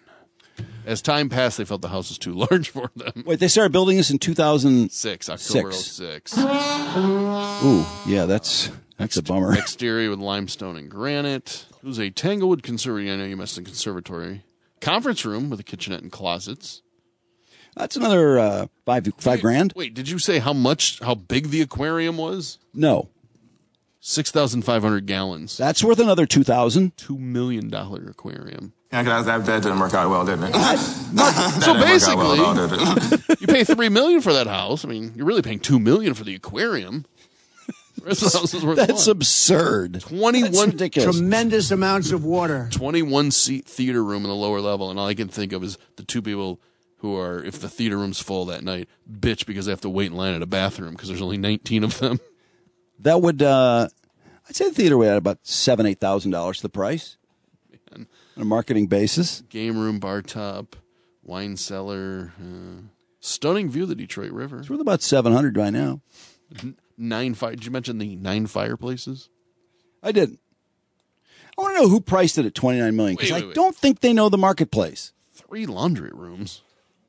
As time passed, they felt the house was too large for them. Wait, they started building this in two thousand six, October Six. oh six. Ooh, yeah, that's that's a bummer. Exterior with limestone and granite. It was a Tanglewood conservatory. I know you missed the conservatory. Conference room with a kitchenette and closets. That's another uh, five five wait, grand. Wait, did you say how much, how big the aquarium was? No, six thousand five hundred gallons. That's worth another two thousand. Two million dollar aquarium. Yeah, that, that, that didn't work out well, didn't it? That so basically, well all, did it? you pay three million for that house. I mean, you're really paying two million for the aquarium. The rest of the house is worth That's one. absurd. Twenty-one That's ridiculous. Tremendous amounts of water. Twenty-one seat theater room in the lower level, and all I can think of is the two people who are, if the theater room's full that night, bitch because they have to wait in line at a bathroom because there's only nineteen of them. That would, uh, I'd say the theater would add about seven, eight thousand dollars to the price Man. on a marketing basis. Game room, bar top, wine cellar, uh, stunning view of the Detroit River. It's worth about seven hundred by now. Nine fire. Did you mention the nine fireplaces? I didn't. I want to know who priced it at twenty nine million because Wait, I wait, wait. don't think they know the marketplace. Three laundry rooms.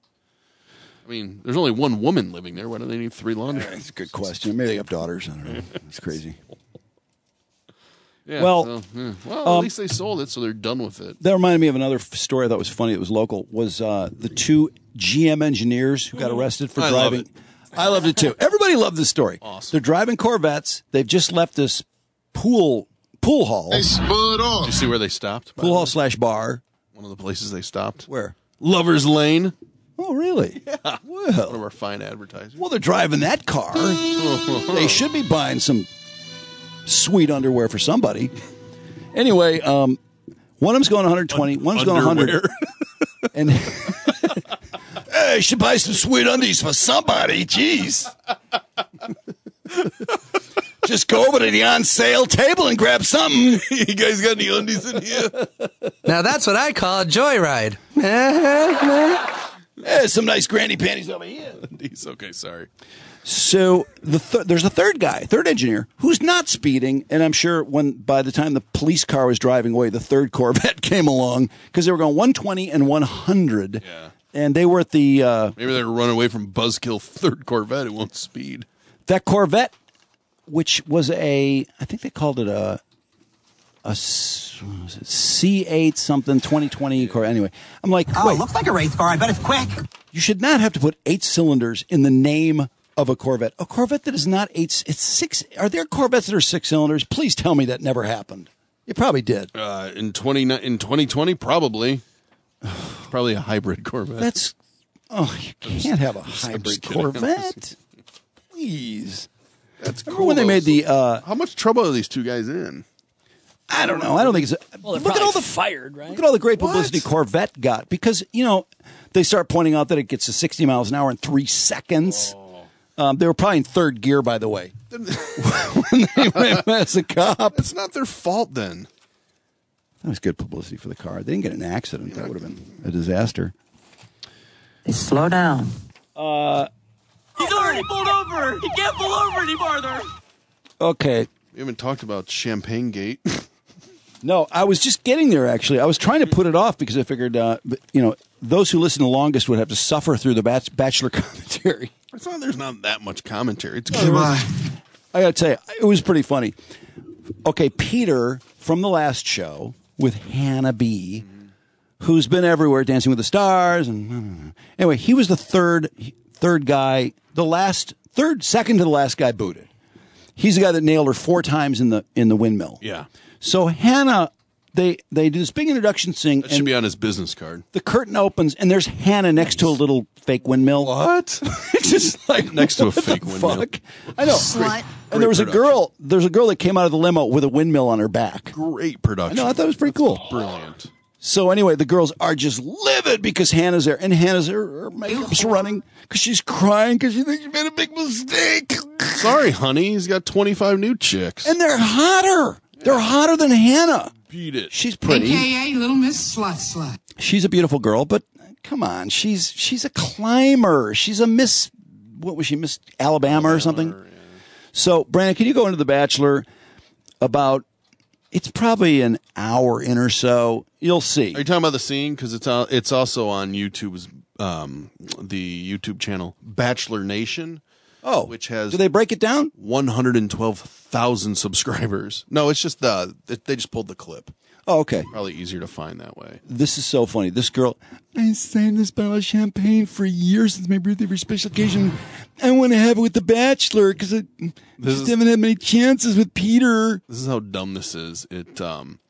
I mean, there's only one woman living there. Why do they need three laundry rooms? That's a good question. Maybe they have daughters. I don't know. It's crazy. Yeah, well, so, yeah. well, um, at least they sold it, so they're done with it. That reminded me of another f- story I thought was funny. It was local. Was uh, the two G M engineers who got arrested for I love driving? it. I loved it too. Everybody loved this story. Awesome. They're driving Corvettes. They've just left this pool pool hall. They spud off. Did you see where they stopped? by Pool the hall way? slash bar. One of the places they stopped. Where? Lover's Lane. Oh, really? Yeah. Well, One of our fine advertisers. well, they're driving that car. They should be buying some sweet underwear for somebody. Anyway, um, one of them's going one hundred twenty. One's going one hundred. And hey, you should buy some sweet undies for somebody. Jeez. Just go over to the on sale table and grab something. You guys got any undies in here? Now that's what I call a joyride. There's some nice granny panties over here. Undies. Okay, sorry. So the th- there's a third guy, third engineer, who's not speeding, and I'm sure when by the time the police car was driving away, the third Corvette came along because they were going one twenty and one hundred, Yeah. and they were at the uh, Maybe they're running away from Buzzkill third Corvette. It won't speed. that Corvette, which was a, I think they called it a a s- what was it, C eight something twenty twenty car. Anyway, I'm like, Oh, wait, looks like a race car. I bet it's quick. you should not have to put eight cylinders in the name of a Corvette. A Corvette that is not eight, it's six. Are there Corvettes that are six cylinders? Please tell me that never happened. It probably did. Uh, in twenty in twenty twenty, probably. Probably a hybrid Corvette. That's, oh, you can't have a just- I'm hybrid just kidding. Corvette. Please. That's Remember cool. when they though. made the, uh, How much trouble are these two guys in? I don't know. I don't think it's, a, Well, they're look at all the fired, right? Look at all the great publicity What? Corvette got because, you know, they start pointing out that it gets to sixty miles an hour in three seconds. Um, they were probably in third gear, by the way, when they went as a cop. It's not their fault then. That was good publicity for the car. They didn't get in an accident. That would have been a disaster. Hey, slow down. Uh, He's already pulled over. He can't pull over any farther. okay. We haven't talked about Champagne Gate. No, I was just getting there, actually. I was trying to put it off because I figured, uh, you know, those who listen the longest would have to suffer through the bach- Bachelor commentary. It's not. There's not that much commentary. It's I got to tell you, it was pretty funny. Okay, Peter from the last show with Hannah B., who's been everywhere, Dancing with the Stars, and anyway, he was the third third guy, the last third, second to the last guy booted. He's the guy that nailed her four times in the in the windmill. Yeah. So Hannah they they do this big introduction thing. That should be on his business card. The curtain opens, and there's Hannah next to a little fake windmill. What? It's just like next to a what the fake windmill. Fuck? I know. Slut. And there was Great a girl. There's a girl that came out of the limo with a windmill on her back. Great production. I know. I thought it was pretty cool. Brilliant. So anyway, the girls are just livid because Hannah's there, and Hannah's there. Her makeup's running because she's crying because she thinks she made a big mistake. Sorry, honey. He's got twenty-five new chicks. And they're hotter. They're hotter than Hannah. Beat it. She's pretty. A K A Little Miss Slut Slut. She's a beautiful girl, but come on, she's she's a climber. She's a Miss. What was she, Miss Alabama, Alabama or something? Yeah. So, Brandon, can you go into The Bachelor about? It's probably an hour in or so. You'll see. Are you talking about the scene? Because it's uh, it's also on YouTube's um, the YouTube channel Bachelor Nation. Oh, which has do they break it down? One hundred and twelve thousand subscribers. No, it's just the they just pulled the clip. Oh, okay. Probably easier to find that way. This is so funny. This girl, I saved this bottle of champagne for years since my birthday for a special occasion. I want to have it with The Bachelor because I this just is, haven't had many chances with Peter. This is how dumb this is. It, um,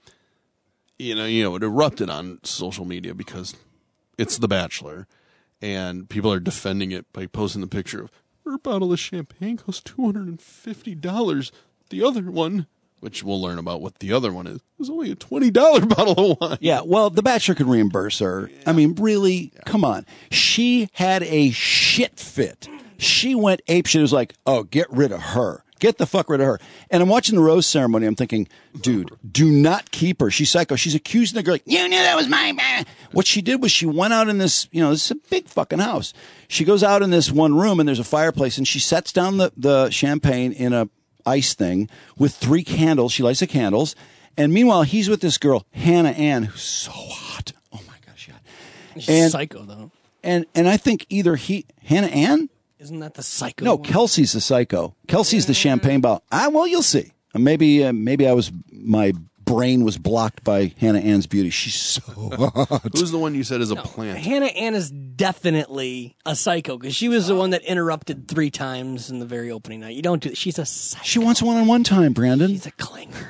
you know, you know, it erupted on social media because it's The Bachelor, and people are defending it by posting the picture of her bottle of champagne costs two hundred and fifty dollars. The other one, which we'll learn about what the other one is, is only a twenty dollar bottle of wine. Yeah, well, The Bachelor could reimburse her. Yeah. I mean, really, yeah. Come on. She had a shit fit. She went apeshit. It was like, oh, get rid of her. Get the fuck rid of her. And I'm watching the rose ceremony. I'm thinking, dude, do not keep her. She's psycho. She's accusing the girl. Like, you knew that was my man. What she did was she went out in this, you know, this is a big fucking house. She goes out in this one room and there's a fireplace and she sets down the, the champagne in a ice thing with three candles. She lights the candles. And meanwhile, he's with this girl, Hannah Ann, who's so hot. Oh my gosh, yeah. She's and, psycho, though. And, and I think either he, Hannah Ann? Isn't that the psycho? No, one? Kelsey's the psycho. Kelsey's the champagne bottle. Ah, well, you'll see. Maybe, uh, maybe I was my brain was blocked by Hannah Ann's beauty. She's so hot. Who's the one you said is a no, plant? Hannah Ann is definitely a psycho because she was the one that interrupted three times in the very opening night. You don't do. She's a psycho. She wants one-on-one time, Brandon. She's a clinger.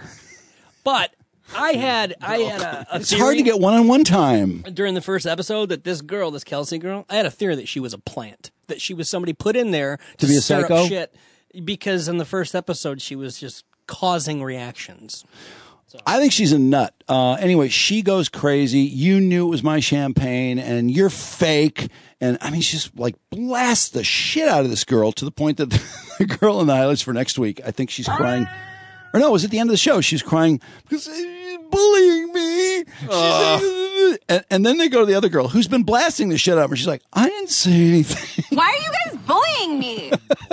But I had I had a, a it's theory hard to get one-on-one time during the first episode that this girl, this Kelsey girl, I had a theory that she was a plant, that she was somebody put in there to, to be a stir psycho? up shit because in the first episode she was just causing reactions. So. I think she's a nut. Uh, anyway, she goes crazy. You knew it was my champagne, and you're fake. And I mean, she's like blasts the shit out of this girl to the point that the girl in the highlights for next week, I think she's crying. Or no, it was at the end of the show. She's crying because she's bullying me. Uh. And, and then they go to the other girl who's been blasting the shit out of her. She's like, I didn't say anything. Why are you guys bullying me?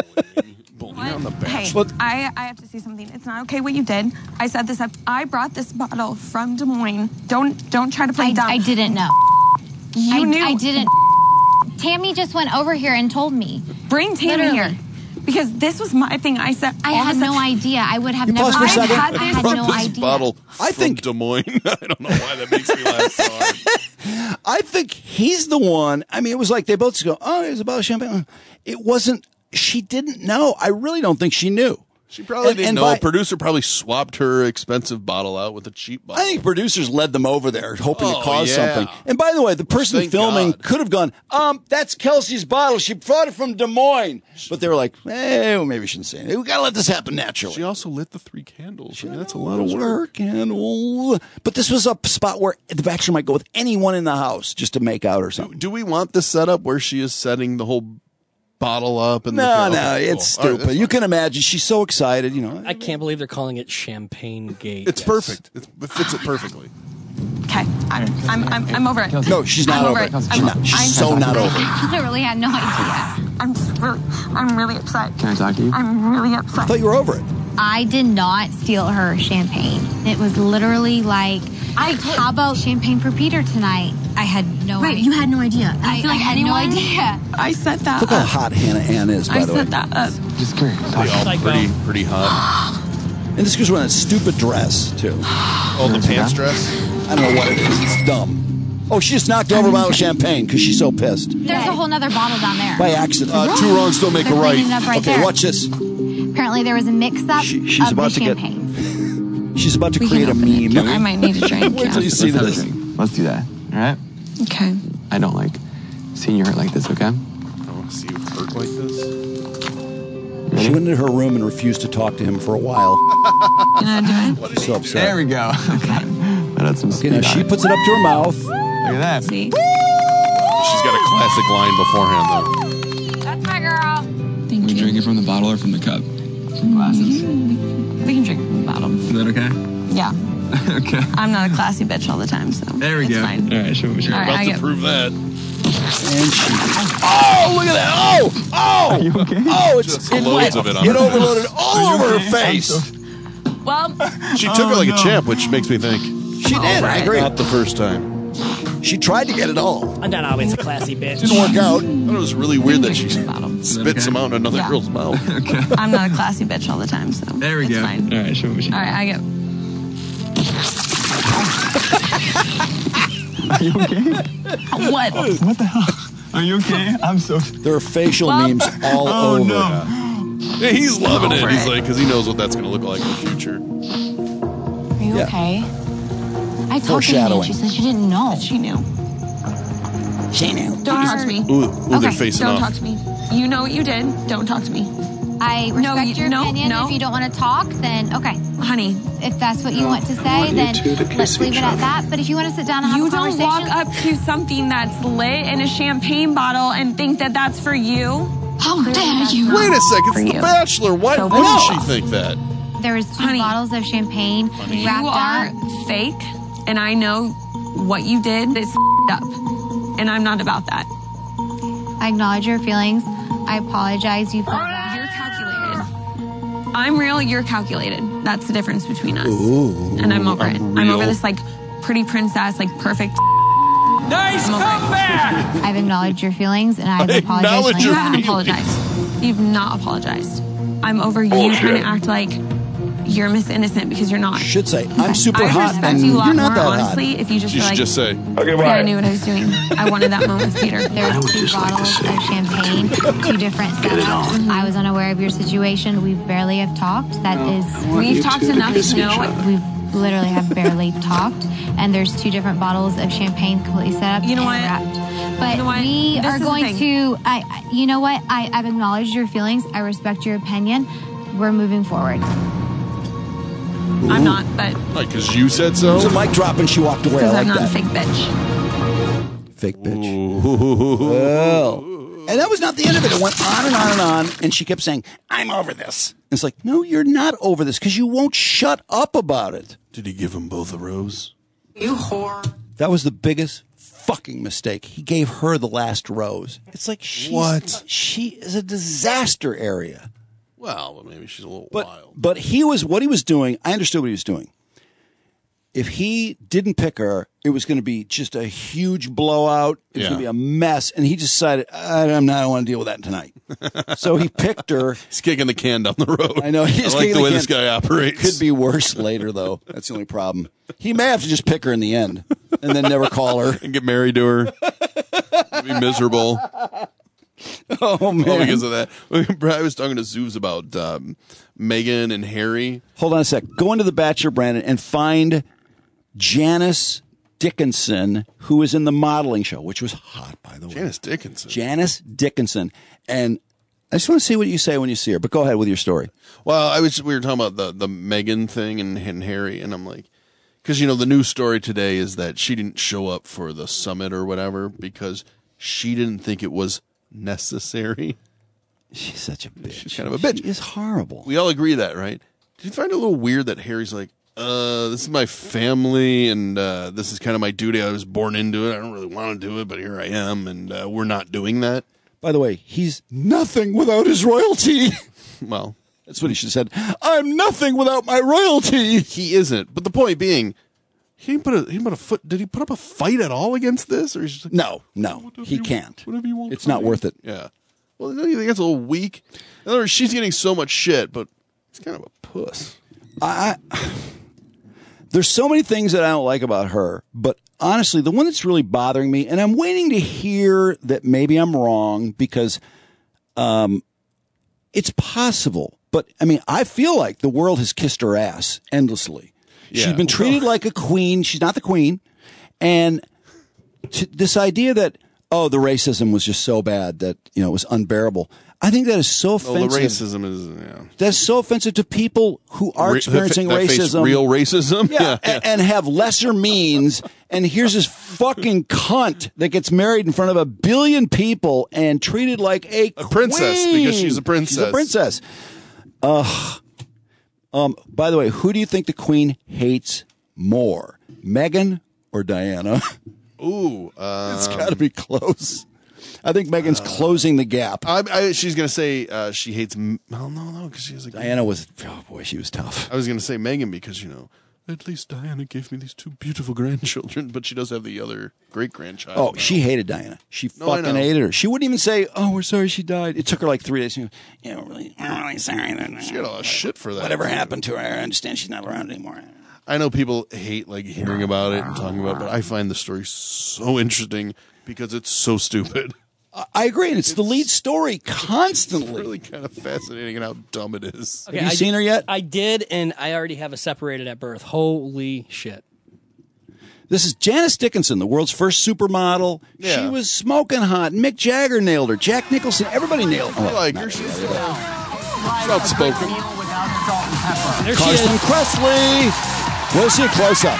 On the hey, I, I have to say something. It's not okay what you did. I set this up. I brought this bottle from Des Moines. Don't don't try to play I, dumb. I didn't know. You I, knew. I didn't. Tammy just went over here and told me. Bring Tammy Literally. here. Because this was my thing. I said I had no idea. I would have You never. pause for a second. I had Brought no this idea. bottle I from think- Des Moines. I don't know why that makes me laugh so hard. I think he's the one. I mean, it was like they both just go, oh, it's a bottle of champagne. It wasn't. She didn't know. I really don't think she knew. She probably And- didn't and know. by- Producer probably swapped her expensive bottle out with a cheap bottle. I think producers led them over there hoping Oh, to cause yeah. something. And by the way, the person thank filming God. could have gone, um, that's Kelsey's bottle. She brought it from Des Moines. But they were like, eh, well, maybe we shouldn't say it. We got to let this happen naturally. She also lit the three candles. I mean, that's a lot Those of were work. her candle. But this was a spot where the Bachelor might go with anyone in the house just to make out or something. Do we want this setup where she is setting the whole bottle up? And No, the, no, okay, it's cool. All right, stupid. that's you can imagine. She's so excited, you know. I can't believe they're calling it Champagne Gate. It's perfect. It's, it fits it perfectly. okay. I'm I'm I'm, I'm over it. No, she's not I'm over over it. it. She's I'm- not. She's I'm- so not over it. I literally had no idea. I'm really I'm really upset. Can I talk to you? I'm really I upset. thought you were over it. I did not steal her champagne. It was literally like, I how about champagne for Peter tonight? I had no Right, idea. you had no idea. And I, I, feel like I had anyone, no idea. I set that Look how up. hot Hannah Ann is, by I the way. set that up. Just curious. They all Psycho. pretty, pretty hot. And this girl's wearing a stupid dress, too. Oh, the pants dress? I don't know what it is. It's dumb. Oh, she just knocked over a bottle of champagne because she's so pissed. There's a whole nother bottle down there. By accident. Uh, two wrongs don't make a They're right. cleaning it up right Okay, there. watch this. Apparently there was a mix-up She- she's of about the to get- champagnes. She's about to We create a can open it. meme. I might need a drink. Wait till yeah. you see Let's have a this. drink. Let's do that. All right? Okay. I don't like seeing you hurt like this, okay? I don't want to see you hurt like this. She went into her room and refused to talk to him for a while. Can I do it? She's so upset. There we go. Okay. That had some Okay, now speed she on it. puts it up to her mouth. Look at that. See? She's got a classic line beforehand, though. That's my girl. Thank Can we you. drink it from the bottle or from the cup? From glasses. We can drink from the bottom. Is that okay? Yeah. Okay. I'm not a classy bitch all the time, so There we it's go. fine. All right, show me. All right, About I to get- prove that. And she. Oh, look at that! Oh, oh, Are you okay? oh! It's Just it loads went- of it on It her. overloaded all Are you over okay? her face. I'm so- Well, She took it like no. a champ, which makes me think. She did. I agree. Not the first time. She tried to get it all. I'm not always a classy bitch. Didn't work out. I thought it was really weird that she bottom. spit okay? some out in another Yeah. girl's mouth. Okay. I'm not a classy bitch all the time, so There we it's go. fine. All right, show me. All right, I get. Are you okay? What? What the hell? Are you okay? I'm so. There are facial Well- memes all Oh over. no. Yeah, he's loving it. Over He's it. like, because he knows what that's going to look like in the future. Are you Yeah. okay? I talked to her Foreshadowing. and she said she didn't know. She knew. She knew. Don't talk to me. Ooh, ooh they're Okay, facing Don't off. talk to me. You know what you did. Don't talk to me. I respect No, you- your no, opinion. no. If you don't want to talk, then okay. Honey, If that's what you want to I say, want you then two to kiss let's leave each it at other. that. But if you want to sit down and have you a don't conversation, walk up to something that's lit in a champagne bottle and think that that's for you. how dare you? Wait a second, For it's The you. Bachelor. Why So wouldn't what? she think that? There was two Honey, bottles of champagne You wrapped are up. fake, and I know what you did is up, and I'm not about that. I acknowledge your feelings. I apologize. You felt that. You're calculated. I'm real, you're calculated. That's the difference between us. Ooh, and I'm over it. I'm real. over this like pretty princess, like perfect. Nice I'm over it. comeback! I've acknowledged your feelings and I've I apologized. acknowledge to You your my haven't feelings. apologized. You've not apologized. I'm over you Bullshit. trying to act like you're Miss Innocent because you're not. Should say I'm super I hot respect and you a you're lot not more, that honestly, hot. if you just You were should like, just say, Okay, yeah, bye. I knew what I was doing. I wanted that moment with Peter. There I was would two just like to bottles say, of champagne, two different Get it setups. on. I was unaware of your situation. We barely have talked. That is, I want We've you talked two to enough kiss to each know other. what- we literally have barely talked. And there's two different bottles of champagne completely set up You know and what? wrapped. But You know what? we This are is the going thing. to. I. I- You know what? I, I've acknowledged your feelings. I respect your opinion. We're moving forward. I'm not, but like, because you said so? It was a mic drop and she walked away. I because like I'm not that. a fake bitch. Fake bitch. Well, and that was not the end of it. It went on and on and on, and she kept saying, "I'm over this." And it's like, no, you're not over this because you won't shut up about it. Did he give them both a rose? You whore. That was the biggest fucking mistake. He gave her the last rose. It's like she's, What? She is a disaster area. Well, but maybe she's a little But wild. but he was what he was doing. I understood what he was doing. If he didn't pick her, it was going to be just a huge blowout. It was Yeah. going to be a mess. And he decided, I, I'm not, I don't want to deal with that tonight. So he picked her. He's kicking the can down the road. I know. I He's like kicking the way can. this guy operates. Could be worse later, though. That's the only problem. He may have to just pick her in the end and then never call her. and get married to her. Be miserable. Oh, man. All because of that. I was talking to Zoos about um, Meghan and Harry. Hold on a sec. Go into The Bachelor, Brandon, and find Janice Dickinson, who was in the modeling show, which was hot, by the way. Janice Dickinson. Janice Dickinson. And I just want to see what you say when you see her, but go ahead with your story. Well, I was we were talking about the the Meghan thing and, and Harry, and I'm like, because you know the news story today is that she didn't show up for the summit or whatever because she didn't think it was necessary. She's such a bitch. She's kind of a bitch. She is horrible. We all agree that, right? Did you find it a little weird that Harry's like, uh, this is my family, and uh, this is kind of my duty. I was born into it. I don't really want to do it, but here I am, and uh, we're not doing that. By the way, he's nothing without his royalty. Well, that's what he should have said. I'm nothing without my royalty. He isn't. But the point being, he didn't put a he didn't put a foot. Did he put up a fight at all against this, or he's just like, No, no, he can't. whatever you want. It's not worth it. Yeah. Well, don't you think that's a little weak? In other words, she's getting so much shit, but he's kind of a puss. I, I there's so many things that I don't like about her, but honestly, the one that's really bothering me, and I'm waiting to hear that maybe I'm wrong because, um, it's possible. But I mean, I feel like the world has kissed her ass endlessly. She's Yeah. been treated like a queen. She's not the queen. And to this idea that, oh, the racism was just so bad that, you know, it was unbearable. I think that is so Oh, offensive. the racism is, yeah. That's so offensive to people who are Re- experiencing that face racism. real racism? Yeah, Yeah, and, and have lesser means. And here's this fucking cunt that gets married in front of a billion people and treated like a, A princess, queen. because she's a princess. She's a princess. Ugh. Um, by the way, who do you think the queen hates more, Meghan or Diana? Ooh. Um, It's got to be close. I think Meghan's closing the gap. I, I, she's going to say uh, she hates. M- well, no, no, because she has a. Diana was, oh boy, she was tough. I was going to say Meghan because, you know, at least Diana gave me these two beautiful grandchildren, but she does have the other great grandchild. Oh, now. she hated Diana. She No, I fucking know. hated her. She wouldn't even say, "Oh, we're sorry she died." It took her like three days. She goes, "Yeah, we're really, we're really sorry. That, She got a lot of shit for that. Whatever happened to her, I understand she's not around anymore." I know people hate like hearing about it and talking about it, but I find the story so interesting because it's so stupid. I agree, and it's, it's the lead story constantly. It's really kind of fascinating and how dumb it is. Okay, Have you I seen did, her yet? I did, and I already have a separated at birth. Holy shit. This is Janice Dickinson, the world's first supermodel. Yeah. She was smoking hot. Mick Jagger nailed her. Jack Nicholson. Everybody nailed her. I like her. She's, she's outspoken. There she Carson is. Kressley. We'll see a close-up.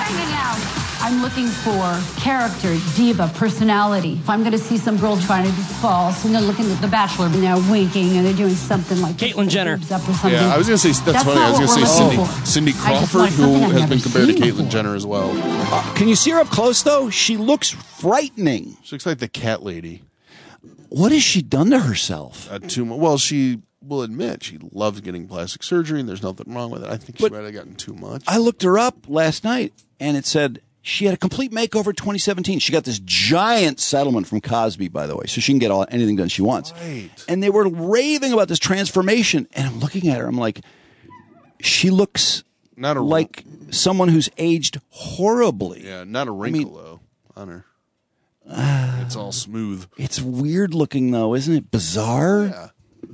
I'm looking for character, diva, personality. If I'm going to see some girls trying to be false, and they're looking at The Bachelor, and they're winking, and they're doing something like Caitlyn Jenner. boobs up or something. Yeah, I was going to say, that's, That's funny. not I was going what to say we're Cindy, looking for. Cindy I just Crawford, want who something I've has never been compared to seen Caitlyn before. Jenner as well. Uh, can you see her up close, though? She looks frightening. She looks like the cat lady. What has she done to herself? Uh, too mu- well, she will admit she loves getting plastic surgery, and there's nothing wrong with it. I think she But- might have gotten too much. I looked her up last night, and it said she had a complete makeover twenty seventeen. She got this giant settlement from Cosby, by the way, so she can get all anything done she wants. Right. And they were raving about this transformation, and I'm looking at her, I'm like, she looks Not a like someone who's aged horribly. Yeah, not a wrinkle, though, on her. Uh, It's all smooth. It's weird looking, though, isn't it? Bizarre. Yeah.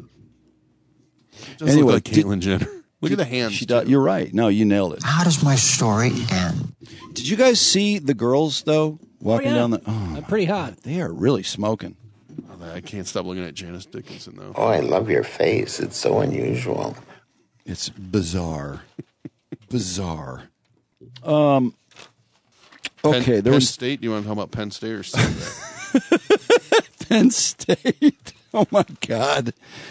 Just Anyway, look like did- Caitlyn Jenner. Look at the hands. She does, you're right. No, you nailed it. How does my story end? Did you guys see the girls, though, walking yeah. down the... Oh, Uh, pretty hot. they are really smoking. Oh, I can't stop looking at Janice Dickinson, though. Oh, I love your face. It's so unusual. It's bizarre. bizarre. Um. Okay, Penn, there Penn was State. Do you want to talk about Penn State or State? Penn State. Oh my God.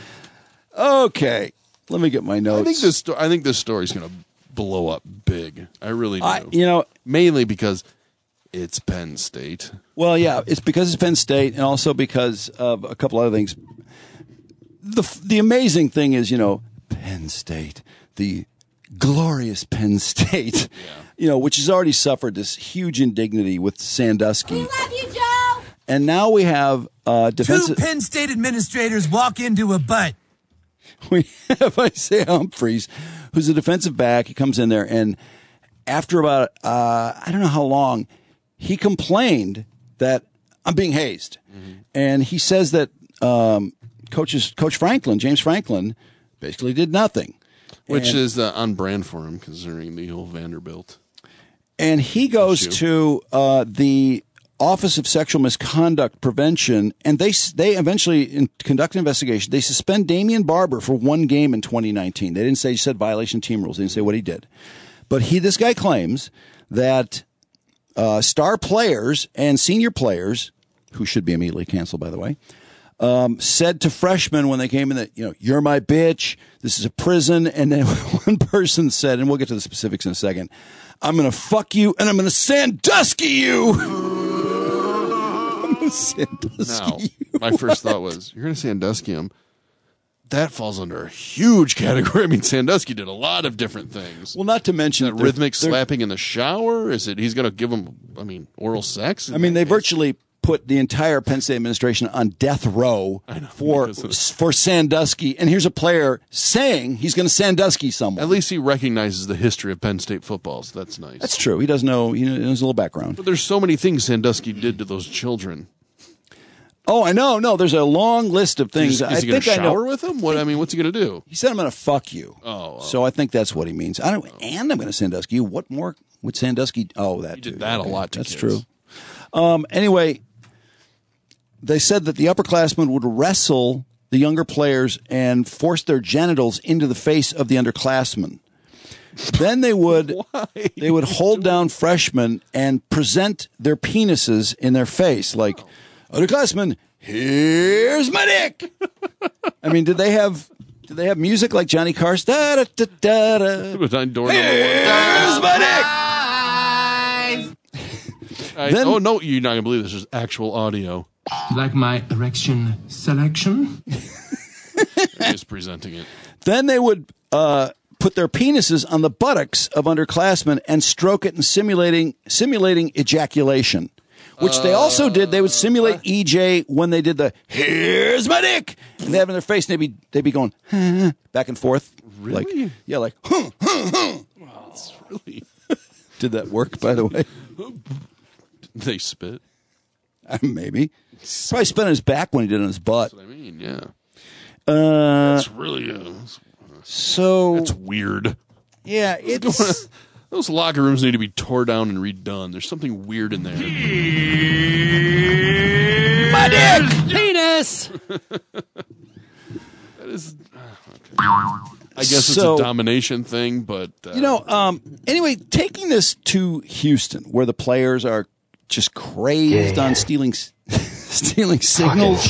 Okay, let me get my notes. I think this. Sto- I think this story's going to blow up big. I really do. I- you know, mainly because it's Penn State. Well, yeah, it's because it's Penn State, and also because of a couple other things. The the amazing thing is, you know, Penn State, the glorious Penn State, you know, which has already suffered this huge indignity with Sandusky. We love you, Joe. And now we have uh, Two defensive. Penn State administrators walk into a butt. We have Isaiah Humphries, who's a defensive back. He comes in there, and after about uh, I don't know how long, he complained that I'm being hazed, Mm-hmm. and he says that um, coaches, Coach Franklin, James Franklin, basically did nothing, Which And- is uh, on brand for him, considering the whole Vanderbilt. and he goes Issue. to uh, the Office of Sexual Misconduct Prevention, and they they eventually in, conduct an investigation. They suspend Damian Barber for one game in twenty nineteen. They didn't say he said violation of team rules. They didn't say what he did, but he this guy claims that uh, star players and senior players, who should be immediately canceled, by the way, um, said to freshmen when they came in that, you know, you're my bitch. This is a prison. And then one person said, and we'll get to the specifics in a second, I'm going to fuck you and I'm going to Sandusky you. I'm going to Sandusky Now, you. my first thought was, you're going to Sandusky him. That falls under a huge category. I mean, Sandusky did a lot of different things. Well, not to mention That they're- rhythmic they're- slapping in the shower. Is it he's going to give him? I mean, oral sex. I mean, they virtually put the entire Penn State administration on death row for for Sandusky. And here's a player saying he's going to Sandusky someone. At least he recognizes the history of Penn State football, so that's nice. That's true. He does know. He knows a little background. But there's so many things Sandusky did to those children. Oh, I know. No, there's a long list of things. Is, is I he going think to I know. shower with him? What I mean, what's he going to do? He said, "I'm going to fuck you." Oh, oh. So I think that's what he means. I don't. And I'm going to Sandusky you. What more would Sandusky? Oh, that He too. did that Okay, a lot to That's kids. true. Um. Anyway, they said that the upperclassmen would wrestle the younger players and force their genitals into the face of the underclassmen. Then they would they would hold down freshmen and present their penises in their face, like, underclassmen, here's my dick. I mean, did they have did they have music like Johnny Carson? Da, da, da, da, da. It was on door Here's my dick. I, Then- oh no, you're not going to believe this is actual audio. Like my erection selection? He's presenting it. Then they would uh, put their penises on the buttocks of underclassmen and stroke it and simulating simulating ejaculation, which they also did. They would simulate E J when they did the "Here's my dick," and they have it in their face, and they'd be they'd be going back and forth, Really? like yeah, like. Huh, huh, huh. It's really. Did that work? By the way, They spit. Uh, maybe probably spit on his back when he did it on his butt. That's what I mean. Yeah. Uh, That's really. Uh, so That's weird. yeah, it's. Those locker rooms need to be tore down and redone. There's something weird in there. My dick! Penis! That is. Okay. I guess So- it's a domination thing, but uh, You know, um, anyway, taking this to Houston, where the players are just crazed on stealing stealing signals.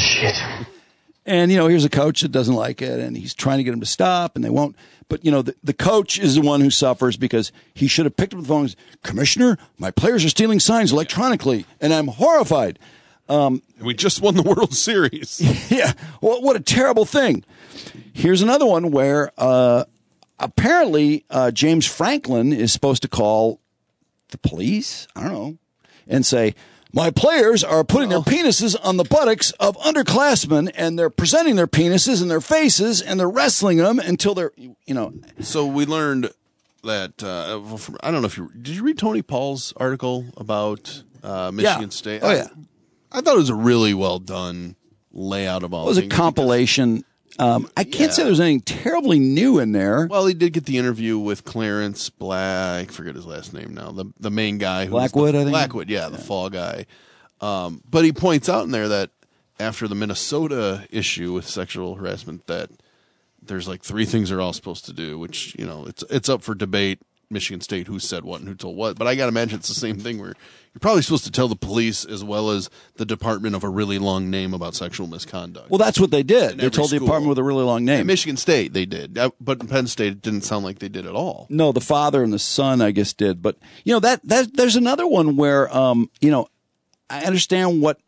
And, you know, here's a coach that doesn't like it, and he's trying to get them to stop, and they won't. But, you know, the, the coach is the one who suffers because he should have picked up the phone and said, Commissioner, my players are stealing signs electronically, and I'm horrified. Um, we just won the World Series. Yeah. Well, what a terrible thing. Here's another one where uh, apparently uh, James Franklin is supposed to call the police, I don't know, and say, my players are putting their penises on the buttocks of underclassmen, and they're presenting their penises in their faces, and they're wrestling them until they're, you know. So we learned that, uh, from, I don't know if you, did you read Tony Paul's article about uh, Michigan Yeah. State? Oh, yeah. I, I thought it was a really well done layout of all It was a things compilation. Um, I can't Yeah. say there's anything terribly new in there. Well, he did get the interview with Clarence Black. I forget his last name now. The the main guy, who was Blackwood, the, I think? Blackwood, yeah, the fall guy. Um, but he points out in there that after the Minnesota issue with sexual harassment, that there's like three things they're all supposed to do, which you know it's it's up for debate. Michigan State, who said what and who told what, but I got to imagine it's the same thing where you're probably supposed to tell the police as well as the department of a really long name about sexual misconduct. Well, that's what they did. In They every told the school. department with a really long name. At Michigan State, they did, Uh, but in Penn State, it didn't sound like they did at all. No, the father and the son, I guess, did. But you know that that there's another one where, um, you know, I understand what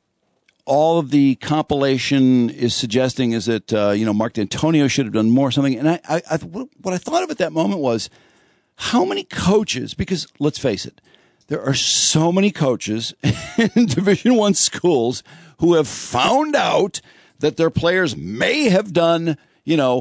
all of the compilation is suggesting is that uh, you know Mark D'Antonio should have done more or something. And I, I, I, what I thought of at that moment was how many coaches? Because let's face it, there are so many coaches in Division One schools who have found out that their players may have done, you know,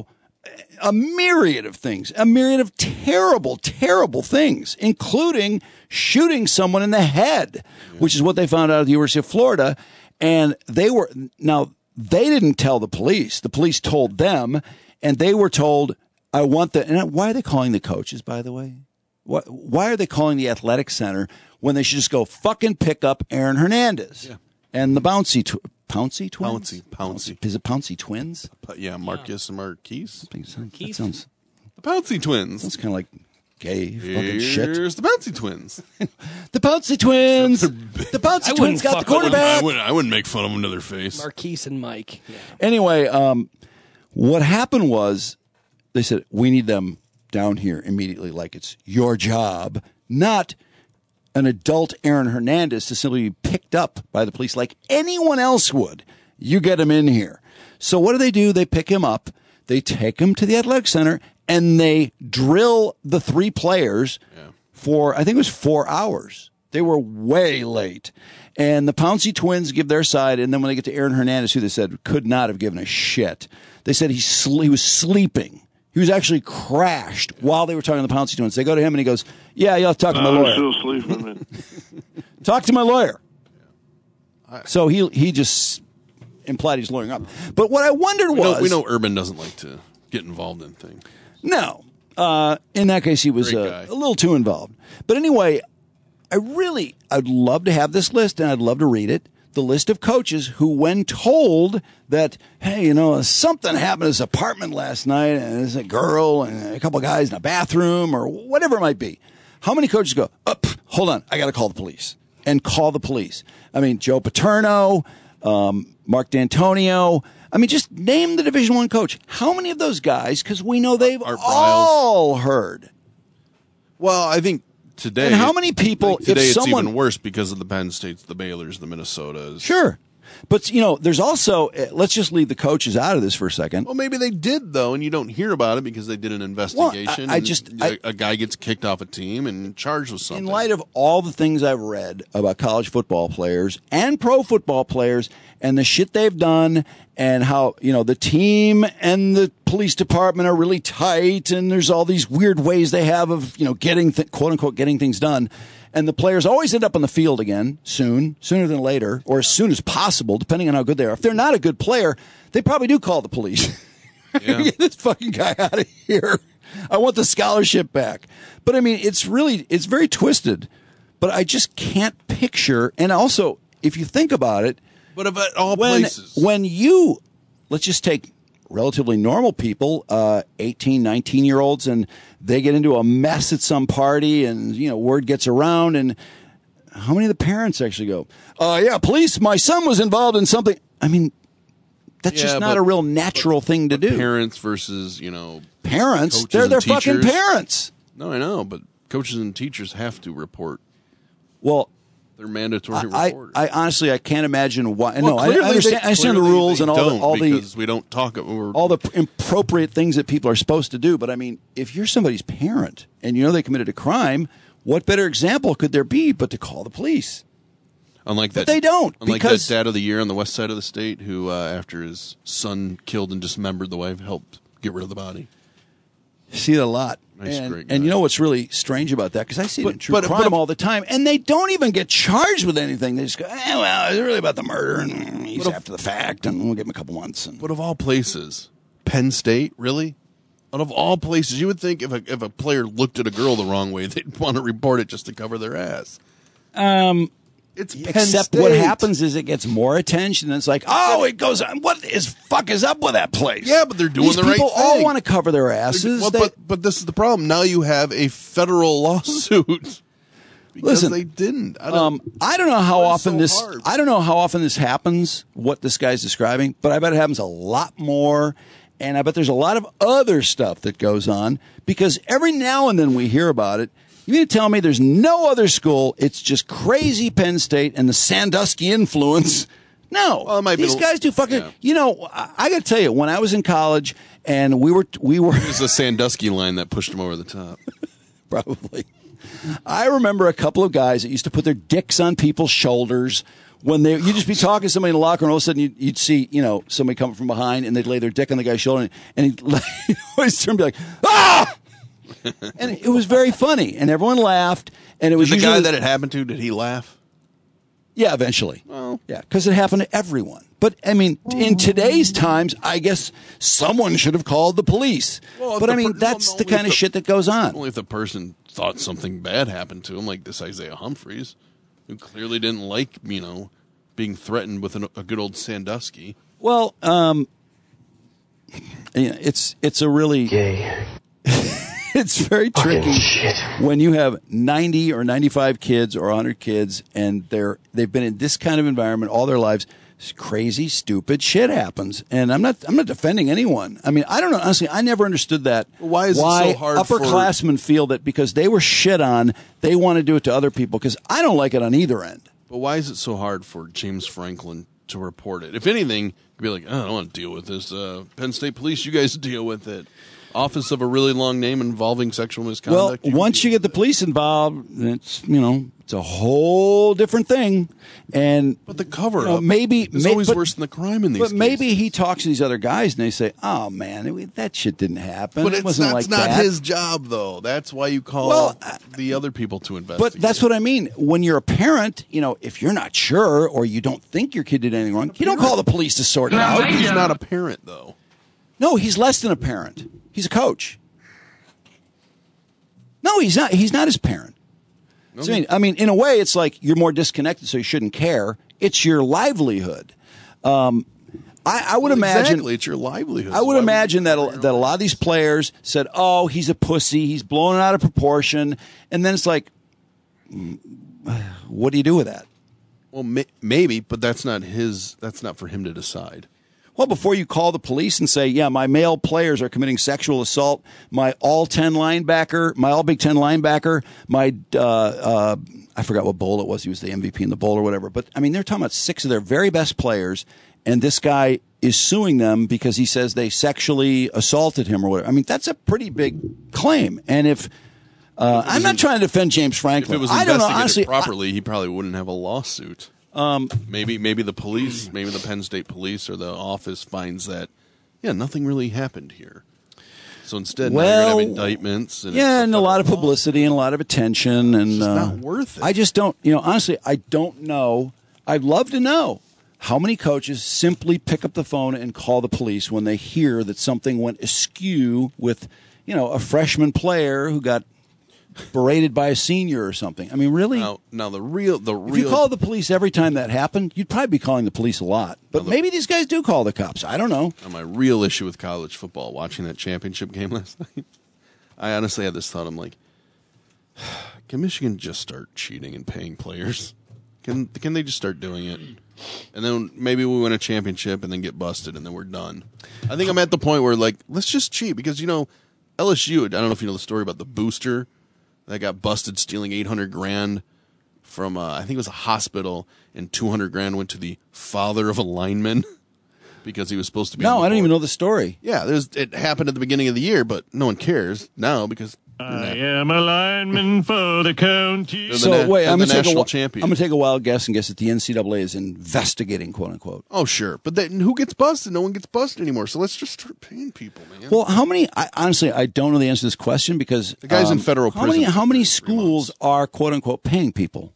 a myriad of things, a myriad of terrible, terrible things, including shooting someone in the head, which is what they found out at the University of Florida. And they were, now they didn't tell the police. The police told them, and they were told, I want the, and why are they calling the coaches, by the way? Why, why are they calling the athletic center when they should just go fucking pick up Aaron Hernandez Yeah. and the bouncy, tw- Pouncy twins? Pouncy, Pouncy. Is it Pouncy twins? But yeah, Marcus and Marquise. That sounds, The Pouncy twins. That's kind of like gay fucking shit. Here's the Pouncy twins. The Pouncy twins. The Pouncy I twins wouldn't got the fuck with them. quarterback. I wouldn't, I wouldn't make fun of them to their face. Marquise and Mike. Yeah. Anyway, um, what happened was they said, we need them down here immediately, like it's your job, not an adult Aaron Hernandez to simply be picked up by the police like anyone else would. You get him in here. So what do they do? They pick him up, they take him to the athletic center, and they drill the three players Yeah. for, I think it was four hours. They were way late. And the Pouncy twins give their side, and then when they get to Aaron Hernandez, who they said could not have given a shit, they said he, sl- he was sleeping. He was actually crashed while they were talking to the Pouncy twins. They go to him, and he goes, yeah, you'll have to talk to my I'm lawyer. still sleeping, man. Talk to my lawyer. So he he just, implied he's lawyering up. But what I wondered we was... Know, we know Urban doesn't like to get involved in things. No. Uh, in that case, he was uh, a little too involved. But anyway, I really, I'd love to have this list, and I'd love to read it. The list of coaches who, when told that, hey, you know, something happened in this apartment last night, and there's a girl and a couple of guys in a bathroom, or whatever it might be. How many coaches go, oh, pff, hold on, I got to call the police, and call the police? I mean, Joe Paterno, um, Mark D'Antonio. I mean, just name the Division One coach. How many of those guys? Because we know they've Art all heard. Well, I think today. And how many people? Like today, if it's someone, even worse because of the Penn States, the Baylors, the Minnesotas. Sure. But, you know, there's also, uh, let's just leave the coaches out of this for a second. Well, maybe they did, though, and you don't hear about it because they did an investigation. Well, I, I just. A, I, a guy gets kicked off a team and charged with something. In light of all the things I've read about college football players and pro football players and the shit they've done and how, you know, the team and the police department are really tight and there's all these weird ways they have of, you know, getting, th- quote unquote, getting things done. And the players always end up on the field again soon, sooner than later, or as soon as possible, depending on how good they are. If they're not a good player, they probably do call the police. Yeah. Get this fucking guy out of here. I want the scholarship back. But I mean, it's really, it's very twisted. But I just can't picture. And also, if you think about it, but of all when, places, when you, let's just take relatively normal people, uh, eighteen, nineteen year olds, and they get into a mess at some party and, you know, word gets around, and how many of the parents actually go, uh, yeah, police, my son was involved in something. I mean, that's yeah, just not but, a real natural but, thing to do. Parents versus, you know, parents, coaches they're their and fucking teachers. parents. No, I know, but coaches and teachers have to report. Well, they're mandatory I, reporters. I, I honestly, I can't imagine why. Well, no, I, I understand. They, I understand the rules and all the, all the because we don't talk we're, all the appropriate things that people are supposed to do. But I mean, if you're somebody's parent and you know they committed a crime, what better example could there be but to call the police? Unlike but that, they don't. Unlike because, that dad of the year on the west side of the state who, uh, after his son killed and dismembered the wife, helped get rid of the body. See it a lot. Nice, and, great guy. and you know what's really strange about that? Because I see but, it in true but, crime but, all the time, and they don't even get charged with anything. They just go, eh, well, it's really about the murder, and he's after the fact, and we'll give him a couple months. And, but of all places, Penn State, really? Out of all places, you would think if a, if a player looked at a girl the wrong way, they'd want to report it just to cover their ass. Um... It's Penn Except State. what happens is it gets more attention. And it's like, oh, it goes on. What is fuck is up with that place? Yeah, but they're doing These the right thing. people all want to cover their asses. Well, They- but but this is the problem. Now you have a federal lawsuit because Listen, they didn't. I don't, um, I don't know how Why is often so this. hard? I don't know how often this happens. What this guy's describing, but I bet it happens a lot more. And I bet there's a lot of other stuff that goes on because every now and then we hear about it. You mean to tell me there's no other school? It's just crazy Penn State and the Sandusky influence. No, Well, it might be these a- guys do fucking. yeah. You know, I, I got to tell you, when I was in college and we were we were it was the Sandusky line that pushed him over the top. probably. I remember a couple of guys that used to put their dicks on people's shoulders when they you'd just be talking to somebody in the locker room. All of a sudden, you'd, you'd see you know somebody coming from behind, and they'd lay their dick on the guy's shoulder, and he'd, he'd always turn and be like, ah. And it was very funny, and everyone laughed. And it was Did the guy usually- that it happened to, did he laugh? yeah, eventually. Well, Yeah, because it happened to everyone. But I mean, in today's times, I guess someone should have called the police. Well, if but the I mean, per- that's well, the only kind if of the- shit that goes on. only if the person thought something bad happened to him, like this Isaiah Humphreys, who clearly didn't like, you know, being threatened with an, a good old Sandusky. Well, um, yeah, it's it's a really it's very tricky when you have ninety or ninety-five kids or one hundred kids and they're they've been in this kind of environment all their lives. Crazy, stupid shit happens, and I'm not I'm not defending anyone. I mean, I don't know. Honestly, I never understood that. Why is it why so hard for- upperclassmen feel that because they were shit on, they want to do it to other people? Because I don't like it on either end. But why is it so hard for James Franklin to report it? If anything, you'd be like, oh, I don't want to deal with this. Uh, Penn State Police, you guys deal with it. office of a really long name involving sexual Well, misconduct. once you get the police involved, it's you know it's a whole different thing. And but the cover you know, up maybe is may, always but, worse than the crime in these. But cases. maybe he talks to these other guys and they say, "Oh man, it, that shit didn't happen. But it it's wasn't that's like not that." his job, though. That's why you call Well, uh, the other people to investigate. But that's what I mean. When you're a parent, you know, if you're not sure or you don't think your kid did anything wrong, you don't call the police to sort it out. He's not a parent, though. No, he's less than a parent. He's a coach. No, he's not. He's not his parent. So, I mean, I mean, in a way, it's like you're more disconnected, so you shouldn't care. It's your livelihood. Um, I, I would Well, imagine exactly, it's your livelihood. I So would why imagine that a, that a lot of these players said, "Oh, he's a pussy. He's blown out of proportion," and then it's like, what do you do with that? Well, may, maybe, but that's not his. That's not for him to decide. Well, before you call the police and say, yeah, my male players are committing sexual assault, my all ten linebacker, my all Big Ten linebacker, my, uh, uh, I forgot what bowl it was. He was the M V P in the bowl or whatever. But, I mean, they're talking about six of their very best players, and this guy is suing them because he says they sexually assaulted him or whatever. I mean, that's a pretty big claim. And if, uh, I'm not trying to defend James Franklin. If it was I don't investigated know, honestly, properly, he probably wouldn't have a lawsuit. Um, maybe maybe the police, maybe the Penn State police or the office finds that, yeah, nothing really happened here. So instead, well, now you're going to have indictments. And yeah, and a lot of publicity and a lot of attention. And it's just uh, not worth it. I just don't, you know, honestly, I don't know. I'd love to know how many coaches simply pick up the phone and call the police when they hear that something went askew with, you know, a freshman player who got berated by a senior or something. I mean, really? Now, now the real, the real. If you called the police every time that happened, you'd probably be calling the police a lot. But the, maybe these guys do call the cops. I don't know. Now my real issue with college football, watching that championship game last night, I honestly had this thought. I'm like, can Michigan just start cheating and paying players? Can can they just start doing it? And then maybe we win a championship and then get busted and then we're done. I think I'm at the point where, like, let's just cheat because, you know, L S U, I don't know if you know the story about the booster that got busted stealing eight hundred grand from, uh, I think it was a hospital, and two hundred grand went to the father of a lineman because he was supposed to be. No, on the I don't board. even know the story. Yeah, there's, it happened at the beginning of the year, but no one cares now because I am a lineman for the county. They're the So na- wait, they're I'm the going to take a national wi- champion. I'm going to take a wild guess and guess that the N C double A is investigating, quote unquote. Oh, sure. But then who gets busted? No one gets busted anymore. So let's just start paying people, man. Well, how many? I, honestly, I don't know the answer to this question because The guy's in um, federal how Many, prison how for many three schools are quote unquote paying people?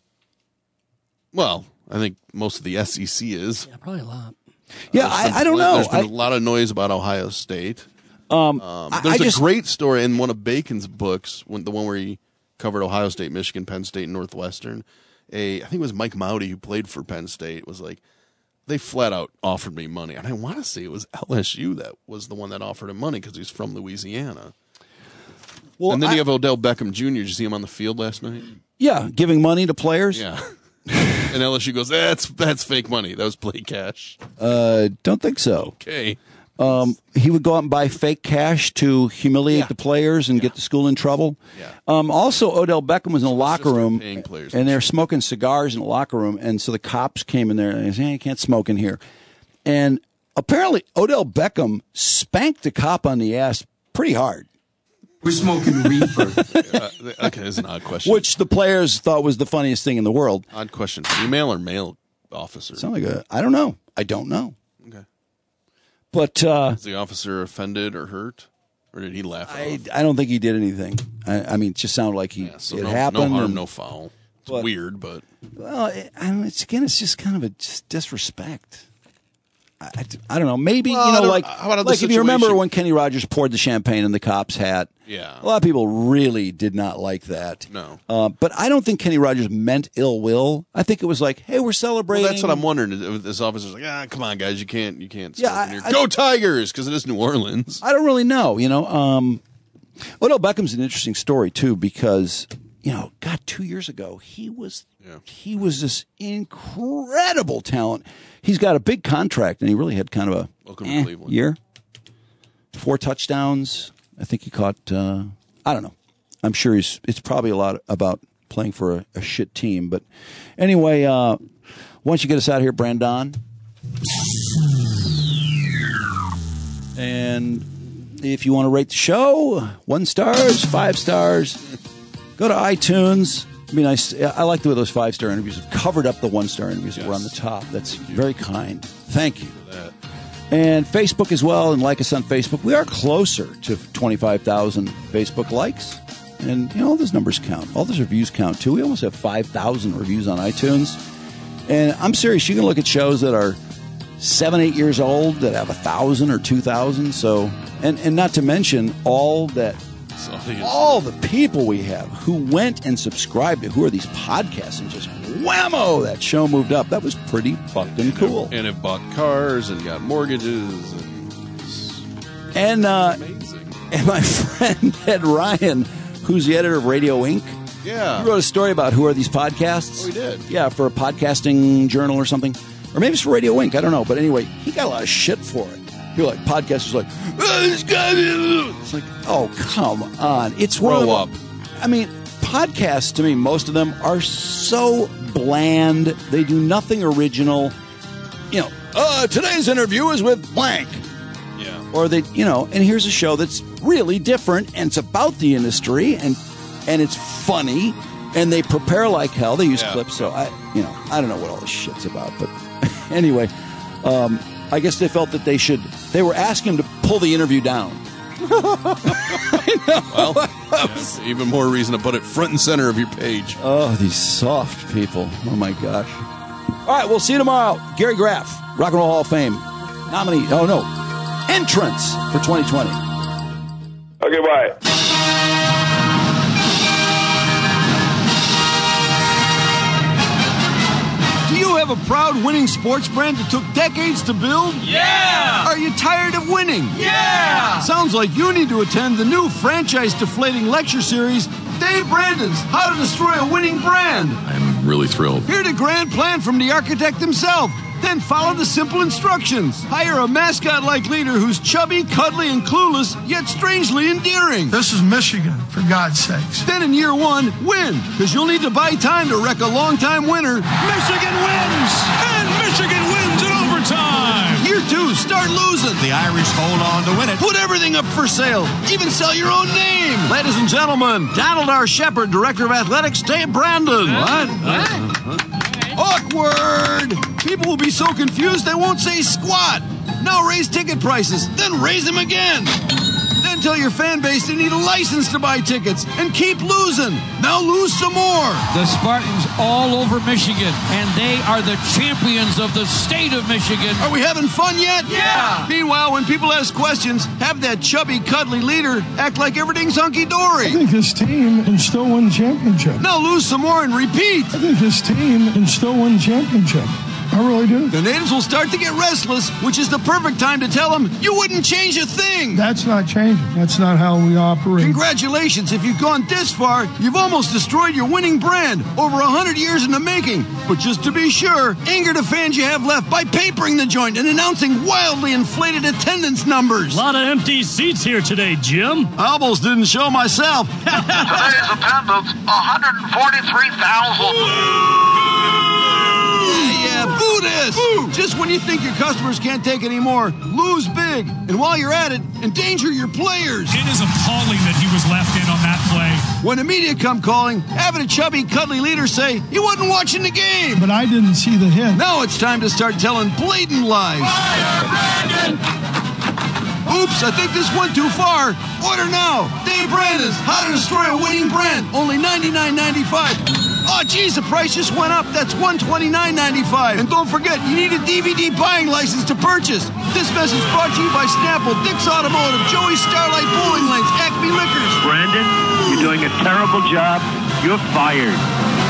Well, I think most of the S E C is. Yeah, probably a lot. Yeah, There's been I, I don't pl- know. There's been I- a lot of noise about Ohio State. Um, Um, I- there's I a just- great story in one of Bacon's books, when, the one where he covered Ohio State, Michigan, Penn State, and Northwestern. A, I think it was Mike Mowdy who played for Penn State, was like, they flat out offered me money. And I want to say it was L S U that was the one that offered him money because he's from Louisiana. Well, and then I- you have Odell Beckham Junior Did you see him on the field last night? Yeah, giving money to players. Yeah. And L S U goes, that's that's fake money. That was play cash. Uh, don't think so. Okay. Um, he would go out and buy fake cash to humiliate Yeah. the players and get the school in trouble. Yeah. Um, also, Odell Beckham was in the locker start room, paying players. and they're smoking cigars in the locker room, and so the cops came in there and they said, hey, you can't smoke in here. And apparently, Odell Beckham spanked the cop on the ass pretty hard. We're smoking reefer. uh, okay, this is an odd question. Which the players thought was the funniest thing in the world. Odd question. Female or male officer? Sound like a, I don't know. I don't know. Okay. But uh, Was the officer offended or hurt? Or did he laugh it I, off? I don't think he did anything. I, I mean, it just sounded like he Yeah, so it no, happened. no harm, and- no foul. It's but- weird, but Well, it, I don't, it's again, it's just kind of a just disrespect. I, I, I don't know. Maybe Well, I you know, don't- like how about the like if you remember situation- when Kenny Rogers poured the champagne in the cop's hat. Yeah. A lot of people really did not like that. No. Uh, but I don't think Kenny Rogers meant ill will. I think it was like, hey, we're celebrating. well, that's what I'm wondering. If this officer's like, ah, come on, guys, you can't, you can't. Yeah, smoke in I- here. I- Go Tigers, because it is New Orleans. I don't really know. You know, um, Odell Beckham's an interesting story too because you know, God, two years ago he was Yeah. he was this incredible talent. He's got a big contract, and he really had kind of a Welcome to eh, Cleveland. year. Four touchdowns. I think he caught. Uh, I don't know. I'm sure he's. It's probably a lot about playing for a, a shit team. But anyway, uh, once you get us out of here, Brandon, and if you want to rate the show, one stars, five stars, go to iTunes. It'd be nice. I like the way those five-star interviews have covered up the one-star interviews yes. that were on the top. That's very kind. Thank you. For that. And Facebook as well, and like us on Facebook. We are closer to twenty-five thousand Facebook likes. And, you know, all those numbers count. All those reviews count, too. We almost have five thousand reviews on iTunes. And I'm serious. You can look at shows that are seven, eight years old that have one thousand or two thousand. So, and, and not to mention all that, all the people we have who went and subscribed to Who Are These Podcasts and just whammo, that show moved up. That was pretty fucking cool. And it bought cars and got mortgages. And, and, uh, and my friend Ed Ryan, who's the editor of Radio Incorporated. Yeah. He wrote a story about Who Are These Podcasts. Oh, he did? Yeah, for a podcasting journal or something. Or maybe it's for Radio Incorporated. I don't know. But anyway, he got a lot of shit for it. You're like, podcasters like, it's like, oh, come on. It's Grow up. I mean, podcasts, to me, most of them are so bland. They do nothing original. You know, uh, today's interview is with blank. Yeah. Or they, you know, and here's a show that's really different, and it's about the industry, and and it's funny, and they prepare like hell. They use yeah. clips, so I, you know, I don't know what all this shit's about, but anyway, um, I guess they felt that they should. They were asking him to pull the interview down. I know. Well, yeah, even more reason to put it front and center of your page. Oh, these soft people! Oh my gosh! All right, we'll see you tomorrow. Gary Graff, Rock and Roll Hall of Fame nominee. Oh no, entrance for twenty twenty. Okay, bye. Do you have a proud winning sports brand that took decades to build? Yeah! Are you tired of winning? Yeah! Sounds like you need to attend the new franchise-deflating lecture series, Dave Brandon's How to Destroy a Winning Brand. I'm really thrilled. Hear the grand plan from the architect himself. Then follow the simple instructions. Hire a mascot-like leader who's chubby, cuddly, and clueless, yet strangely endearing. This is Michigan, for God's sakes. Then in year one, win, because you'll need to buy time to wreck a longtime winner. Michigan wins! And Michigan wins in overtime! Year two, start losing. The Irish hold on to win it. Put everything up for sale. Even sell your own name. Ladies and gentlemen, Donald R. Shepard, Director of Athletics, Dave Brandon. What? What? Awkward! People will be so confused they won't say squat. Now raise ticket prices, then raise them again. Then tell your fan base they need a license to buy tickets and keep losing. Now lose some more. The Spartans all over Michigan, and they are the champions of the state of Michigan. Are we having fun yet? Yeah! Meanwhile, when people ask questions, have that chubby, cuddly leader act like everything's hunky-dory. I think this team can still win the championship. Now lose some more and repeat. I think this team can still win the championship. I really do. The natives will start to get restless, which is the perfect time to tell them you wouldn't change a thing. That's not changing. That's not how we operate. Congratulations. If you've gone this far, you've almost destroyed your winning brand. Over a hundred years in the making. But just to be sure, anger the fans you have left by papering the joint and announcing wildly inflated attendance numbers. A lot of empty seats here today, Jim. I almost didn't show myself. Today's attendance, one hundred forty-three thousand. Yeah, boo this! Boo. Just when you think your customers can't take any more, lose big. And while you're at it, endanger your players. It is appalling that he was left in on that play. When the media come calling, having a chubby, cuddly leader say he wasn't watching the game. But I didn't see the hit. Now it's time to start telling blatant lies. Fire, Brandon! Oops, I think this went too far. Order now. Dave Brandon's How to Destroy a Winning Brand. Only ninety-nine ninety-five. Oh, geez, the price just went up. That's one hundred twenty-nine ninety-five. And don't forget, you need a D V D buying license to purchase. This message brought to you by Snapple, Dick's Automotive, Joey's Starlight Bowling Lanes, Acme Liquors. Brandon, you're doing a terrible job. You're fired.